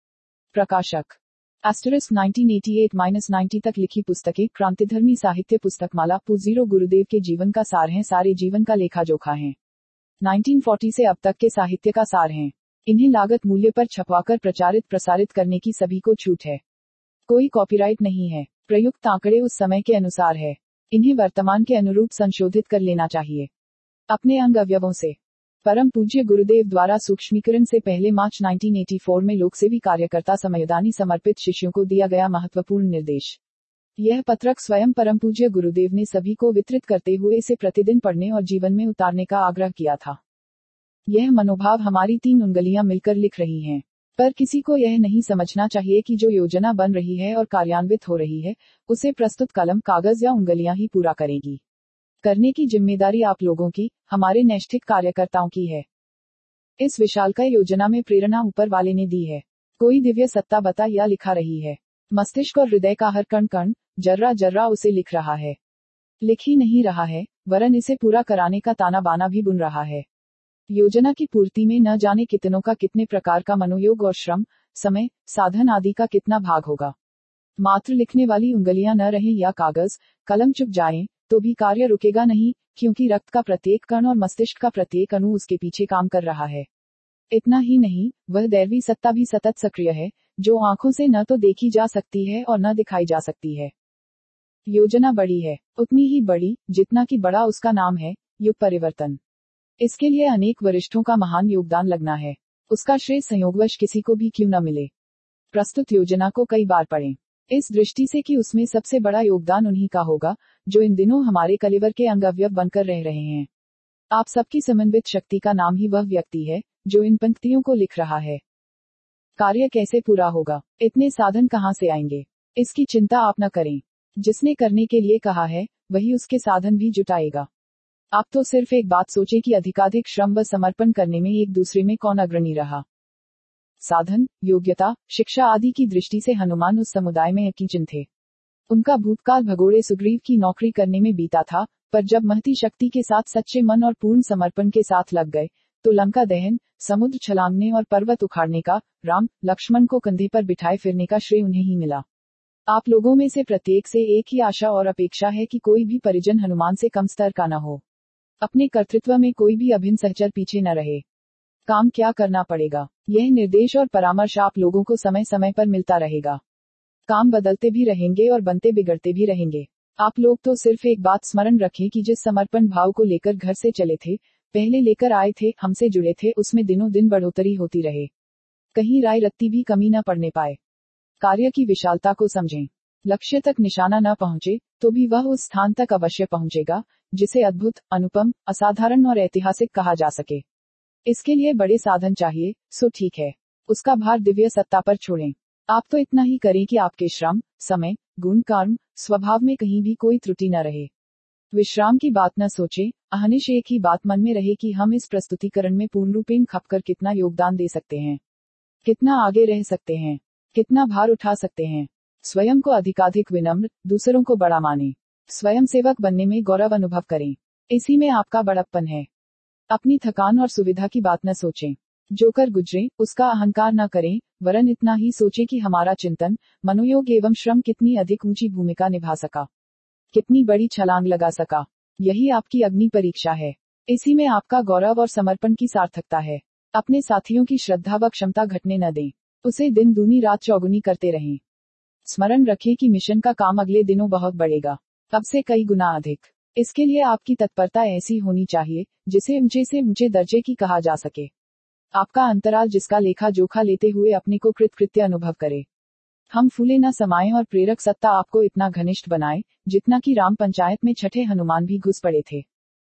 प्रकाशक asterisk nineteen eighty eight ninety तक लिखी पुस्तकें क्रांतिधर्मी साहित्य पुस्तकमाला पू जीरो गुरुदेव के जीवन का सार हैं, सारे जीवन का लेखा जोखा है। नाइनटीन फोर्टी से अब तक के साहित्य का सार हैं। इन्हें लागत मूल्य पर छपवाकर प्रचारित प्रसारित करने की सभी को छूट है। कोई कॉपीराइट नहीं है। प्रयुक्त आंकड़े उस समय के अनुसार है। इन्हें वर्तमान के अनुरूप संशोधित कर लेना चाहिए। अपने अंग अवयवों से। परम पूज्य गुरुदेव द्वारा सूक्ष्मीकरण से पहले मार्च नाइनटीन एटी फोर में लोकसेवी कार्यकर्ता समयदानी समर्पित शिष्यों को दिया गया महत्वपूर्ण निर्देश। यह पत्रक स्वयं परम पूज्य गुरुदेव ने सभी को वितरित करते हुए इसे प्रतिदिन पढ़ने और जीवन में उतारने का आग्रह किया था। यह मनोभाव हमारी तीन उंगलियां मिलकर लिख रही हैं। पर किसी को यह नहीं समझना चाहिए कि जो योजना बन रही है और कार्यान्वित हो रही है, उसे प्रस्तुत कलम, कागज या उंगलियां ही पूरा करेगी। करने की जिम्मेदारी आप लोगों की, हमारे नैष्ठिक कार्यकर्ताओं की है। इस विशालकाय योजना में प्रेरणा ऊपर वाले ने दी है। कोई दिव्य सत्ता बता या लिखा रही है। मस्तिष्क और हृदय का हर कण कण, जर्रा जर्रा उसे लिख रहा है। लिख ही नहीं रहा है, वरन इसे पूरा कराने का ताना बाना भी बुन रहा है। योजना की पूर्ति में न जाने कितनों का कितने प्रकार का मनोयोग और श्रम, समय, साधन आदि का कितना भाग होगा। मात्र लिखने वाली उंगलियां न रहें या कागज, कलम चुप जाएं, तो भी कार्य रुकेगा नहीं, क्योंकि रक्त का प्रत्येक कण और मस्तिष्क का प्रत्येक अणु उसके पीछे काम कर रहा है। इतना ही नहीं, वह दैवी सत्ता भी सतत सक्रिय है, जो आंखों से न तो देखी जा सकती है और न दिखाई जा सकती है। योजना बड़ी है, उतनी ही बड़ी, जितना कि बड़ा उसका नाम है, युग परिवर्तन। इसके लिए अनेक वरिष्ठों का महान योगदान लगना है। उसका श्रेय संयोगवश किसी को भी क्यों न मिले। प्रस्तुत योजना को कई बार पढ़ें, इस दृष्टि से कि उसमें सबसे बड़ा योगदान उन्हीं का होगा, जो इन दिनों हमारे कलेवर के अंग अवयव बनकर रह रहे हैं। आप सबकी समन्वित शक्ति का नाम ही वह व्यक्ति है, जो इन पंक्तियों को लिख रहा है। कार्य कैसे पूरा होगा, इतने साधन कहां से आएंगे, इसकी चिंता आप न करें। जिसने करने के लिए कहा है, वही उसके साधन भी जुटाएगा। आप तो सिर्फ एक बात सोचें कि अधिकाधिक श्रम व समर्पण करने में एक दूसरे में कौन अग्रणी रहा। साधन, योग्यता, शिक्षा आदि की दृष्टि से हनुमान उस समुदाय में यकीनन थे। उनका भूतकाल भगोड़े सुग्रीव की नौकरी करने में बीता था, पर जब महती शक्ति के साथ सच्चे मन और पूर्ण समर्पण के साथ लग गए, तो लंका दहन, समुद्र छलांगने और पर्वत उखाड़ने का, राम लक्ष्मण को कंधे पर बिठाए फिरने का श्रेय उन्हें ही मिला। आप लोगों में से प्रत्येक से एक ही आशा और अपेक्षा है कि कोई भी परिजन हनुमान से कम स्तर का न हो। अपने कर्तृत्व में कोई भी अभिन्न सहचर पीछे न रहे। काम क्या करना पड़ेगा, यह निर्देश और परामर्श आप लोगों को समय समय पर मिलता रहेगा। काम बदलते भी रहेंगे और बनते बिगड़ते भी रहेंगे। आप लोग तो सिर्फ एक बात स्मरण रखें कि जिस समर्पण भाव को लेकर घर से चले थे, पहले लेकर आए थे, हमसे जुड़े थे, उसमें दिनों दिन बढ़ोतरी होती रहे। कहीं राय रत्ती भी कमी न पड़ने पाए। कार्य की विशालता को समझें। लक्ष्य तक निशाना न पहुंचे तो भी वह उस स्थान तक अवश्य पहुंचेगा जिसे अद्भुत, अनुपम, असाधारण और ऐतिहासिक कहा जा सके। इसके लिए बड़े साधन चाहिए, सो ठीक है, उसका भार दिव्य सत्ता पर छोड़ें। आप तो इतना ही करें कि आपके श्रम, समय, गुण, कर्म, स्वभाव में कहीं भी कोई त्रुटि न रहे। विश्राम की बात न सोचें, अहनिश एक ही बात मन में रहे कि हम इस प्रस्तुतिकरण में पूर्ण रूपेण खपकर कितना योगदान दे सकते हैं, कितना आगे रह सकते हैं, कितना भार उठा सकते हैं। स्वयं को अधिकाधिक विनम्र, दूसरों को बड़ा माने, स्वयं सेवक बनने में गौरव अनुभव करें, इसी में आपका बड़प्पन है। अपनी थकान और सुविधा की बात न सोचें, जो कर गुजरे उसका अहंकार न करें, वरन इतना ही सोचें कि हमारा चिंतन, मनोयोग एवं श्रम कितनी अधिक ऊंची भूमिका निभा सका, कितनी बड़ी छलांग लगा सका। यही आपकी अग्नि परीक्षा है, इसी में आपका गौरव और समर्पण की सार्थकता है। अपने साथियों की श्रद्धा व क्षमता घटने न दें, उसे दिन दूनी रात चौगुनी करते रहें। स्मरण रखें कि मिशन का काम अगले दिनों बहुत बढ़ेगा, अब से कई गुना अधिक। इसके लिए आपकी तत्परता ऐसी होनी चाहिए जिसे ऊंचे से ऊंचे दर्जे की कहा जा सके। आपका अंतराल जिसका लेखा जोखा लेते हुए अपने को कृतकृत्य अनुभव करे। हम फूले न समाएं और प्रेरक सत्ता आपको इतना घनिष्ठ बनाए जितना कि राम पंचायत में छठे हनुमान भी घुस पड़े थे।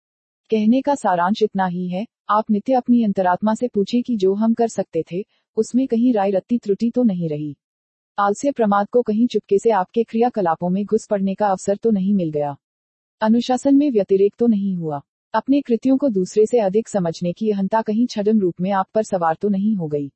कहने का सारांश इतना ही है, आप नित्य अपनी अंतरात्मा से पूछें कि जो हम कर सकते थे उसमें कहीं राय रत्ती त्रुटि तो नहीं रही, आलस्य प्रमाद को कहीं चुपके से आपके क्रियाकलापों में घुस पड़ने का अवसर तो नहीं मिल गया, अनुशासन में व्यतिरेक तो नहीं हुआ, अपने कृत्यों को दूसरे से अधिक समझने की अहंता कहीं छद्म रूप में आप पर सवार तो नहीं हो गई।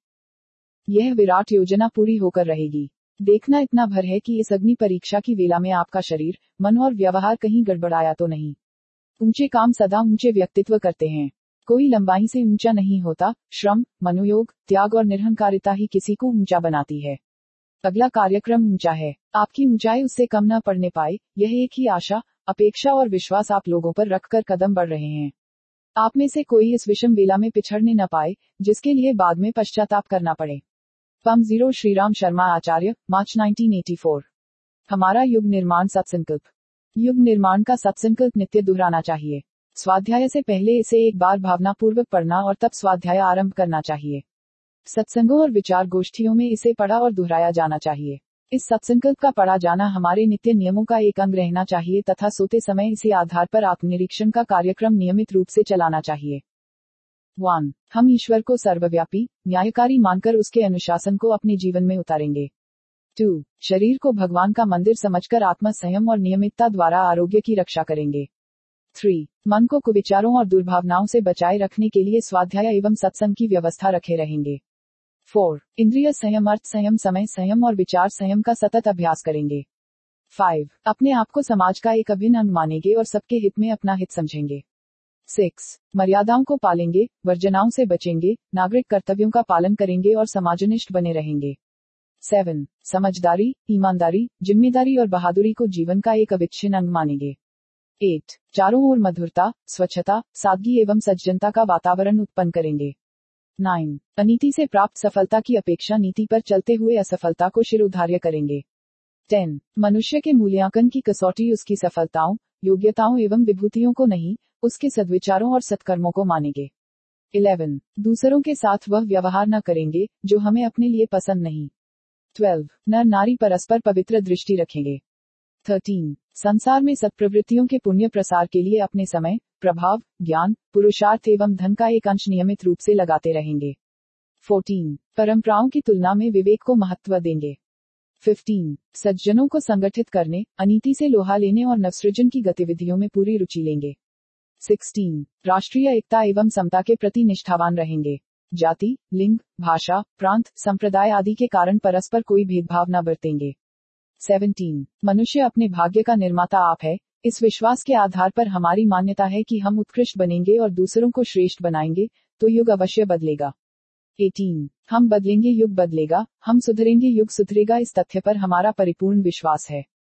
यह विराट योजना पूरी होकर रहेगी। देखना इतना भर है कि इस अग्नि परीक्षा की वेला में आपका शरीर, मन और व्यवहार कहीं गड़बड़ाया तो नहीं। ऊंचे काम सदा ऊंचे व्यक्तित्व करते हैं, कोई लंबाई से ऊंचा नहीं होता। श्रम, मनोयोग, त्याग और निरहंकारिता ही किसी को ऊंचा बनाती है। अगला कार्यक्रम ऊंचा है, आपकी ऊंचाई उससे कम न पड़ने पाए, यह एक ही आशा, अपेक्षा और विश्वास आप लोगों पर रखकर कदम बढ़ रहे हैं। आप में से कोई इस विषम वेला में पिछड़ने न पाए जिसके लिए बाद में पश्चाताप करना पड़े। पम zero Shriram Sharma Acharya, March nineteen eighty four. हमारा युग निर्माण सत्संकल्प। युग निर्माण का सत्संकल्प नित्य दोहराना चाहिए। स्वाध्याय से पहले इसे एक बार भावनापूर्वक पढ़ना और तब स्वाध्याय आरंभ करना चाहिए। सत्संगों और विचार गोष्ठियों में इसे पढ़ा और दोहराया जाना चाहिए। इस सत्संकल्प का पढ़ा जाना हमारे नित्य नियमों का एक अंग रहना चाहिए तथा सोते समय इसी आधार पर आत्मनिरीक्षण का कार्यक्रम नियमित रूप से चलाना चाहिए। वन हम ईश्वर को सर्वव्यापी, न्यायकारी मानकर उसके अनुशासन को अपने जीवन में उतारेंगे। टू शरीर को भगवान का मंदिर समझकर आत्म संयम और नियमितता द्वारा आरोग्य की रक्षा करेंगे। थ्री मन को कुविचारों और दुर्भावनाओं से बचाए रखने के लिए स्वाध्याय एवं सत्संग की व्यवस्था रखे रहेंगे। फोर इंद्रिय संयम, अर्थ संयम, समय संयम और विचार संयम का सतत अभ्यास करेंगे। फाइव अपने आप को समाज का एक अभिन्न अंग मानेंगे और सबके हित में अपना हित समझेंगे। सिक्स मर्यादाओं को पालेंगे, वर्जनाओं से बचेंगे, नागरिक कर्तव्यों का पालन करेंगे और समाजनिष्ठ बने रहेंगे। सेवन समझदारी, ईमानदारी, जिम्मेदारी और बहादुरी को जीवन का एक अविच्छिन्न अंग मानेंगे। एट चारों ओर मधुरता, स्वच्छता, सादगी एवं सज्जनता का वातावरण उत्पन्न करेंगे। नाइन अनीति से प्राप्त सफलता की अपेक्षा नीति पर चलते हुए असफलता को शिरोधार्य करेंगे। टेन मनुष्य के मूल्यांकन की कसौटी उसकी सफलताओं, योग्यताओं एवं विभूतियों को नहीं, उसके सद्विचारों और सत्कर्मों को मानेंगे। इलेवन दूसरों के साथ वह व्यवहार न करेंगे जो हमें अपने लिए पसंद नहीं। ट्वेल्व नर नारी परस्पर पवित्र दृष्टि रखेंगे। थर्टीन संसार में सत्प्रवृत्तियों के पुण्य प्रसार के लिए अपने समय, प्रभाव, ज्ञान, पुरुषार्थ एवं धन का एक अंश नियमित रूप से लगाते रहेंगे। फोर्टीन परंपराओं की तुलना में विवेक को महत्व देंगे। फिफ्टीन सज्जनों को संगठित करने, अनीति से लोहा लेने और नवसृजन की गतिविधियों में पूरी रुचि लेंगे। सिक्सटीन राष्ट्रीय एकता एवं समता के प्रति निष्ठावान रहेंगे। जाति, लिंग, भाषा, प्रांत, संप्रदाय आदि के कारण परस्पर कोई भेदभाव न बरतेंगे। सेवनटीन मनुष्य अपने भाग्य का निर्माता आप है, इस विश्वास के आधार पर हमारी मान्यता है कि हम उत्कृष्ट बनेंगे और दूसरों को श्रेष्ठ बनाएंगे तो युग अवश्य बदलेगा। एटीन हम बदलेंगे, युग बदलेगा, हम सुधरेंगे, युग सुधरेगा, इस तथ्य पर हमारा परिपूर्ण विश्वास है।